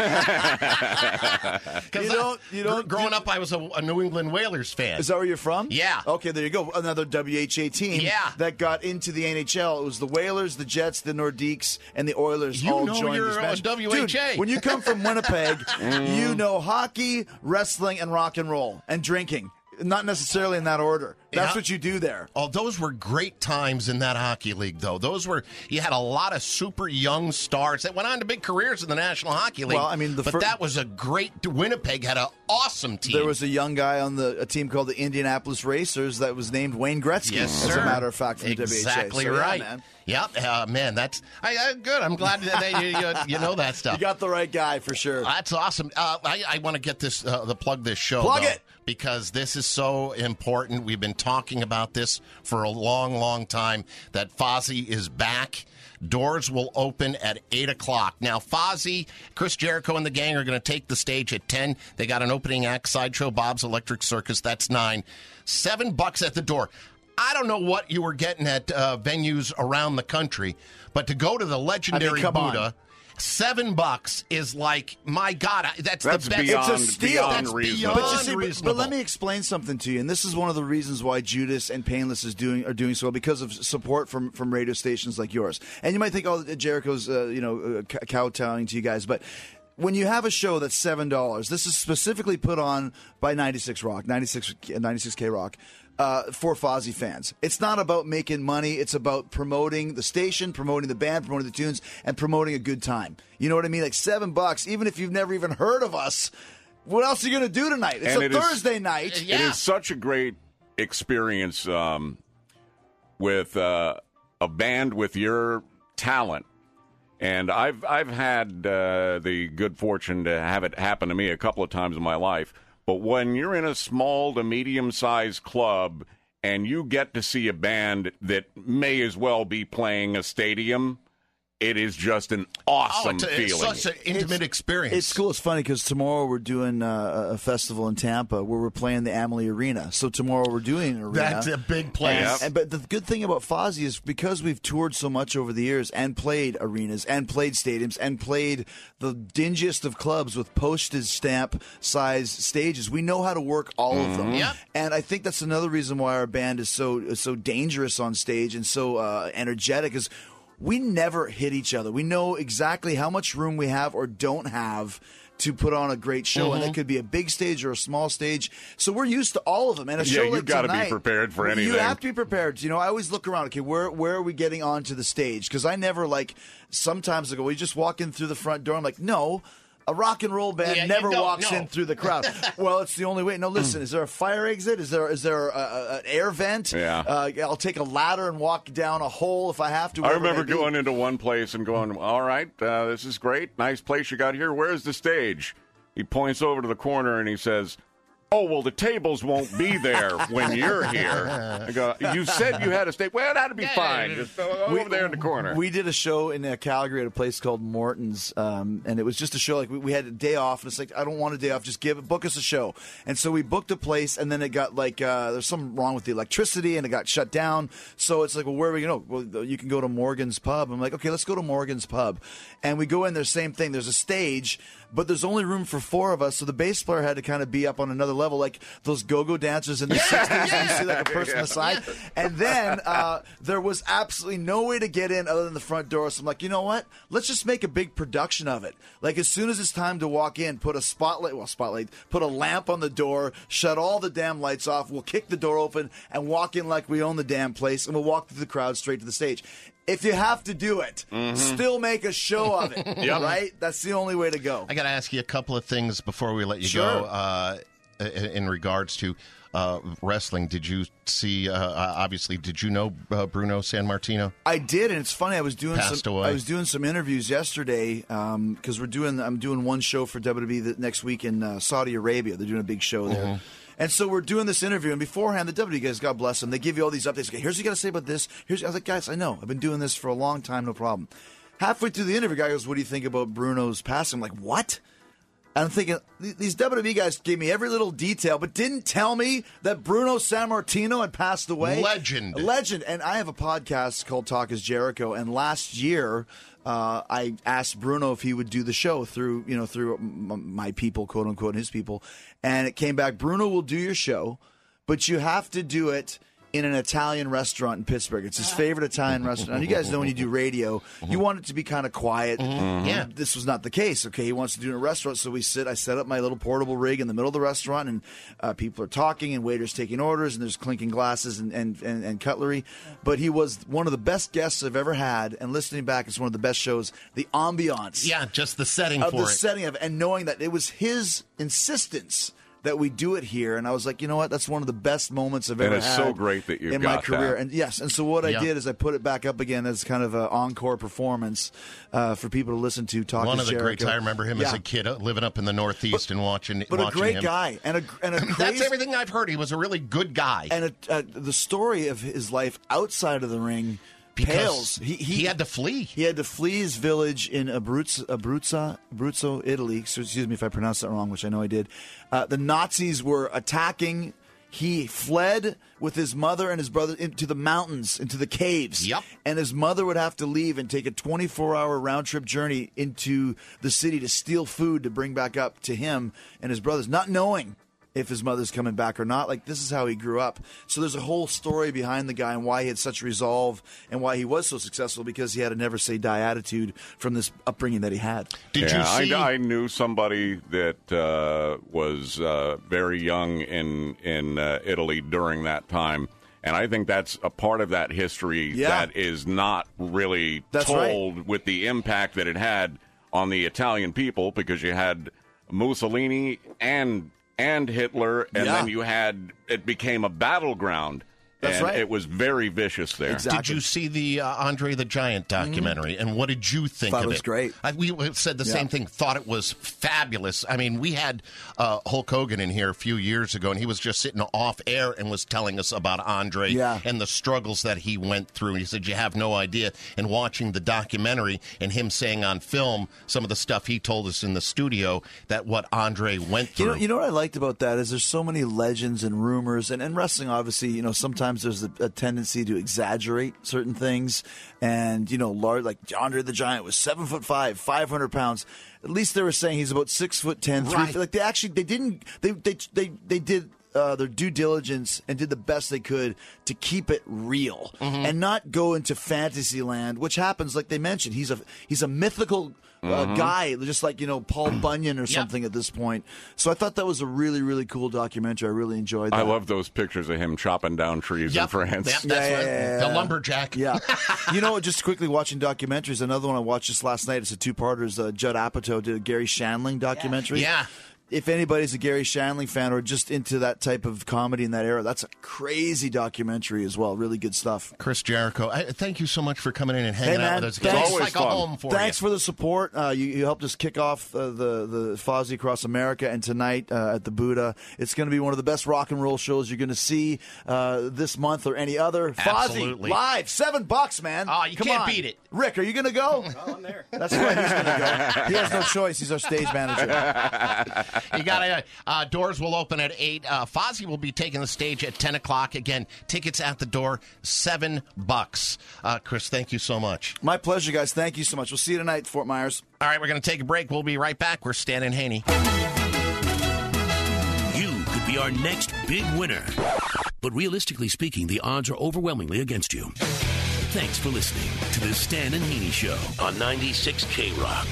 time. You don't- you don't- Growing up, I was a, a New England Whalers fan. Is that where you're from? Yeah. Okay, there you go. Another W H A team Yeah. that got into the N H L. It was the Whalers, the Jets, the Nordiques, and the Oilers You all know joined you're this a match. W H A. Dude, when you come from Winnipeg, you know hockey, wrestling, and rock and roll, and drinking. Not necessarily in that order. That's Yeah. what you do there. Oh, those were great times in that hockey league, though. Those were, you had a lot of super young stars that went on to big careers in the National Hockey League. Well, I mean, the but fir- that was a great, Winnipeg had an awesome team. There was a young guy on the a team called the Indianapolis Racers that was named Wayne Gretzky. Yes, as sir. a matter of fact, from the W H A. Exactly So, yeah, right. man. Yep, uh, man, that's I, I, good. I'm glad that, that you, you, you know that stuff. You got the right guy for sure. That's awesome. Uh, I, I want to get this, uh, the plug this show. Plug though, it! because this is so important. We've been talking about this for a long, long time. That Fozzy is back. Doors will open at eight o'clock. Now, Fozzy, Chris Jericho, and the gang are going to take the stage at ten. They got an opening act, Sideshow Bob's Electric Circus. That's nine. Seven bucks at the door. I don't know what you were getting at uh, venues around the country, but to go to the legendary I mean, come Buddha, on. seven bucks is like, my God, I- that's, That's the best. beyond- it's a steal. beyond That's reasonable. beyond But, you see, but- reasonable. but let me explain something to you, and this is one of the reasons why Judas and Painless is doing are doing so well, because of support from from radio stations like yours. And you might think, oh, Jericho's uh, you know uh, k- kowtowing to you guys, but when you have a show that's seven dollars, this is specifically put on by ninety-six Rock, ninety-six ninety-six K Rock. Uh, for Fozzy fans. It's not about making money. It's about promoting the station, promoting the band, promoting the tunes, and promoting a good time. You know what I mean? Like seven bucks, even if you've never even heard of us, what else are you going to do tonight? It's And a it is- Thursday night. It is such a great experience um, with uh, a band with your talent. And I've I've had uh, the good fortune to have it happen to me a couple of times in my life. But when you're in a small to medium-sized club and you get to see a band that may as well be playing a stadium, it is just an awesome oh, it's, a, feeling. it's such an intimate experience. It's cool. It's funny because tomorrow we're doing uh, a festival in Tampa where we're playing the Amalie Arena. So tomorrow we're doing an arena. That's a big place. And, and, but the good thing about Fozzy is because we've toured so much over the years and played arenas and played stadiums and played the dingiest of clubs with postage stamp size stages, we know how to work all of them. Yep. And I think that's another reason why our band is so is so dangerous on stage and so uh, energetic is we never hit each other. We know exactly how much room we have or don't have to put on a great show, and Mhm. it could be a big stage or a small stage. So we're used to all of them. And a Yeah, show you've like gotta be tonight, prepared for you anything. have to be prepared. You know, I always look around. Okay, where where are we getting onto the stage? Because I never like. Sometimes I go, well, you just walk in through the front door. I'm like, no. A rock and roll band Yeah, you never don't, walks no. in through the crowd. Well, it's the only way. No, listen. Is there a fire exit? Is there is there a, a, an air vent? Yeah. Uh, I'll take a ladder and walk down a hole if I have to. I wherever it remember may be. going into one place and going, all right, uh, this is great. Nice place you got here. Where's the stage? He points over to the corner and he says, oh, well, the tables won't be there when you're here. I go, you said you had a stage. Well, that'd be fine. Just go over there in the corner. We did a show in uh, Calgary at a place called Morton's, um, and it was just a show. Like we, we had a day off, and it's like I don't want a day off. Just give book us a show. And so we booked a place, and then it got like uh, there's something wrong with the electricity, and it got shut down. So it's like, well, where are we going to go? Well, you can go to Morgan's Pub. I'm like, okay, let's go to Morgan's Pub, and we go in there. Same thing. There's a stage, but there's only room for four of us. So the bass player had to kind of be up on another level, like those go-go dancers in the sixties. And you see like a person on the side, and then uh, there was absolutely no way to get in other than the front door. So I'm like, you know what? Let's just make a big production of it. Like as soon as it's time to walk in, put a spotlight, well, spotlight, put a lamp on the door, shut all the damn lights off. We'll kick the door open and walk in like we own the damn place, and we'll walk through the crowd straight to the stage. If you have to do it, Mhm. still make a show of it, Yep. right? That's the only way to go. I got to ask you a couple of things before we let you Sure. go. Uh, in in regards to uh, wrestling, did you see? Uh, uh, obviously, did you know uh, Bruno San Martino? I did, and it's funny. I was doing Passed some. away. I was doing some interviews yesterday because we're doing. I'm doing one show for W W E the next week in uh, Saudi Arabia. They're doing a big show there. Mhm. And so we're doing this interview, and beforehand, the W W E guys, God bless them, they give you all these updates. Okay, here's what you got to say about this. Here's I was like, guys, I know. I've been doing this for a long time, no problem. Halfway through the interview, guy goes, what do you think about Bruno's passing? I'm like, what? And I'm thinking, these W W E guys gave me every little detail, but didn't tell me that Bruno Sammartino had passed away. Legend. A legend. And I have a podcast called Talk is Jericho, and last year uh, I asked Bruno if he would do the show through, you know, through m- my people, quote unquote, his people. And it came back, Bruno will do your show, but you have to do it in an Italian restaurant in Pittsburgh. It's his favorite Italian restaurant. And you guys know when you do radio, you want it to be kind of quiet. Mm-hmm. Yeah. This was not the case. Okay, he wants to do it in a restaurant, so we sit. I set up my little portable rig in the middle of the restaurant, and uh, people are talking, and waiters taking orders, and there's clinking glasses and, and, and, and cutlery. But he was one of the best guests I've ever had, and listening back, it's one of the best shows. The ambiance. Yeah, just the setting of for the it. setting of it, and knowing that it was his insistence that we do it here, and I was like, you know what? That's one of the best moments I've And ever it's had so great that you've in got my career. that. And yes, and so what Yeah. I did is I put it back up again as kind of an encore performance uh, for people to listen to. Talk One to of the Jericho. greats. I remember him as Yeah. a kid uh, living up in the Northeast and watching. But a watching great him. guy, and a and a That's crazy, everything I've heard. He was a really good guy. and a, uh, the story of his life outside of the ring. Because pales. He, he had to flee. He had to flee his village in Abruzzo, Abruzzo, Abruzzo, Italy. So excuse me if I pronounced that wrong, which I know I did. Uh, the Nazis were attacking. He fled with his mother and his brother into the mountains, into the caves. Yep. And his mother would have to leave and take a twenty-four hour round trip journey into the city to steal food to bring back up to him and his brothers, not knowing if his mother's coming back or not. Like, this is how he grew up. So there's a whole story behind the guy and why he had such resolve and why he was so successful, because he had a never say die attitude from this upbringing that he had. Did yeah, you see? I, I knew somebody that uh, was uh, very young in in uh, Italy during that time, and I think that's a part of that history Yeah. that is not really That's told right. with the impact that it had on the Italian people, because you had Mussolini and and Hitler, and Yeah. then you had it became a battleground. That's and right. It was very vicious there. Exactly. Did you see the uh, Andre the Giant documentary? Mm-hmm. And what did you think Thought of it was it? great. I, we said the Yeah. same thing. Thought it was fabulous. I mean, we had uh, Hulk Hogan in here a few years ago, and he was just sitting off air and was telling us about Andre Yeah. and the struggles that he went through. He said, "You have no idea." And watching the documentary and him saying on film some of the stuff he told us in the studio, that what Andre went through. You know, you know what I liked about that is there's so many legends and rumors, and, and wrestling, obviously, you know, sometimes there's a, a tendency to exaggerate certain things, and, you know, large, like Andre the Giant was seven foot five, five hundred pounds. At least they were saying he's about six foot ten, three Right. feet. Like they actually, they didn't, they, they, they, they did uh, their due diligence and did the best they could to keep it real and not go into fantasy land, which happens, like they mentioned. He's a, he's a mythical Uh, Mhm. guy, just like, you know, Paul Bunyan or something at this point. So I thought that was a really, really cool documentary. I really enjoyed that. I love those pictures of him chopping down trees Yep. in France. Yep, that's Yeah, right. yeah, yeah, The yeah. lumberjack. Yeah. You know, just quickly watching documentaries, another one I watched just last night, it's a two-parter, is uh, Judd Apatow did a Gary Shandling documentary. Yeah. If anybody's a Gary Shandling fan or just into that type of comedy in that era, that's a crazy documentary as well. Really good stuff. Chris Jericho, I, thank you so much for coming in and hanging Hey, man, out with us. thanks. It's Always like fun. a home for Thanks you. for the support. Uh, you, you helped us kick off uh, the the Fozzy Across America, and tonight uh, at the Buddha, it's going to be one of the best rock and roll shows you're going to see uh, this month or any other. Absolutely. Fozzy live, seven bucks, man. Oh, you Come can't on. beat it. Rick, are you going to go? Oh, I'm there. That's right. He's going to go. He has no choice. He's our stage manager. You got to, uh, doors will open at eight. Uh, Fozzy will be taking the stage at ten o'clock. Again, tickets at the door, seven bucks. Uh, Chris, thank you so much. My pleasure, guys. Thank you so much. We'll see you tonight, Fort Myers. All right, we're going to take a break. We'll be right back. We're Stan and Haney. You could be our next big winner. But realistically speaking, the odds are overwhelmingly against you. Thanks for listening to the Stan and Haney Show on ninety-six K Rock.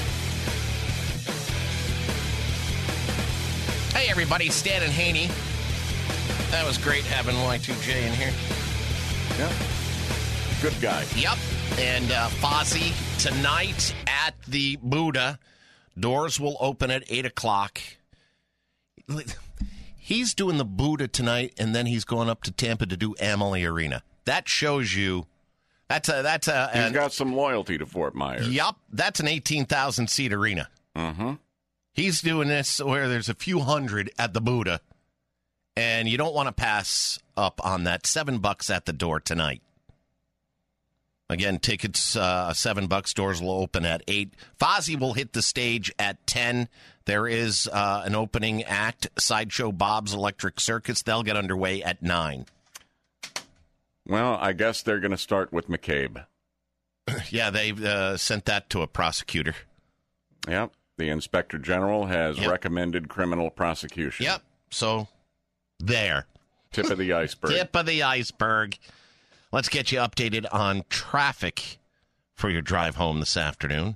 Hey, everybody, Stan and Haney. That was great having Y two J in here. Yeah. Good guy. Yep. And uh, Fozzy tonight at the Buddha. Doors will open at eight o'clock. He's doing the Buddha tonight, and then he's going up to Tampa to do Amalie Arena. That shows you. That's a that's a. He's an, got some loyalty to Fort Myers. Yep, that's an eighteen thousand seat arena. Mm-hmm. He's doing this where there's a few hundred at the Buddha, and you don't want to pass up on that. Seven bucks at the door tonight. Again, tickets uh, seven bucks. Doors will open at eight. Fozzy will hit the stage at ten. There is uh, an opening act, Sideshow Bob's Electric Circus. They'll get underway at nine. Well, I guess they're going to start with McCabe. Yeah, they've uh, sent that to a prosecutor. Yep. The Inspector General has Yep. recommended criminal prosecution. Yep. So, there. Tip of the iceberg. Tip of the iceberg. Let's get you updated on traffic for your drive home this afternoon.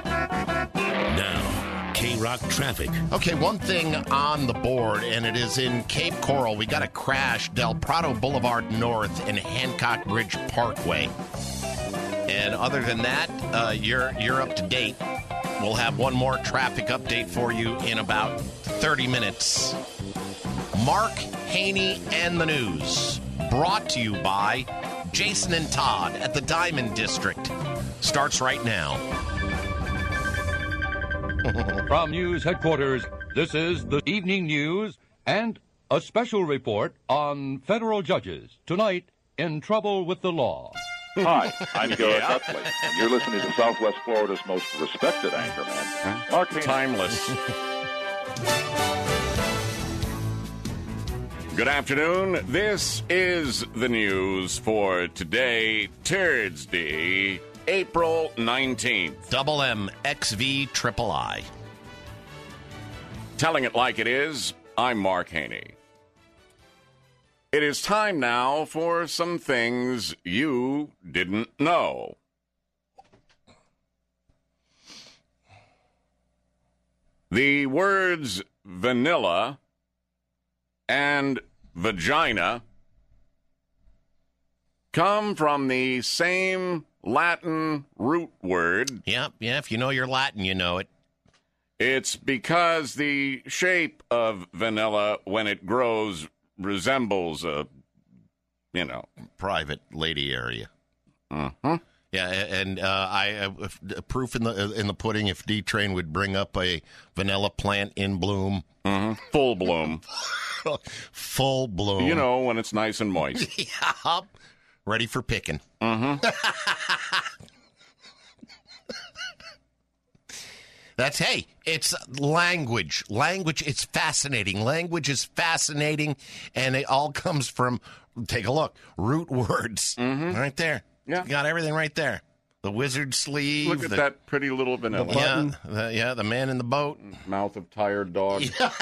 Now, K-Rock traffic. Okay, one thing on the board, and it is in Cape Coral. We got a crash, Del Prado Boulevard North and Hancock Bridge Parkway. And other than that, uh, you're you're up to date. We'll have one more traffic update for you in about thirty minutes. Mark Haney and the News, brought to you by Jason and Todd at the Diamond District. Starts right now. From News Headquarters, this is the Evening News and a special report on federal judges. Tonight, in trouble with the law. Hi, I'm Garrett Yeah. Utley, and you're listening to Southwest Florida's most respected anchorman, Mark Haney. Timeless. Good afternoon. This is the news for today, Thursday, April nineteenth. Double M, X V, Triple I. Telling it like it is, I'm Mark Haney. It is time now for some things you didn't know. The words vanilla and vagina come from the same Latin root word. Yep, yeah, if you know your Latin, you know it. It's because the shape of vanilla when it grows resembles a, you know, private lady area. Uh-huh. Yeah, and uh, I uh, if, uh, proof in the in the pudding. If D Train would bring up a vanilla plant in bloom, mm-hmm. Full bloom, full bloom. You know, when it's nice and moist. Yeah, ready for picking. Mm-hmm. That's, hey, it's language. Language, it's fascinating. Language is fascinating, and it all comes from, take a look, root words. Mm-hmm. Right there. Yeah. You got everything right there. The wizard sleeve. Look at the, that pretty little vanilla. Yeah, the, yeah, the man in the boat. Mouth of tired dog. Yeah.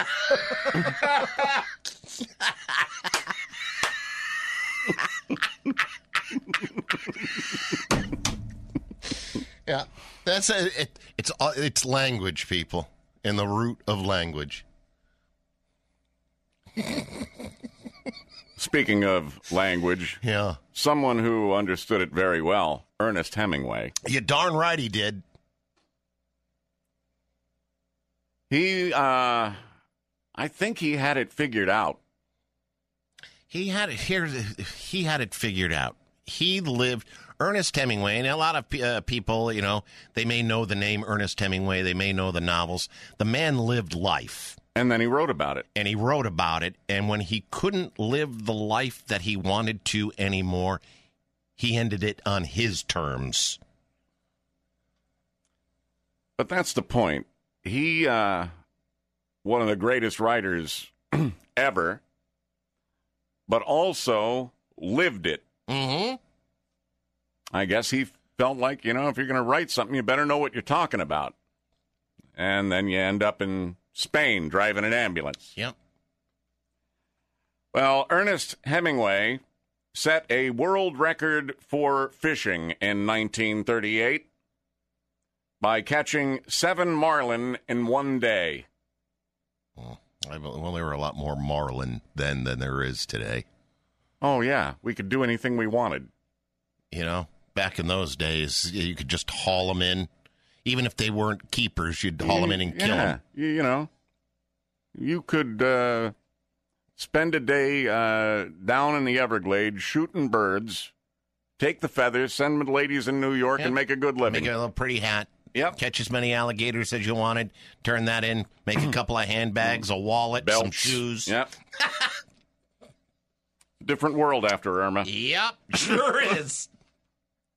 Yeah, that's a, it. It's it's language, people, in the root of language. Speaking of language, yeah, someone who understood it very well, Ernest Hemingway. You darn right he did. He, uh, I think he had it figured out. He had it here. He had it figured out. He lived. Ernest Hemingway, and a lot of uh, people, you know, they may know the name Ernest Hemingway. They may know the novels. The man lived life. And then he wrote about it. And he wrote about it. And when he couldn't live the life that he wanted to anymore, he ended it on his terms. But that's the point. He, uh, one of the greatest writers ever, but also lived it. Mm-hmm. I guess he felt like, you know, if you're going to write something, you better know what you're talking about. And then you end up in Spain driving an ambulance. Yep. Well, Ernest Hemingway set a world record for fishing in nineteen thirty-eight by catching seven marlin in one day. Well, there were a lot more marlin then than there is today. Oh, yeah. We could do anything we wanted. You know? Back in those days, you could just haul them in. Even if they weren't keepers, you'd haul them in and kill yeah. them. You, you know, you could uh, spend a day uh, down in the Everglades shooting birds, take the feathers, send them to ladies in New York, Yep. and make a good living. Make a little pretty hat. Yep. Catch as many alligators as you wanted. Turn that in. Make a couple of handbags, a wallet, Belts. some shoes. Yep. Different world after Irma. Yep, sure is.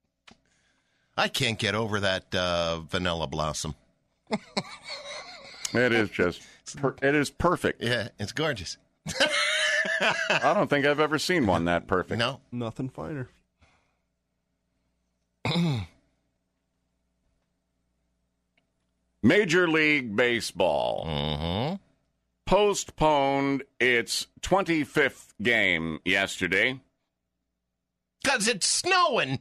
I can't get over that uh, vanilla blossom. It is just, per- it is perfect. Yeah, it's gorgeous. I don't think I've ever seen one that perfect. No. Nothing finer. Major League Baseball mm-hmm. postponed its twenty-fifth game yesterday. Because it's snowing.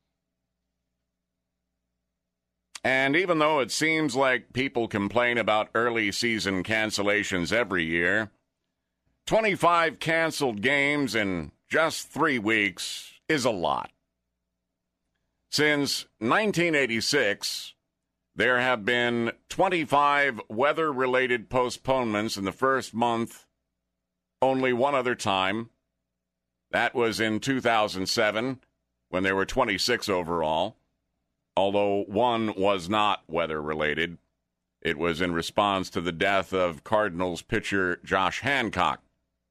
And even though it seems like people complain about early season cancellations every year, twenty-five canceled games in just three weeks is a lot. Since nineteen eighty-six, there have been twenty-five weather-related postponements in the first month, only one other time. That was in two thousand seven, when there were twenty-six overall, although one was not weather-related. It was in response to the death of Cardinals pitcher Josh Hancock.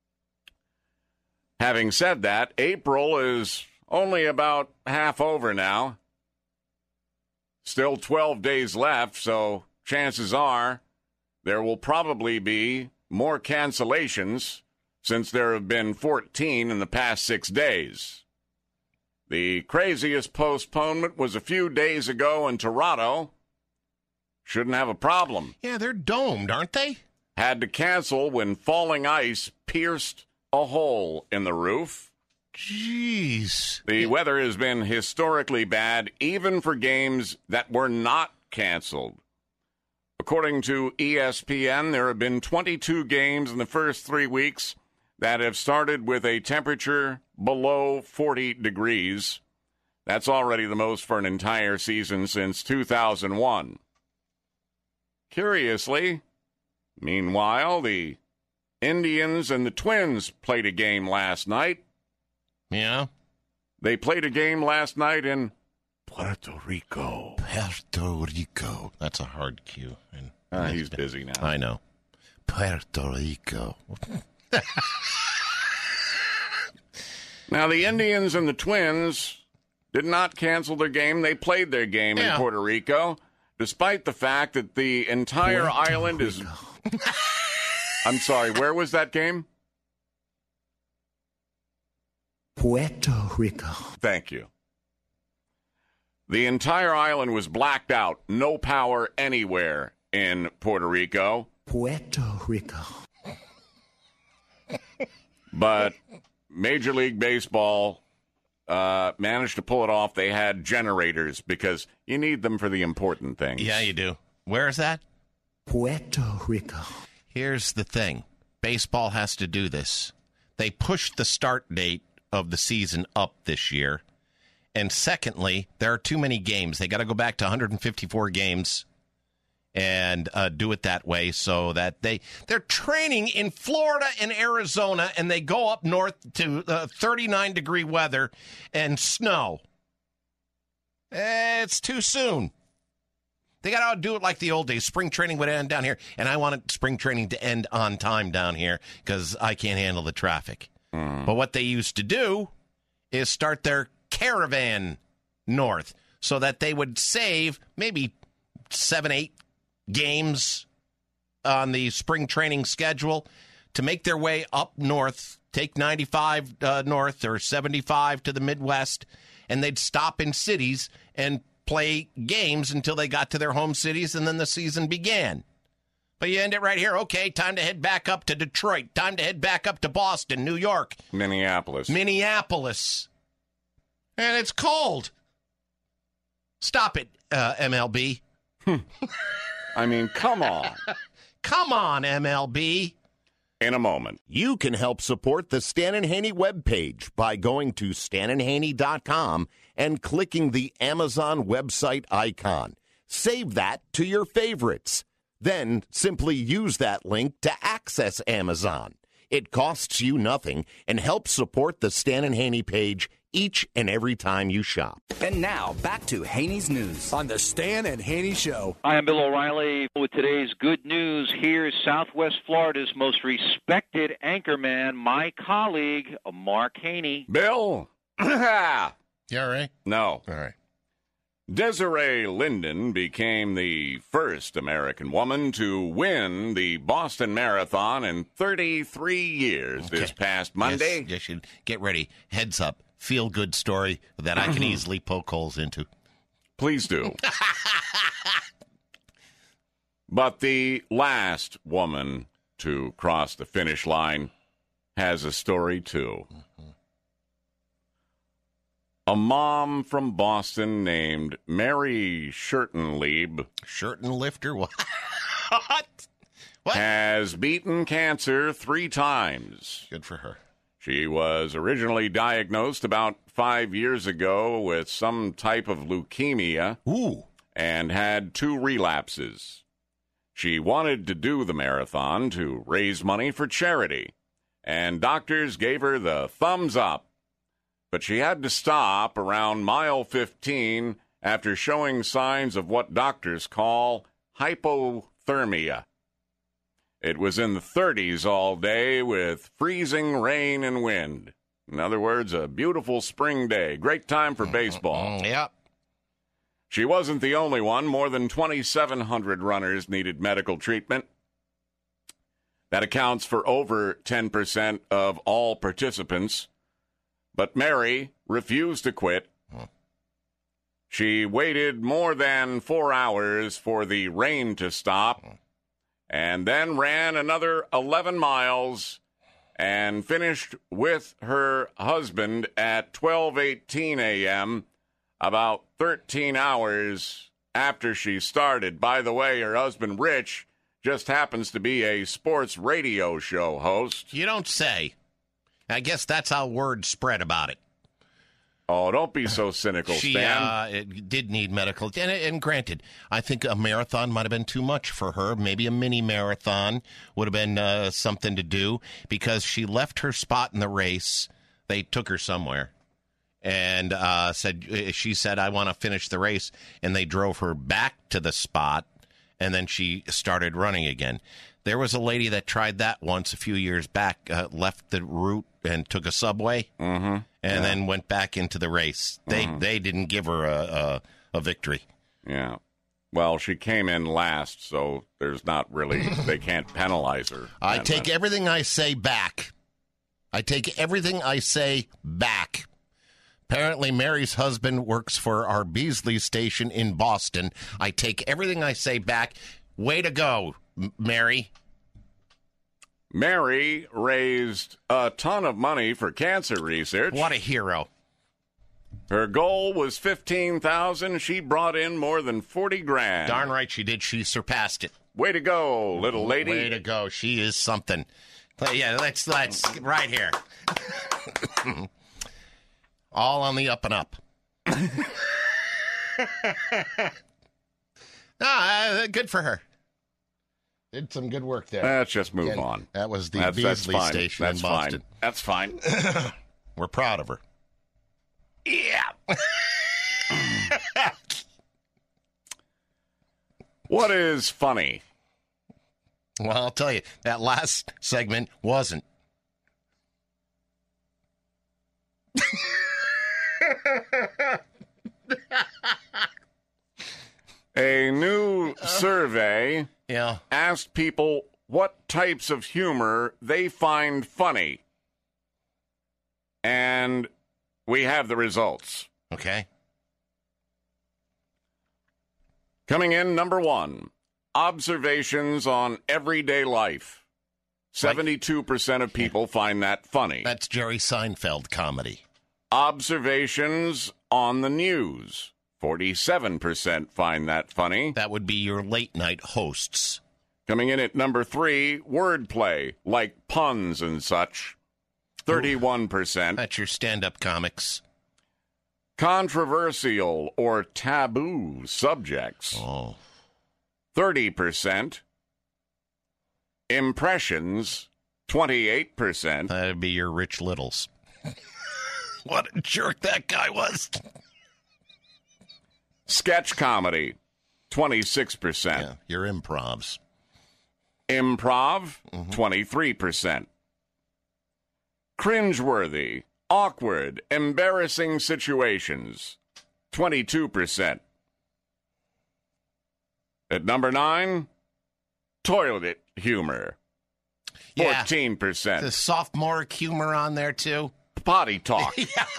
Having said that, April is only about half over now. Still twelve days left, so chances are there will probably be more cancellations since there have been fourteen in the past six days. The craziest postponement was a few days ago in Toronto. Shouldn't have a problem. Yeah, they're domed, aren't they? Had to cancel when falling ice pierced a hole in the roof. Jeez. The weather has been historically bad, even for games that were not canceled. According to E S P N, there have been twenty-two games in the first three weeks that have started with a temperature below forty degrees. That's already the most for an entire season since two thousand one. Curiously, meanwhile, the Indians and the Twins played a game last night. Yeah? They played a game last night in Puerto Rico. Puerto Rico. That's a hard cue. And uh, he's busy now. I know. Puerto Rico. Now, the Indians and the Twins did not cancel their game. They played their game yeah. in Puerto Rico, despite the fact that the entire Puerto island Rico. is... I'm sorry, where was that game? Puerto Rico. Thank you. The entire island was blacked out. No power anywhere in Puerto Rico. Puerto Rico. But Major League Baseball uh, managed to pull it off. They had generators because you need them for the important things. Yeah, you do. Where is that? Puerto Rico. Here's the thing. Baseball has to do this. They pushed the start date of the season up this year. And secondly, there are too many games. They got to go back to one hundred fifty-four games and uh, do it that way so that they, they're training in Florida and Arizona, and they go up north to uh, thirty-nine degree weather and snow. It's too soon. They got to do it like the old days. Spring training would end down here, and I wanted spring training to end on time down here because I can't handle the traffic. Mm. But what they used to do is start their caravan north so that they would save maybe seven, eight games on the spring training schedule to make their way up north, take ninety-five uh, north or seventy-five to the Midwest, and they'd stop in cities and play games until they got to their home cities, and then the season began. But you end it right here. Okay, time to head back up to Detroit. Time to head back up to Boston, New York. Minneapolis. Minneapolis. And it's cold. Stop it, uh, M L B. I mean, come on. Come on, M L B. In a moment. You can help support the Stan and Haney webpage by going to stan and haney dot com and clicking the Amazon website icon. Save that to your favorites. Then simply use that link to access Amazon. It costs you nothing and helps support the Stan and Haney page each and every time you shop. And now, back to Haney's News on the Stan and Haney Show. Hi, I'm Bill O'Reilly with today's good news. Here's Southwest Florida's most respected anchorman, my colleague, Mark Haney. Bill. You all right? No. All right. Desiree Linden became the first American woman to win the Boston Marathon in thirty-three years Okay. this past Monday. Yes, you should get ready. Heads up. Feel good story that I can easily poke holes into. Please do. But the last woman to cross the finish line has a story, too. A mom from Boston named Mary Schurtenlieb Schurtenlifter? What? What? has beaten cancer three times. Good for her. She was originally diagnosed about five years ago with some type of leukemia. Ooh. And had two relapses. She wanted to do the marathon to raise money for charity, and doctors gave her the thumbs up. But she had to stop around mile fifteen after showing signs of what doctors call hypothermia. It was in the thirties all day with freezing rain and wind. In other words, a beautiful spring day. Great time for baseball. Yep. She wasn't the only one. More than twenty-seven hundred runners needed medical treatment. That accounts for over ten percent of all participants. But Mary refused to quit. She waited more than four hours for the rain to stop and then ran another eleven miles and finished with her husband at twelve eighteen a.m., about thirteen hours after she started. By the way, her husband, Rich, just happens to be a sports radio show host. You don't say. I guess that's how word spread about it. Oh, don't be so cynical, she, Stan. Uh, it did need medical. And, and granted, I think a marathon might have been too much for her. Maybe a mini marathon would have been uh, something to do because she left her spot in the race. They took her somewhere and uh, said she said, I want to finish the race. And they drove her back to the spot. And then she started running again. There was a lady that tried that once a few years back, uh, left the route and took a subway, mm-hmm. and yeah. then went back into the race. They mm-hmm. they didn't give her a, a a victory. Yeah. Well, she came in last, so there's not really, they can't penalize her. I take everything I say back. I take everything I say back. Apparently, Mary's husband works for our Beasley station in Boston. I take everything I say back. Way to go, M- Mary. Mary raised a ton of money for cancer research. What a hero. Her goal was fifteen thousand dollars. She brought in more than forty grand. Darn right she did. She surpassed it. Way to go, little lady. Way to go. She is something. Yeah, let's, let's, right here. All on the up and up. Ah, good for her. Did some good work there. Let's just move Again, on. That was the that's, Beasley that's station that's in Boston. Fine. That's fine. We're proud of her. Yeah. What is funny? Well, I'll tell you, that last segment wasn't. A new survey yeah. asked people what types of humor they find funny. And we have the results. Okay. Coming in, number one, observations on everyday life. seventy-two percent of people find that funny. That's Jerry Seinfeld comedy. Observations on the news. forty-seven percent find that funny. That would be your late night hosts. Coming in at number three, wordplay, like puns and such. thirty-one percent. That's your stand-up comics. Controversial or taboo subjects. Oh. thirty percent. Impressions, twenty-eight percent. That'd be your Rich Littles. What a jerk that guy was. Sketch comedy, twenty-six percent. Yeah, your improvs. Improv, mm-hmm. twenty-three percent. Cringeworthy, awkward, embarrassing situations, twenty-two percent. At number nine, toilet humor. Yeah. fourteen percent. The sophomoric humor on there, too. Potty talk.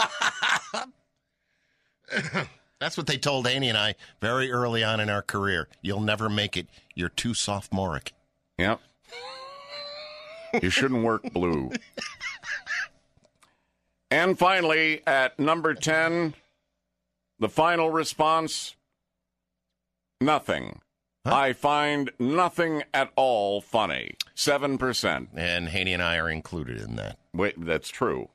That's what they told Annie and I very early on in our career. You'll never make it. You're too sophomoric. Yep. You shouldn't work blue. And finally, at number ten, the final response, nothing. Huh? I find nothing at all funny. seven percent. And Haney and I are included in that. Wait, that's true.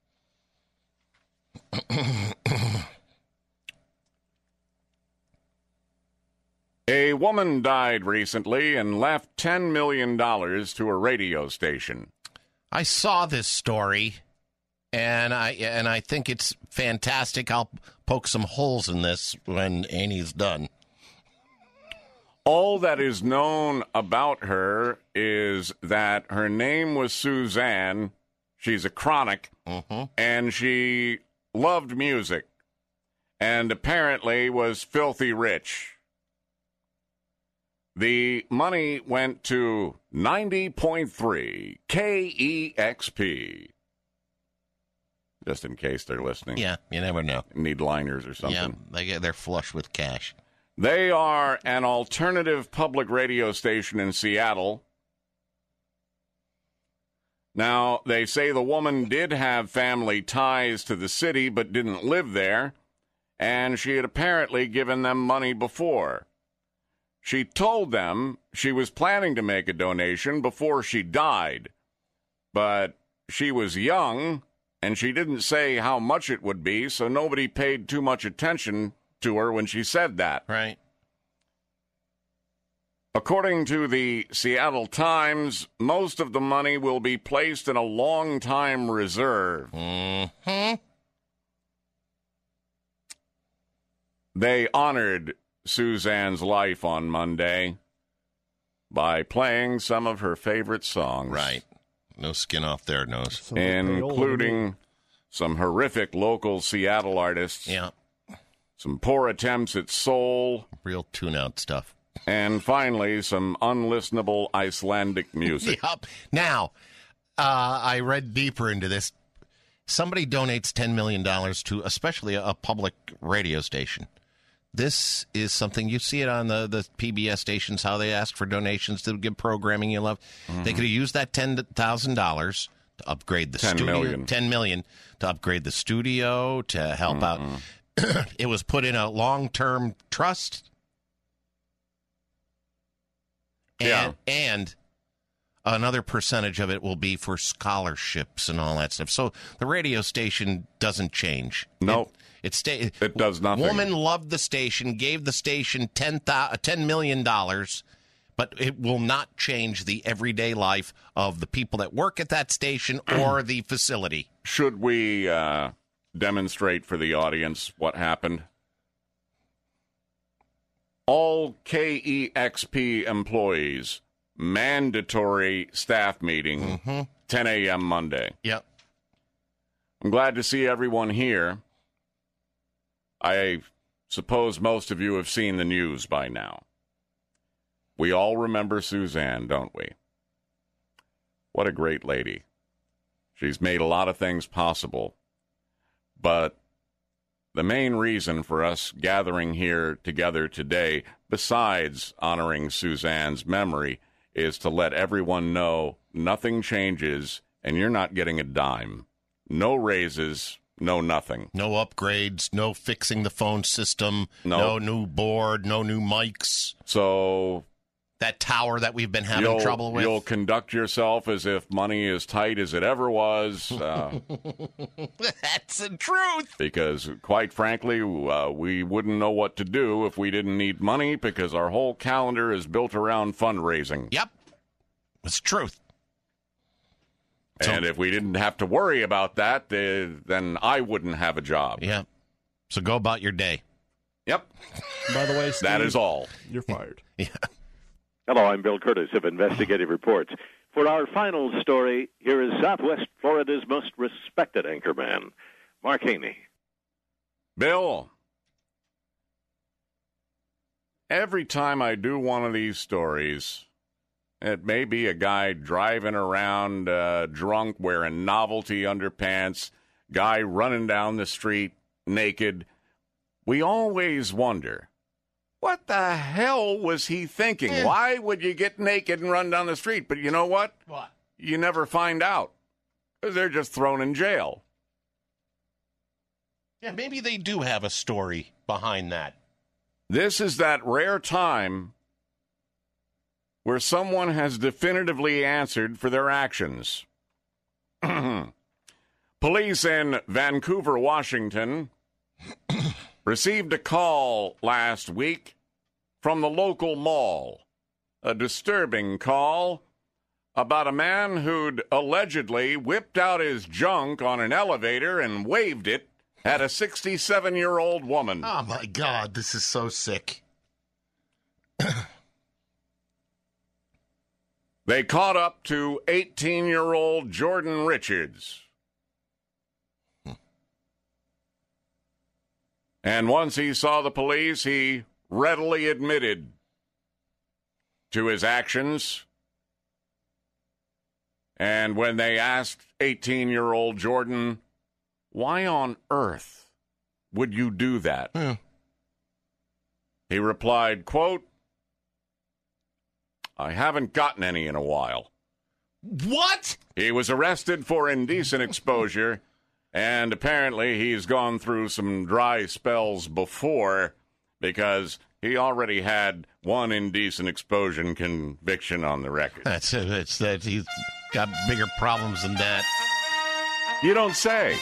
A woman died recently and left ten million dollars to a radio station. I saw this story, and I and I think it's fantastic. I'll poke some holes in this when Annie's done. All that is known about her is that her name was Suzanne. She's a chronic, mm-hmm. and she loved music, and apparently was filthy rich. The money went to ninety point three K E X P. Just in case they're listening. Yeah, you never know. Need liners or something. Yeah, they get, they're flush with cash. They are an alternative public radio station in Seattle. Now, they say the woman did have family ties to the city but didn't live there, and she had apparently given them money before. She told them she was planning to make a donation before she died, but she was young, and she didn't say how much it would be, so nobody paid too much attention to her when she said that. Right. According to the Seattle Times, most of the money will be placed in a long-time reserve. Mm-hmm. They honored Suzanne's life on Monday by playing some of her favorite songs. Right. No skin off their nose. Some including some horrific local Seattle artists. Yeah. Some poor attempts at soul. Real tune-out stuff. And finally, some unlistenable Icelandic music. Yep. Now, uh, I read deeper into this. Somebody donates ten million dollars to especially a, a public radio station. This is something, you see it on the, the P B S stations, how they ask for donations to give programming you love. Mm-hmm. They could have used that ten thousand dollars to upgrade the ten studio. million. ten million dollars to upgrade the studio, to help mm-hmm. out. It was put in a long-term trust. And, yeah. and another percentage of it will be for scholarships and all that stuff. So the radio station doesn't change. No. It, it, sta- it does nothing. Woman loved the station, gave the station ten million dollars, but it will not change the everyday life of the people that work at that station or the facility. Should we uh, demonstrate for the audience what happened? All K E X P employees, mandatory staff meeting, mm-hmm. ten a.m. Monday. Yep. I'm glad to see everyone here. I suppose most of you have seen the news by now. We all remember Suzanne, don't we? What a great lady. She's made a lot of things possible. But the main reason for us gathering here together today, besides honoring Suzanne's memory, is to let everyone know nothing changes and you're not getting a dime. No raises, no nothing. No upgrades, no fixing the phone system, no, no new board, no new mics. So that tower that we've been having trouble with. You'll conduct yourself as if money is tight as it ever was. Uh, That's the truth. Because, quite frankly, uh, we wouldn't know what to do if we didn't need money because our whole calendar is built around fundraising. Yep. It's truth. And so, if we didn't have to worry about that, uh, then I wouldn't have a job. Yeah. So go about your day. Yep. By the way, Steve, that is all. You're fired. Yeah. Hello, I'm Bill Curtis of Investigative Reports. For our final story, here is Southwest Florida's most respected anchorman, Mark Haney. Bill, every time I do one of these stories, it may be a guy driving around uh, drunk, wearing novelty underpants, guy running down the street naked. We always wonder, what the hell was he thinking? Yeah. Why would you get naked and run down the street? But you know what? What? You never find out, because they're just thrown in jail. Yeah, maybe they do have a story behind that. This is that rare time where someone has definitively answered for their actions. Police in Vancouver, Washington, received a call last week from the local mall. A disturbing call about a man who'd allegedly whipped out his junk on an elevator and waved it at a sixty-seven-year-old woman. Oh, my God, this is so sick. They caught up to eighteen-year-old Jordan Richards. And once he saw the police, he readily admitted to his actions. And when they asked eighteen-year-old Jordan, why on earth would you do that? Yeah. He replied, quote, I haven't gotten any in a while. What? He was arrested for indecent exposure, and apparently he's gone through some dry spells before because he already had one indecent exposure conviction on the record. That's it. It's that he's got bigger problems than that. You don't say.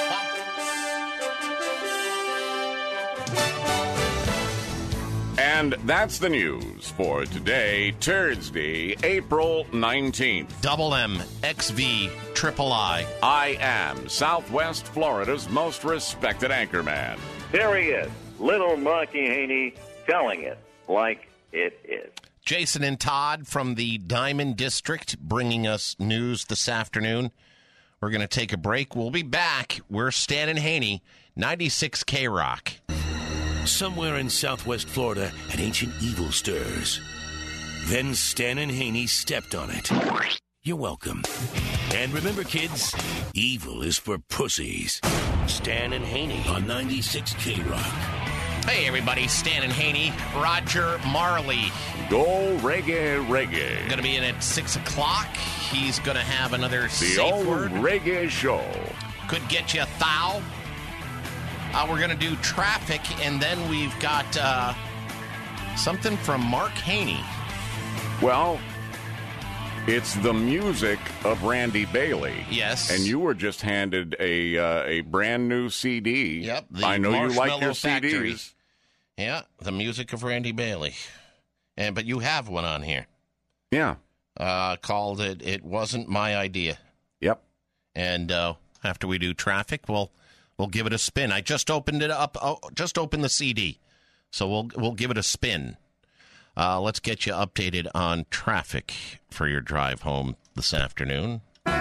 And that's the news for today, Thursday, April nineteenth. Double M, X V, Triple I. I am Southwest Florida's most respected anchorman. There he is, Little Marky Haney, telling it like it is. Jason and Todd from the Diamond District bringing us news this afternoon. We're going to take a break. We'll be back. We're Stan and Haney, ninety-six K Rock. Somewhere in southwest Florida, an ancient evil stirs. Then Stan and Haney stepped on it. You're welcome. And remember, kids, evil is for pussies. Stan and Haney on ninety-six K Rock. Hey, everybody, Stan and Haney, Roger Marley. Go reggae, reggae. Going to be in at six o'clock. He's going to have another The safe old word. reggae show. Could get you a thou. Uh, we're going to do traffic, and then we've got uh, something from Mark Haney. Well, it's the music of Randy Bailey. Yes. And you were just handed a uh, a brand new C D. Yep. the I know you like your Marshmallow Factory. C Ds. Yeah, the music of Randy Bailey. And but you have one on here. Yeah. Uh, called it It Wasn't My Idea. Yep. And uh, after we do traffic, we'll we'll give it a spin. I just opened it up. Oh, just opened the C D, so we'll we'll give it a spin. Uh, let's get you updated on traffic for your drive home this afternoon.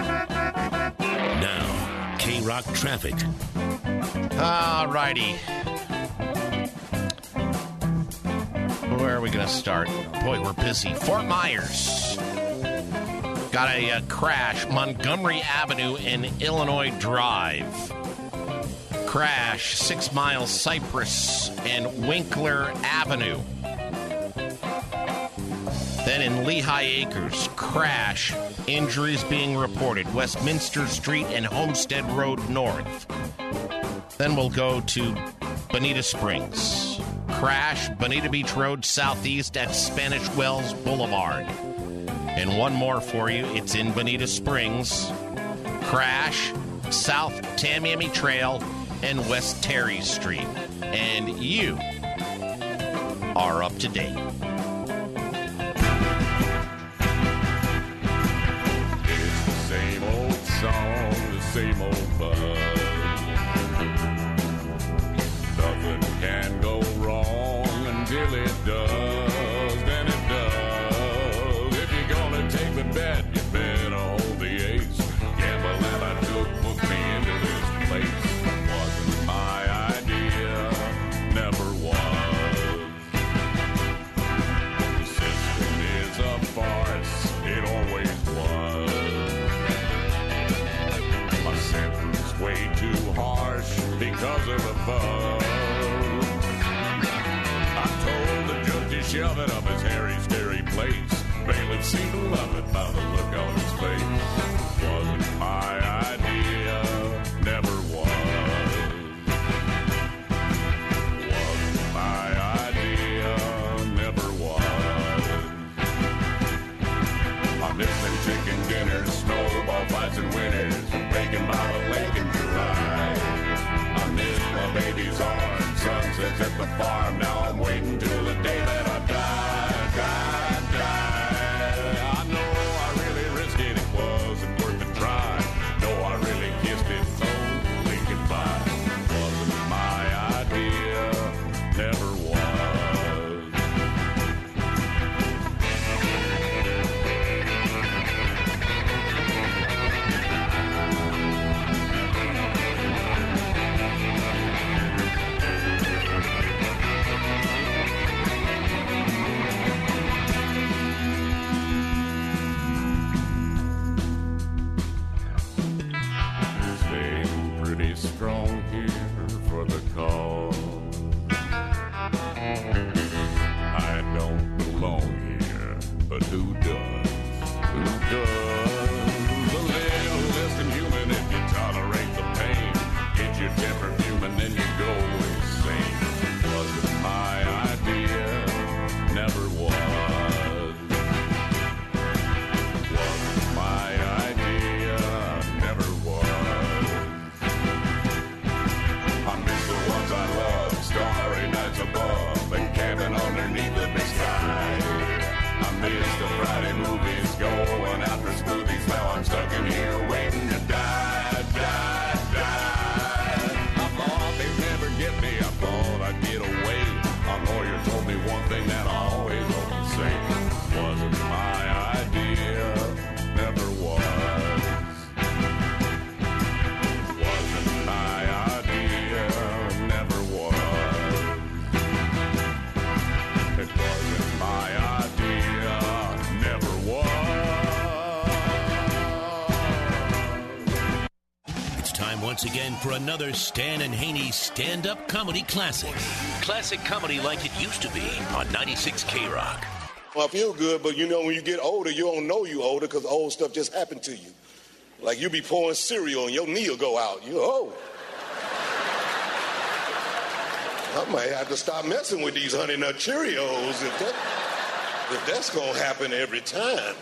Now, K Rock traffic. All righty. Where are we going to start? Boy, we're busy. Fort Myers. Got a uh, crash. Montgomery Avenue and Illinois Drive. Crash. Six Miles Cypress and Winkler Avenue. Then in Lehigh Acres, crash. Injuries being reported. Westminster Street and Homestead Road North. Then we'll go to Bonita Springs. Crash, Bonita Beach Road Southeast at Spanish Wells Boulevard. And one more for you. It's in Bonita Springs. Crash, South Tamiami Trail and West Terry Street. And you are up to date. It's the same old song, the same old buzz. Nothing can go wrong until it does, then it does. If you're gonna take the bet, you better hold the ace. Gamble that I took put me into this place. Wasn't my idea, never was. buzz. I told the judge to shove it up his hairy, scary place. Bailiff seemed to love it by the look on his face. Wasn't my idea, never was. Wasn't my idea, never was. I miss them chicken dinners, snowball fights and winners, bacon by the lake in July. I miss my baby's arms, sunsets at the farm. Now I'm waiting till the day that I die, die, die. I know I really risked it, it wasn't worth a try. No, I really kissed it, slowly goodbye. Wasn't my idea, never was. Strong here for the cause. I don't belong here, but who does? Who does? A little less than human if you tolerate the pain. Get your temper fuming, then you go insane. Wasn't my idea, never was. Wasn't my idea, never was. I miss the ones I love, starry nights above, and camping underneath the big sky. I miss the Friday movies, going out for smoothies. Now I'm stuck in here waiting to die, die, die. I thought they'd never get me, I thought I'd get away. A lawyer told me one thing that I always ought to say. Wasn't my idea, never was. Wasn't my idea, never was. It wasn't my idea, never was. It's time once again for another Stan and Haney stand-up comedy classic. Classic comedy like it used to be on ninety-six K Rock. Well, I feel good, but you know, when you get older, you don't know you older because old stuff just happened to you. Like you be pouring cereal and your knee will go out. You oh. I might have to stop messing with these Honey Nut Cheerios if that if that's gonna happen every time.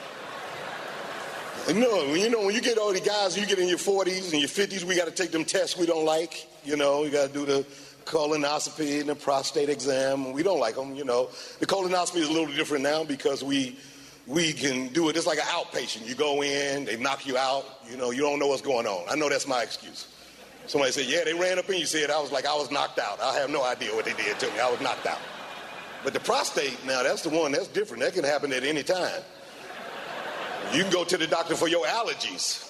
You know, when you know when you get older, guys, you get in your forties and your fifties, we got to take them tests we don't like. You know, you got to do the colonoscopy and the prostate exam. We don't like them. You know, the colonoscopy is a little different now because we we can do it. It's like an outpatient. You go in, they knock you out. You know, you don't know what's going on. I know that's my excuse. Somebody said, yeah, they ran up in you. Said I was like I was knocked out. I have no idea what they did to me. I was knocked out. But the prostate, now that's the one that's different. That can happen at any time. You can go to the doctor for your allergies.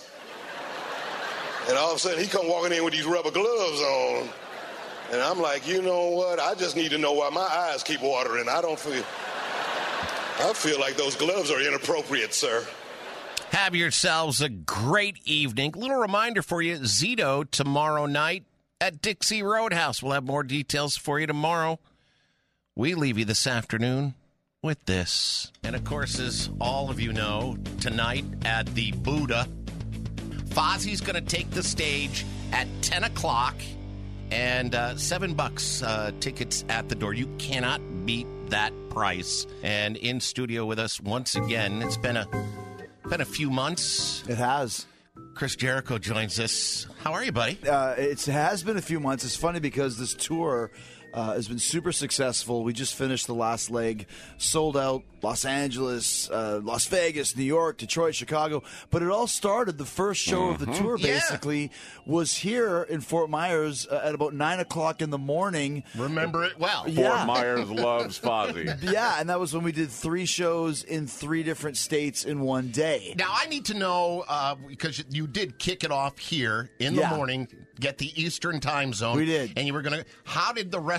And all of a sudden, he come walking in with these rubber gloves on. And I'm like, you know what? I just need to know why my eyes keep watering. I don't feel... I feel like those gloves are inappropriate, sir. Have yourselves a great evening. Little reminder for you, Zito tomorrow night at Dixie Roadhouse. We'll have more details for you tomorrow. We leave you this afternoon with this. And, of course, as all of you know, tonight at the Buddha, Fozzie's going to take the stage at ten o'clock, and uh, seven bucks uh, tickets at the door. You cannot beat that price. And in studio with us once again, it's been a been a few months. It has. Chris Jericho joins us. How are you, buddy? Uh, it has been a few months. It's funny because this tour uh, has been super successful. We just finished the last leg, sold out Los Angeles, uh, Las Vegas, New York, Detroit, Chicago. But it all started, the first show mm-hmm. of the tour basically yeah. was here in Fort Myers uh, at about nine o'clock in the morning. Remember it well. Yeah. Fort Myers loves Fozzie. Yeah, and that was when we did three shows in three different states in one day. Now, I need to know, uh, because you did kick it off here in yeah. the morning, get the Eastern time zone. We did. And you were going to, how did the rest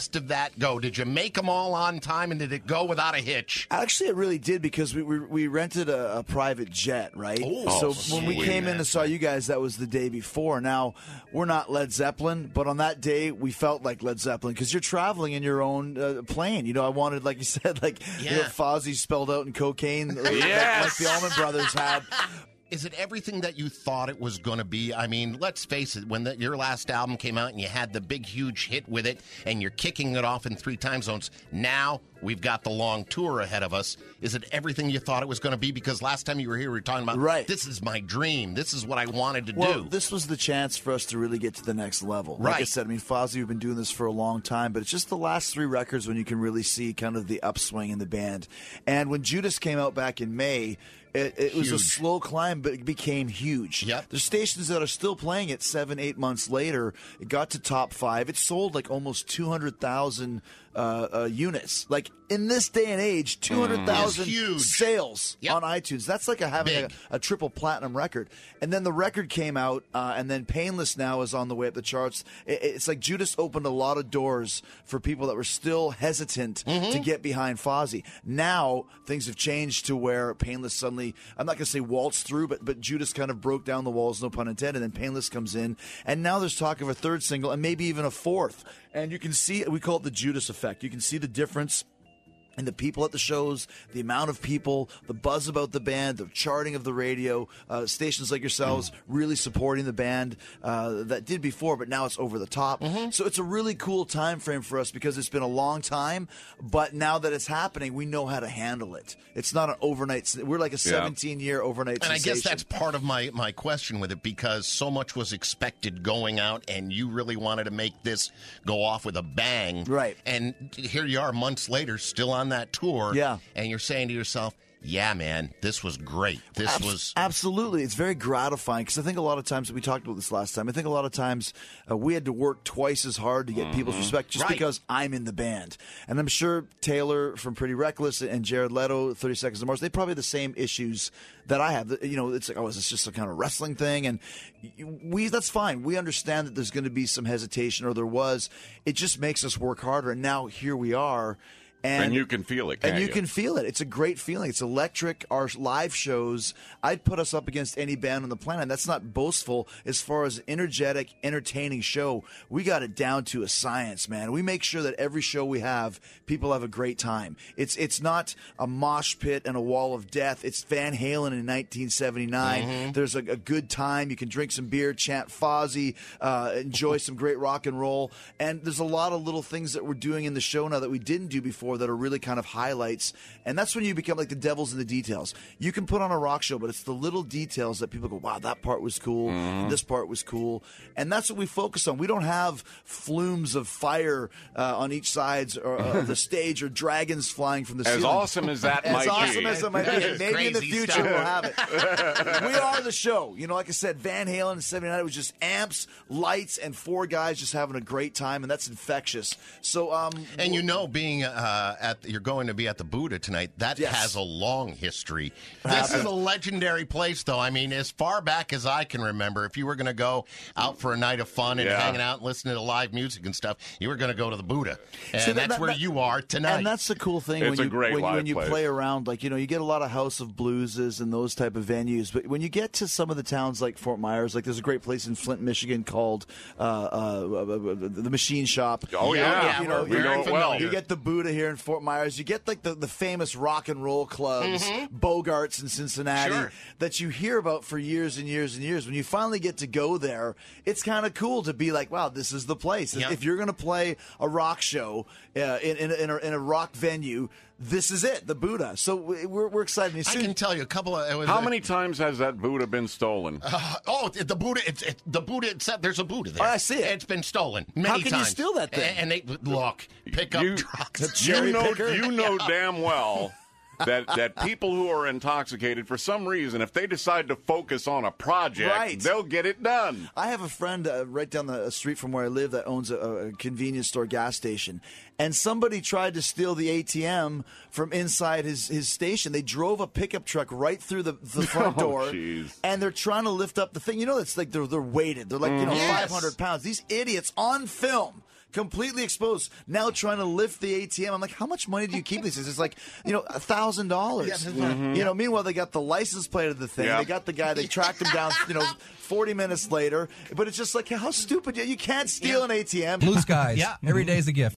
rest of that go? Did you make them all on time, and did it go without a hitch? Actually, it really did because we we, we rented a, a private jet, right? Oh, so when we sweet. came in and saw you guys, that was the day before. Now, we're not Led Zeppelin, but on that day, we felt like Led Zeppelin because you're traveling in your own uh, plane. You know, I wanted, like you said, like Yeah. you know, Fozzy spelled out in cocaine, like, Yes. like the Allman Brothers had. Is it everything that you thought it was going to be? I mean, let's face it, when the, your last album came out and you had the big, huge hit with it, and you're kicking it off in three time zones, now we've got the long tour ahead of us. Is it everything you thought it was going to be? Because last time you were here, we were talking about, right. this is my dream. This is what I wanted to Well, do. this was the chance for us to really get to the next level. Like I Right. said, I mean, Fozzy, we've been doing this for a long time, but it's just the last three records when you can really see kind of the upswing in the band. And when Judas came out back in May, it, it was a Huge. slow climb, but it became huge. Yep. There's stations that are still playing it seven, eight months later. It got to top five. It sold like almost two hundred thousand uh, uh, units. Like in this day and age, two hundred thousand It's huge. sales Yep. on iTunes. That's like a, having a, Big. a triple platinum record. And then the record came out, uh, and then Painless now is on the way up the charts. It, it's like Judas opened a lot of doors for people that were still hesitant Mm-hmm. to get behind Fozzy. Now things have changed to where Painless suddenly, I'm not going to say waltzed through, but but Judas kind of broke down the walls, no pun intended, and then Painless comes in. And now there's talk of a third single and maybe even a fourth. And you can see, we call it the Judas effect. You can see the difference and the people at the shows, the amount of people, the buzz about the band, the charting of the radio, uh, stations like yourselves really supporting the band uh, that did before, but now it's over the top. Mm-hmm. So it's a really cool time frame for us because it's been a long time, but now that it's happening, we know how to handle it. It's not an overnight. We're like a seventeen-year overnight And I sensation. guess that's part of my, my question with it, because so much was expected going out, and you really wanted to make this go off with a bang. Right. And here you are months later, still on that tour. Yeah. And you're saying to yourself, yeah, man, this was great. This Abs- was... absolutely. It's very gratifying because I think a lot of times, we talked about this last time, I think a lot of times uh, we had to work twice as hard to get people's respect just Right. because I'm in the band. And I'm sure Taylor from Pretty Reckless and Jared Leto, thirty Seconds to Mars, they probably have the same issues that I have. You know, it's like, oh, is this just a kind of wrestling thing? And we that's fine. We understand that there's going to be some hesitation, or there was. It just makes us work harder. And now here we are. And, And you can feel it, can't and you, you? can feel it. It's a great feeling. It's electric. Our live shows, I'd put us up against any band on the planet. That's not boastful. As far as energetic, entertaining show, we got it down to a science, man. We make sure that every show we have, people have a great time. It's it's not a mosh pit and a wall of death. It's Van Halen in nineteen seventy-nine. Mm-hmm. There's a, a good time. You can drink some beer, chant Fozzy, uh, enjoy some great rock and roll. And there's a lot of little things that we're doing in the show now that we didn't do before that are really kind of highlights. And that's when you become like the devil's in the details. You can put on a rock show, but it's the little details that people go, wow, that part was cool. And this part was cool. And that's what we focus on. We don't have flumes of fire uh, on each sides or, uh, of the stage, or dragons flying from the As ceiling. awesome as that as might awesome be. as it might be. And maybe in the Crazy future stuff. we'll have it. We are the show. You know, like I said, Van Halen in seventy-nine, it was just amps, lights, and four guys just having a great time, and that's infectious. So, um, And you know, being uh, at you're going to be at the Buddha tonight, that Yes. has a long history. This is a legendary place, though. I mean, as far back as I can remember, if you were going to go out for a night of fun and Yeah. hanging out and listening to live music and stuff, you were going to go to the Buddha, and See, that- that's that- where that- you are tonight. And that's the cool thing It's when a you great when, you- live when you place. play around, like, you know, you get a lot of House of Blueses and those type of venues. But when you get to some of the towns like Fort Myers, like there's a great place in Flint, Michigan called uh, uh, the Machine Shop. Oh, yeah. You know, We you know it well. You get the Buddha here in Fort Myers. You get like the, the famous rock and roll clubs, Bogarts in Cincinnati, Sure. that you hear about for years and years and years. When you finally get to go there, it's kind of cool to be like, wow, this is the place. Yeah. If you're going to play a rock show uh, in, in, in, a, in a rock venue, this is it, the Buddha. So we're, we're excited. I Soon- can tell you a couple of. It was How a- many times has that Buddha been stolen? Uh, oh, the Buddha! It's, it's the Buddha itself. There's a Buddha there. Oh, I see it. It's been stolen many How can you times. steal that thing? And, and they look, pick up You- trucks. You cherry know, picker? you know damn well that that people who are intoxicated, for some reason, if they decide to focus on a project, Right. they'll get it done. I have a friend uh, right down the street from where I live that owns a, a convenience store gas station. And somebody tried to steal the A T M from inside his, his station. They drove a pickup truck right through the, the front Oh, door. jeez. And they're trying to lift up the thing. You know, it's like they're, they're weighted. They're like, you know, Yes. five hundred pounds. These idiots on film completely exposed. Now trying to lift the A T M. I'm like, how much money do you keep these things? It's like, you know, a thousand dollars. Mm-hmm. You know, meanwhile they got the license plate of the thing. Yeah. They got the guy. They tracked him down. You know, forty minutes later. But it's just like, how stupid! You can't steal an A T M. Blue skies. Yeah. Every day is a gift.